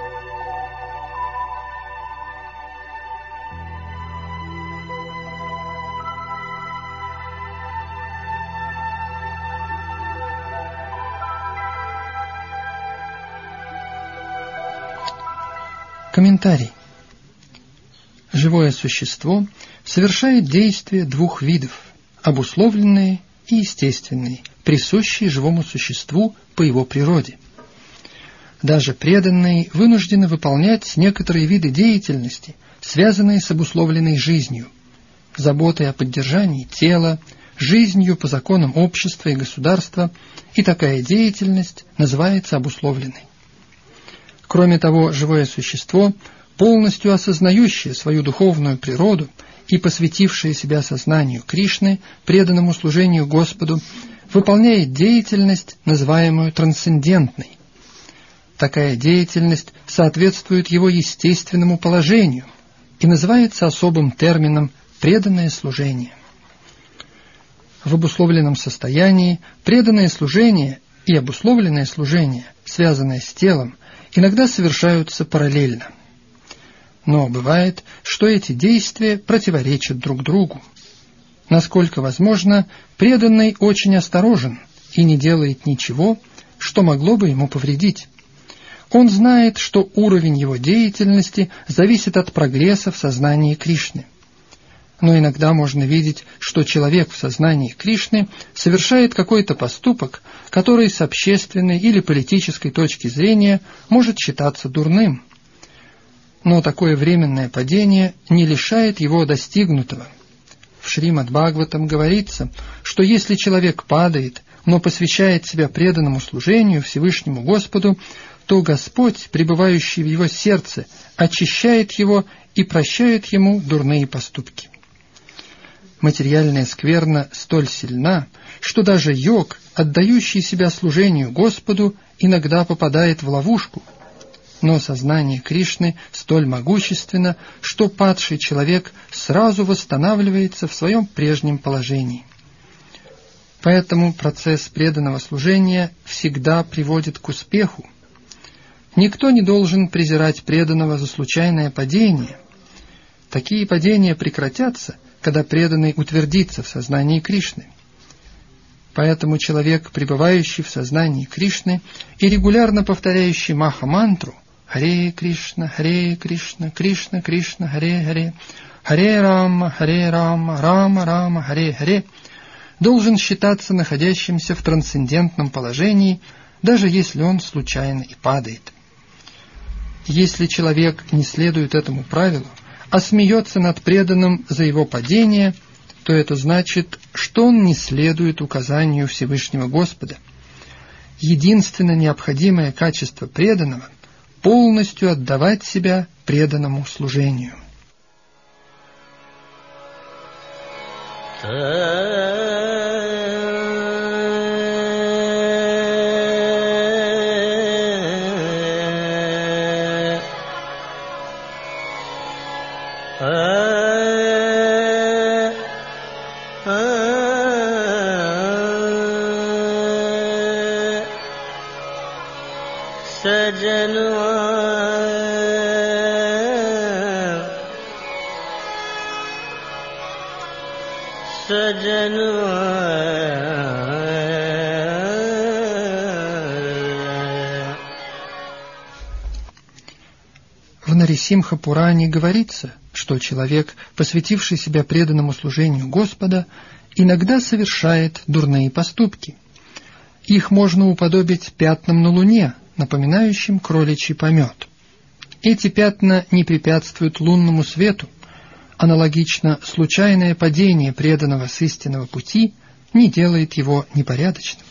Комментарий. Живое существо совершает действия двух видов, обусловленные и естественные, присущие живому существу по его природе. Даже преданные вынуждены выполнять некоторые виды деятельности, связанные с обусловленной жизнью, заботой о поддержании тела, жизнью по законам общества и государства, и такая деятельность называется обусловленной. Кроме того, живое существо, полностью осознающее свою духовную природу и посвятившее себя сознанию Кришны, преданному служению Господу, выполняет деятельность, называемую трансцендентной. Такая деятельность соответствует его естественному положению и называется особым термином «преданное служение». В обусловленном состоянии преданное служение и обусловленное служение, связанное с телом, иногда совершаются параллельно. Но бывает, что эти действия противоречат друг другу. Насколько возможно, преданный очень осторожен и не делает ничего, что могло бы ему повредить. Он знает, что уровень его деятельности зависит от прогресса в сознании Кришны. Но иногда можно видеть, что человек в сознании Кришны совершает какой-то поступок, который с общественной или политической точки зрения может считаться дурным. Но такое временное падение не лишает его достигнутого. В Шримад-Бхагаватам говорится, что если человек падает, но посвящает себя преданному служению Всевышнему Господу, то Господь, пребывающий в его сердце, очищает его и прощает ему дурные поступки. Материальная скверна столь сильна, что даже йог, отдающий себя служению Господу, иногда попадает в ловушку. Но сознание Кришны столь могущественно, что падший человек сразу восстанавливается в своем прежнем положении. Поэтому процесс преданного служения всегда приводит к успеху. Никто не должен презирать преданного за случайное падение. Такие падения прекратятся, когда преданный утвердится в сознании Кришны. Поэтому человек, пребывающий в сознании Кришны и регулярно повторяющий Маха-мантру «Харе Кришна, Харе Кришна, Кришна Кришна, Харе Харе, Харе Рама, Харе Рама, Рама Рама, Харе Харе», должен считаться находящимся в трансцендентном положении, даже если он случайно и падает. Если человек не следует этому правилу, а смеется над преданным за его падение, то это значит, что он не следует указанию Всевышнего Господа. Единственно необходимое качество преданного – полностью отдавать себя преданному служению. В Нарисимха-Пуране говорится, что человек, посвятивший себя преданному служению Господа, иногда совершает дурные поступки. Их можно уподобить пятнам на луне, напоминающим кроличий помет. Эти пятна не препятствуют лунному свету. Аналогично, случайное падение преданного с истинного пути не делает его непорядочным.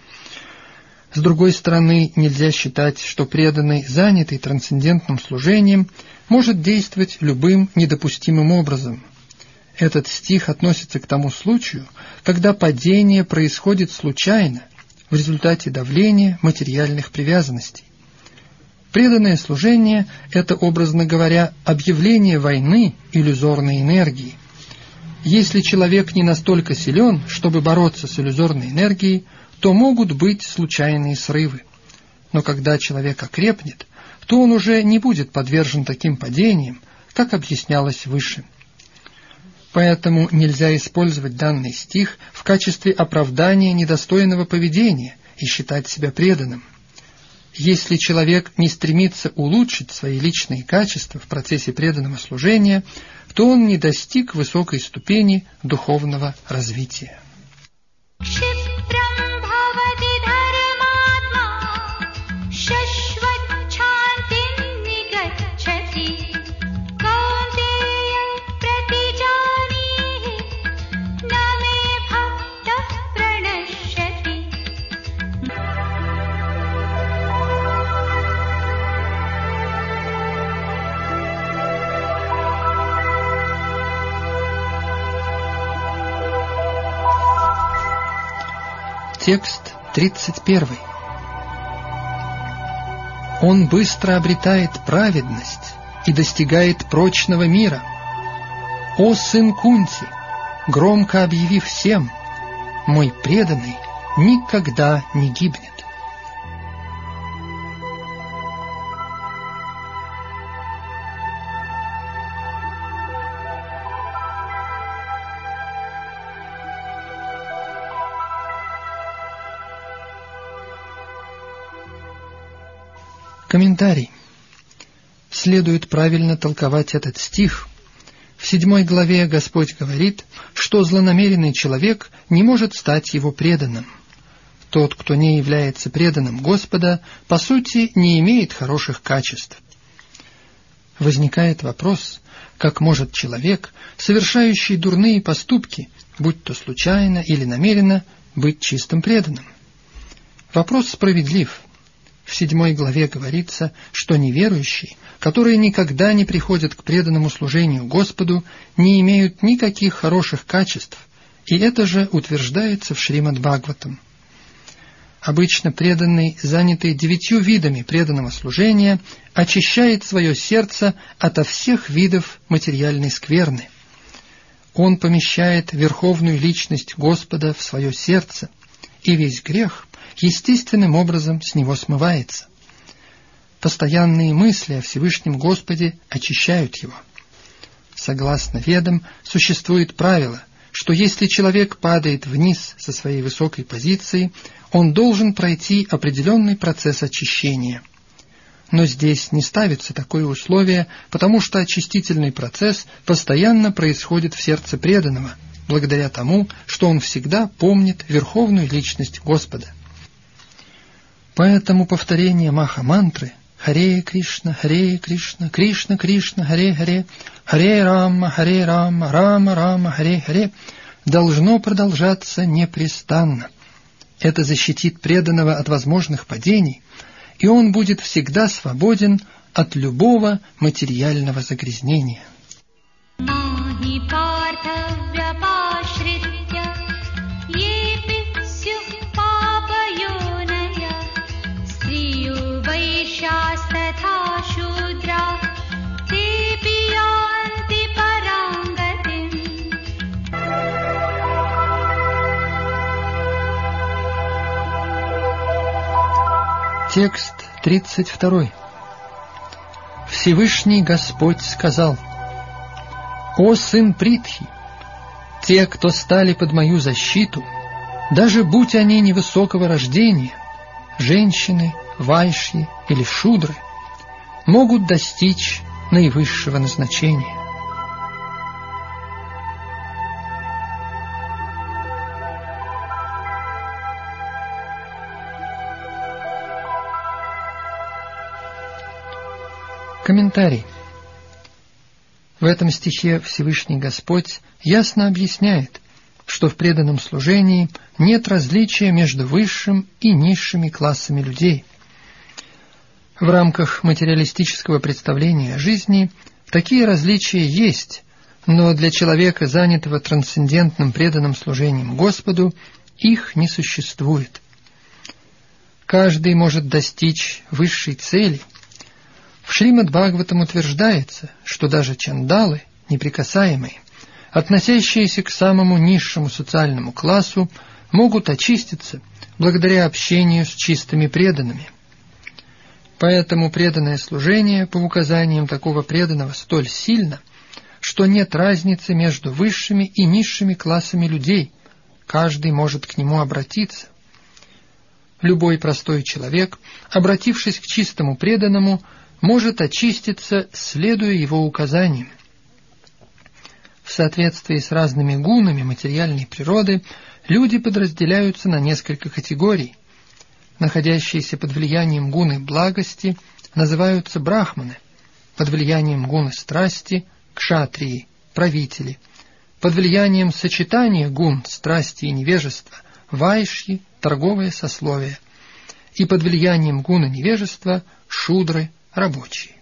С другой стороны, нельзя считать, что преданный, занятый трансцендентным служением, может действовать любым недопустимым образом. Этот стих относится к тому случаю, когда падение происходит случайно, в результате давления материальных привязанностей. Преданное служение – это, образно говоря, объявление войны иллюзорной энергии. Если человек не настолько силен, чтобы бороться с иллюзорной энергией, то могут быть случайные срывы. Но когда человек окрепнет, то он уже не будет подвержен таким падениям, как объяснялось выше. Поэтому нельзя использовать данный стих в качестве оправдания недостойного поведения и считать себя преданным. Если человек не стремится улучшить свои личные качества в процессе преданного служения, то он не достиг высокой ступени духовного развития. Текст тридцать первый. Он быстро обретает праведность и достигает прочного мира. О сын Кунти, громко объяви всем, мой преданный никогда не гибнет. Комментарий. Следует правильно толковать этот стих. В седьмой главе Господь говорит, что злонамеренный человек не может стать его преданным. Тот, кто не является преданным Господа, по сути, не имеет хороших качеств. Возникает вопрос, как может человек, совершающий дурные поступки, будь то случайно или намеренно, быть чистым преданным? Вопрос справедлив. В седьмой главе говорится, что неверующие, которые никогда не приходят к преданному служению Господу, не имеют никаких хороших качеств, и это же утверждается в Шримад-Бхагаватам. Обычно преданный, занятый девятью видами преданного служения, очищает свое сердце ото всех видов материальной скверны. Он помещает верховную личность Господа в свое сердце, и весь грех естественным образом с него смывается. Постоянные мысли о Всевышнем Господе очищают его. Согласно Ведам, существует правило, что если человек падает вниз со своей высокой позиции, он должен пройти определенный процесс очищения. Но здесь не ставится такое условие, потому что очистительный процесс постоянно происходит в сердце преданного, благодаря тому, что он всегда помнит верховную личность Господа. Поэтому повторение Маха-мантры «Харе Кришна, Харе Кришна, Кришна Кришна, Харе Харе, Харе Рама, Харе Рама, Рама Рама, Харе Харе» должно продолжаться непрестанно. Это защитит преданного от возможных падений, и он будет всегда свободен от любого материального загрязнения. Текст тридцать два. Всевышний Господь сказал: «О сын Притхи, те, кто стали под мою защиту, даже будь они невысокого рождения, женщины, вайшьи или шудры, могут достичь наивысшего назначения». Комментарий. В этом стихе Всевышний Господь ясно объясняет, что в преданном служении нет различия между высшим и низшими классами людей. В рамках материалистического представления о жизни такие различия есть, но для человека, занятого трансцендентным преданным служением Господу, их не существует. Каждый может достичь высшей цели. В Шримад-Бхагаватам утверждается, что даже чандалы, неприкасаемые, относящиеся к самому низшему социальному классу, могут очиститься благодаря общению с чистыми преданными. Поэтому преданное служение по указаниям такого преданного столь сильно, что нет разницы между высшими и низшими классами людей, каждый может к нему обратиться. Любой простой человек, обратившись к чистому преданному, может очиститься, следуя его указаниям. В соответствии с разными гунами материальной природы люди подразделяются на несколько категорий. Находящиеся под влиянием гуны благости называются брахманы, под влиянием гуны страсти – кшатрии, правители, под влиянием сочетания гун страсти и невежества – вайшьи, торговое сословие, и под влиянием гуны невежества – шудры, рабочие.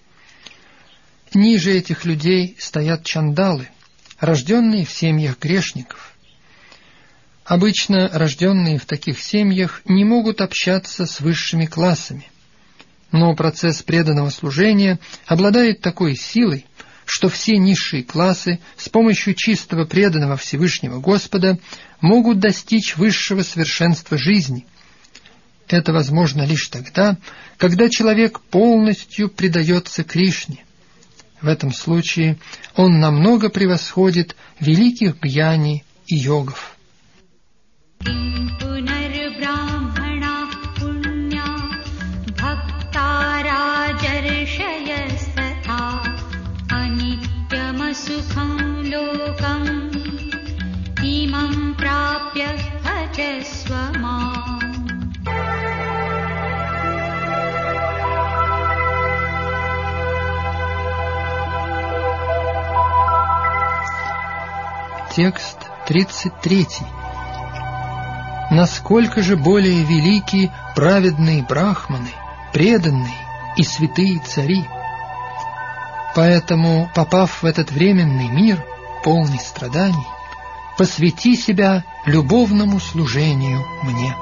Ниже этих людей стоят чандалы, рожденные в семьях грешников. Обычно рожденные в таких семьях не могут общаться с высшими классами, но процесс преданного служения обладает такой силой, что все низшие классы с помощью чистого преданного Всевышнего Господа могут достичь высшего совершенства жизни. Это возможно лишь тогда, когда человек полностью предается Кришне. В этом случае он намного превосходит великих гьяни и йогов. Сукха लोकम् इमं प्राप्य भजस्व माम्. Текст тридцать третий. Насколько же более велики праведные брахманы, преданные и святые цари. Поэтому, попав в этот временный мир, полный страданий, посвяти себя любовному служению мне.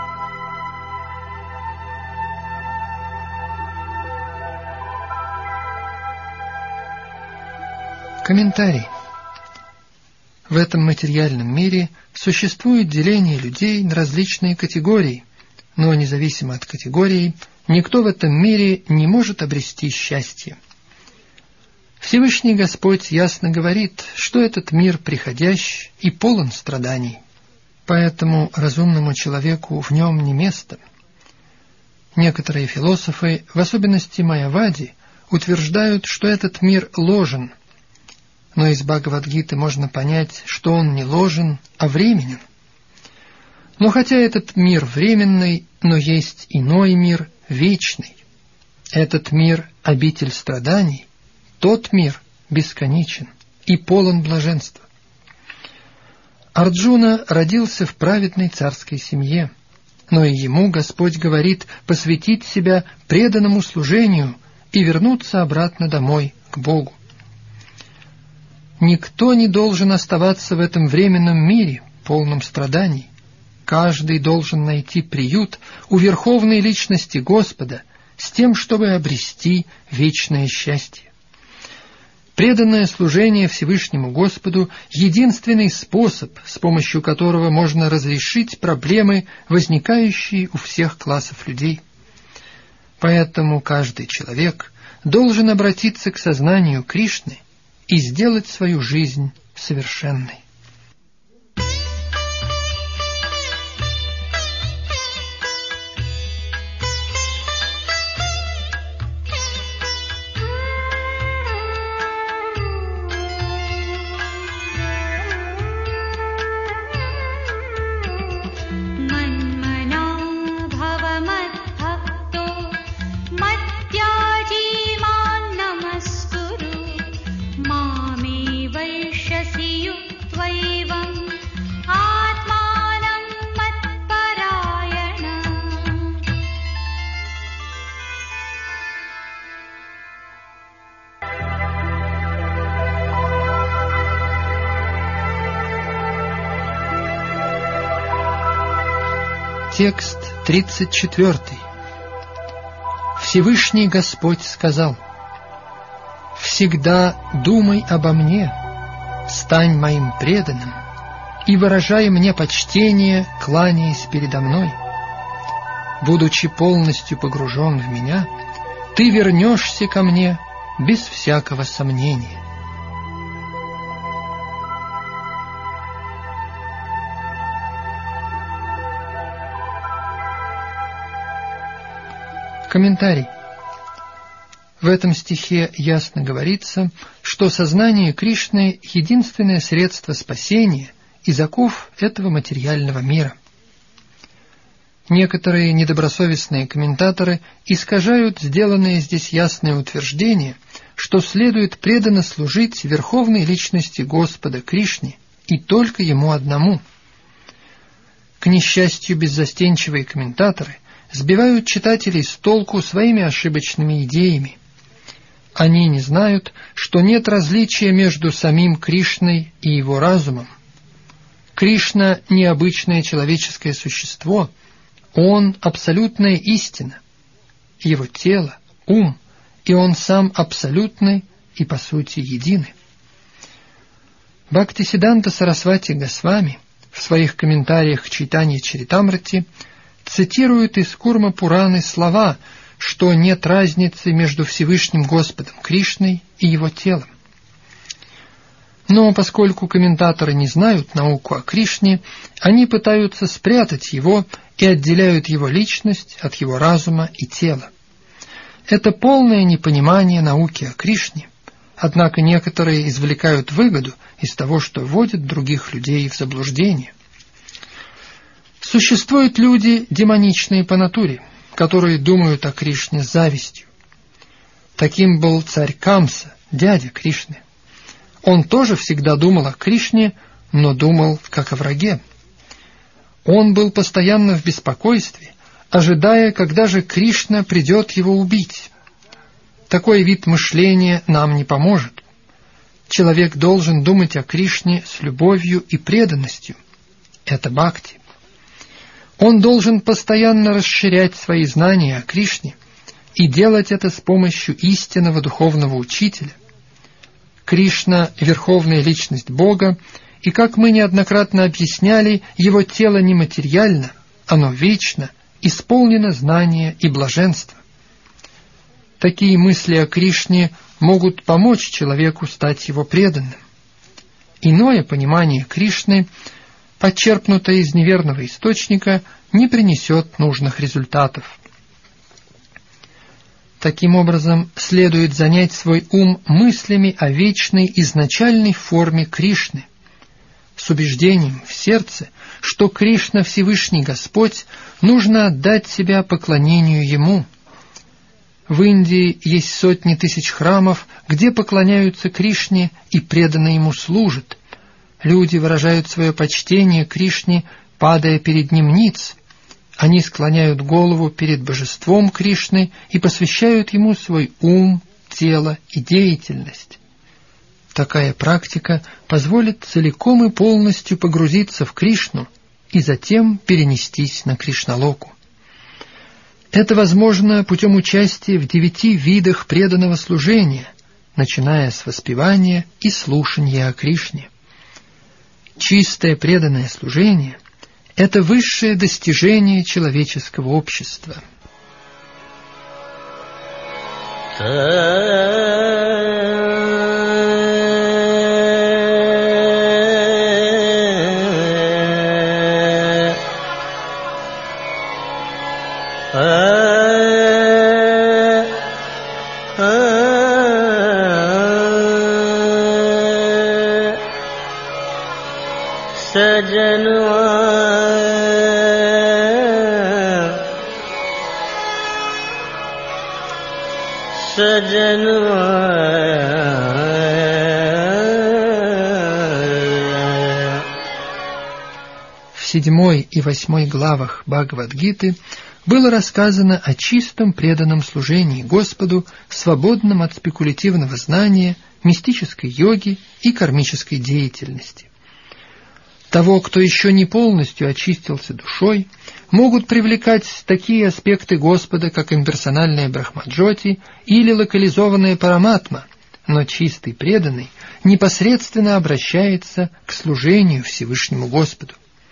Комментарий. В этом материальном мире существует деление людей на различные категории, но независимо от категории, никто в этом мире не может обрести счастье. Всевышний Господь ясно говорит, что этот мир приходящ и полон страданий, поэтому разумному человеку в нем не место. Некоторые философы, в особенности Майявади, утверждают, что этот мир ложен, но из Бхагавад-гиты можно понять, что он не ложен, а временен. Но хотя этот мир временный, но есть иной мир, вечный. Этот мир – обитель страданий, тот мир бесконечен и полон блаженства. Арджуна родился в праведной царской семье, но и ему Господь говорит посвятить себя преданному служению и вернуться обратно домой, к Богу. Никто не должен оставаться в этом временном мире, полном страданий. Каждый должен найти приют у верховной личности Господа с тем, чтобы обрести вечное счастье. Преданное служение Всевышнему Господу – единственный способ, с помощью которого можно разрешить проблемы, возникающие у всех классов людей. Поэтому каждый человек должен обратиться к сознанию Кришны и сделать свою жизнь совершенной. Текст тридцать четвертый. Всевышний Господь сказал: «Всегда думай обо мне, стань моим преданным и выражай мне почтение, кланяясь передо мной. Будучи полностью погружен в меня, ты вернешься ко мне без всякого сомнения». Комментарий. В этом стихе ясно говорится, что сознание Кришны – единственное средство спасения из оков этого материального мира. Некоторые недобросовестные комментаторы искажают сделанное здесь ясное утверждение, что следует преданно служить верховной личности Господа Кришне и только Ему одному. К несчастью, беззастенчивые комментаторы сбивают читателей с толку своими ошибочными идеями. Они не знают, что нет различия между самим Кришной и его разумом. Кришна – необычное человеческое существо, он – абсолютная истина, его тело – ум, и он сам абсолютный и по сути единый. Бхактисиданта Сарасвати Госвами в своих комментариях к Чайтанья-чаритамрити цитирует из Курма-Пураны слова, что нет разницы между Всевышним Господом Кришной и его телом. Но поскольку комментаторы не знают науку о Кришне, они пытаются спрятать его и отделяют его личность от его разума и тела. Это полное непонимание науки о Кришне, Однако некоторые извлекают выгоду из того, что вводят других людей в заблуждение. Существуют люди демоничные по натуре, которые думают о Кришне с завистью. Таким был царь Камса, дядя Кришны. Он тоже всегда думал о Кришне, но думал как о враге. Он был постоянно в беспокойстве, ожидая, когда же Кришна придет его убить. Такой вид мышления нам не поможет. Человек должен думать о Кришне с любовью и преданностью. Это бхакти. Он должен постоянно расширять свои знания о Кришне и делать это с помощью истинного духовного учителя. Кришна – верховная личность Бога, и, как мы неоднократно объясняли, его тело нематериально, оно вечно, исполнено знания и блаженства. Такие мысли о Кришне могут помочь человеку стать его преданным. Иное понимание Кришны, подчерпнутое из неверного источника, не принесет нужных результатов. Таким образом, следует занять свой ум мыслями о вечной изначальной форме Кришны, с убеждением в сердце, что Кришна Всевышний Господь, нужно отдать себя поклонению Ему. В Индии есть сотни тысяч храмов, где поклоняются Кришне и преданно Ему служат. Люди выражают свое почтение Кришне, падая перед Ним ниц. Они склоняют голову перед божеством Кришны и посвящают Ему свой ум, тело и деятельность. Такая практика позволит целиком и полностью погрузиться в Кришну и затем перенестись на Кришналоку. Это возможно путем участия в девяти видах преданного служения, начиная с воспевания и слушания о Кришне. Чистое преданное служение – это высшее достижение человеческого общества. В седьмой и восьмой главах Бхагавад-гиты было рассказано о чистом преданном служении Господу, свободном от спекулятивного знания, мистической йоги и кармической деятельности. Того, кто еще не полностью очистился душой, могут привлекать такие аспекты Господа, как имперсональная Брахмаджоти или локализованная Параматма, но чистый преданный непосредственно обращается к служению Всевышнему Господу.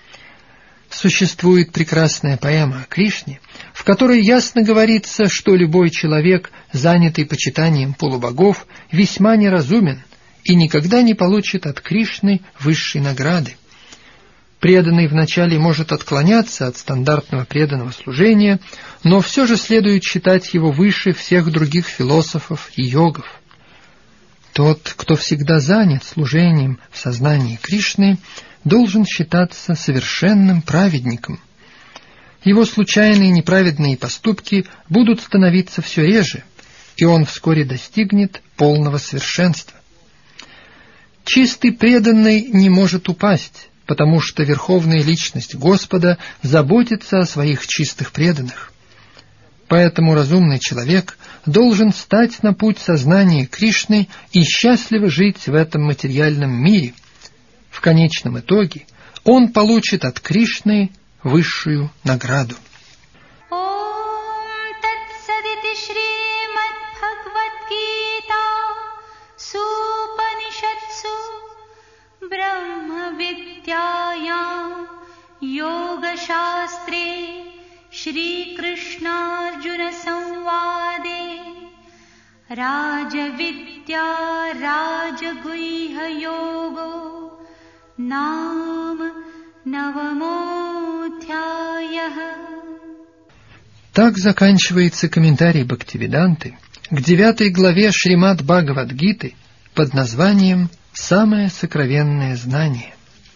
Существует прекрасная поэма о Кришне, в которой ясно говорится, что любой человек, занятый почитанием полубогов, весьма неразумен и никогда не получит от Кришны высшей награды. Преданный вначале может отклоняться от стандартного преданного служения, но все же следует считать его выше всех других философов и йогов. Тот, кто всегда занят служением в сознании Кришны, должен считаться совершенным праведником. Его случайные неправедные поступки будут становиться все реже, и он вскоре достигнет полного совершенства. Чистый преданный не может упасть, потому что верховная личность Господа заботится о своих чистых преданных. Поэтому разумный человек должен стать на путь сознания Кришны и счастливо жить в этом материальном мире. В конечном итоге он получит от Кришны высшую награду. Йога-шастре Шри Кришна-Арджуна Самваде Раджа-видья Раджа-гуйха-його Нам Навамодхьяя. Так заканчивается комментарий Бхактивиданты к девятой главе Шримад Бхагавад-гиты, под названием «Самое сокровенное знание».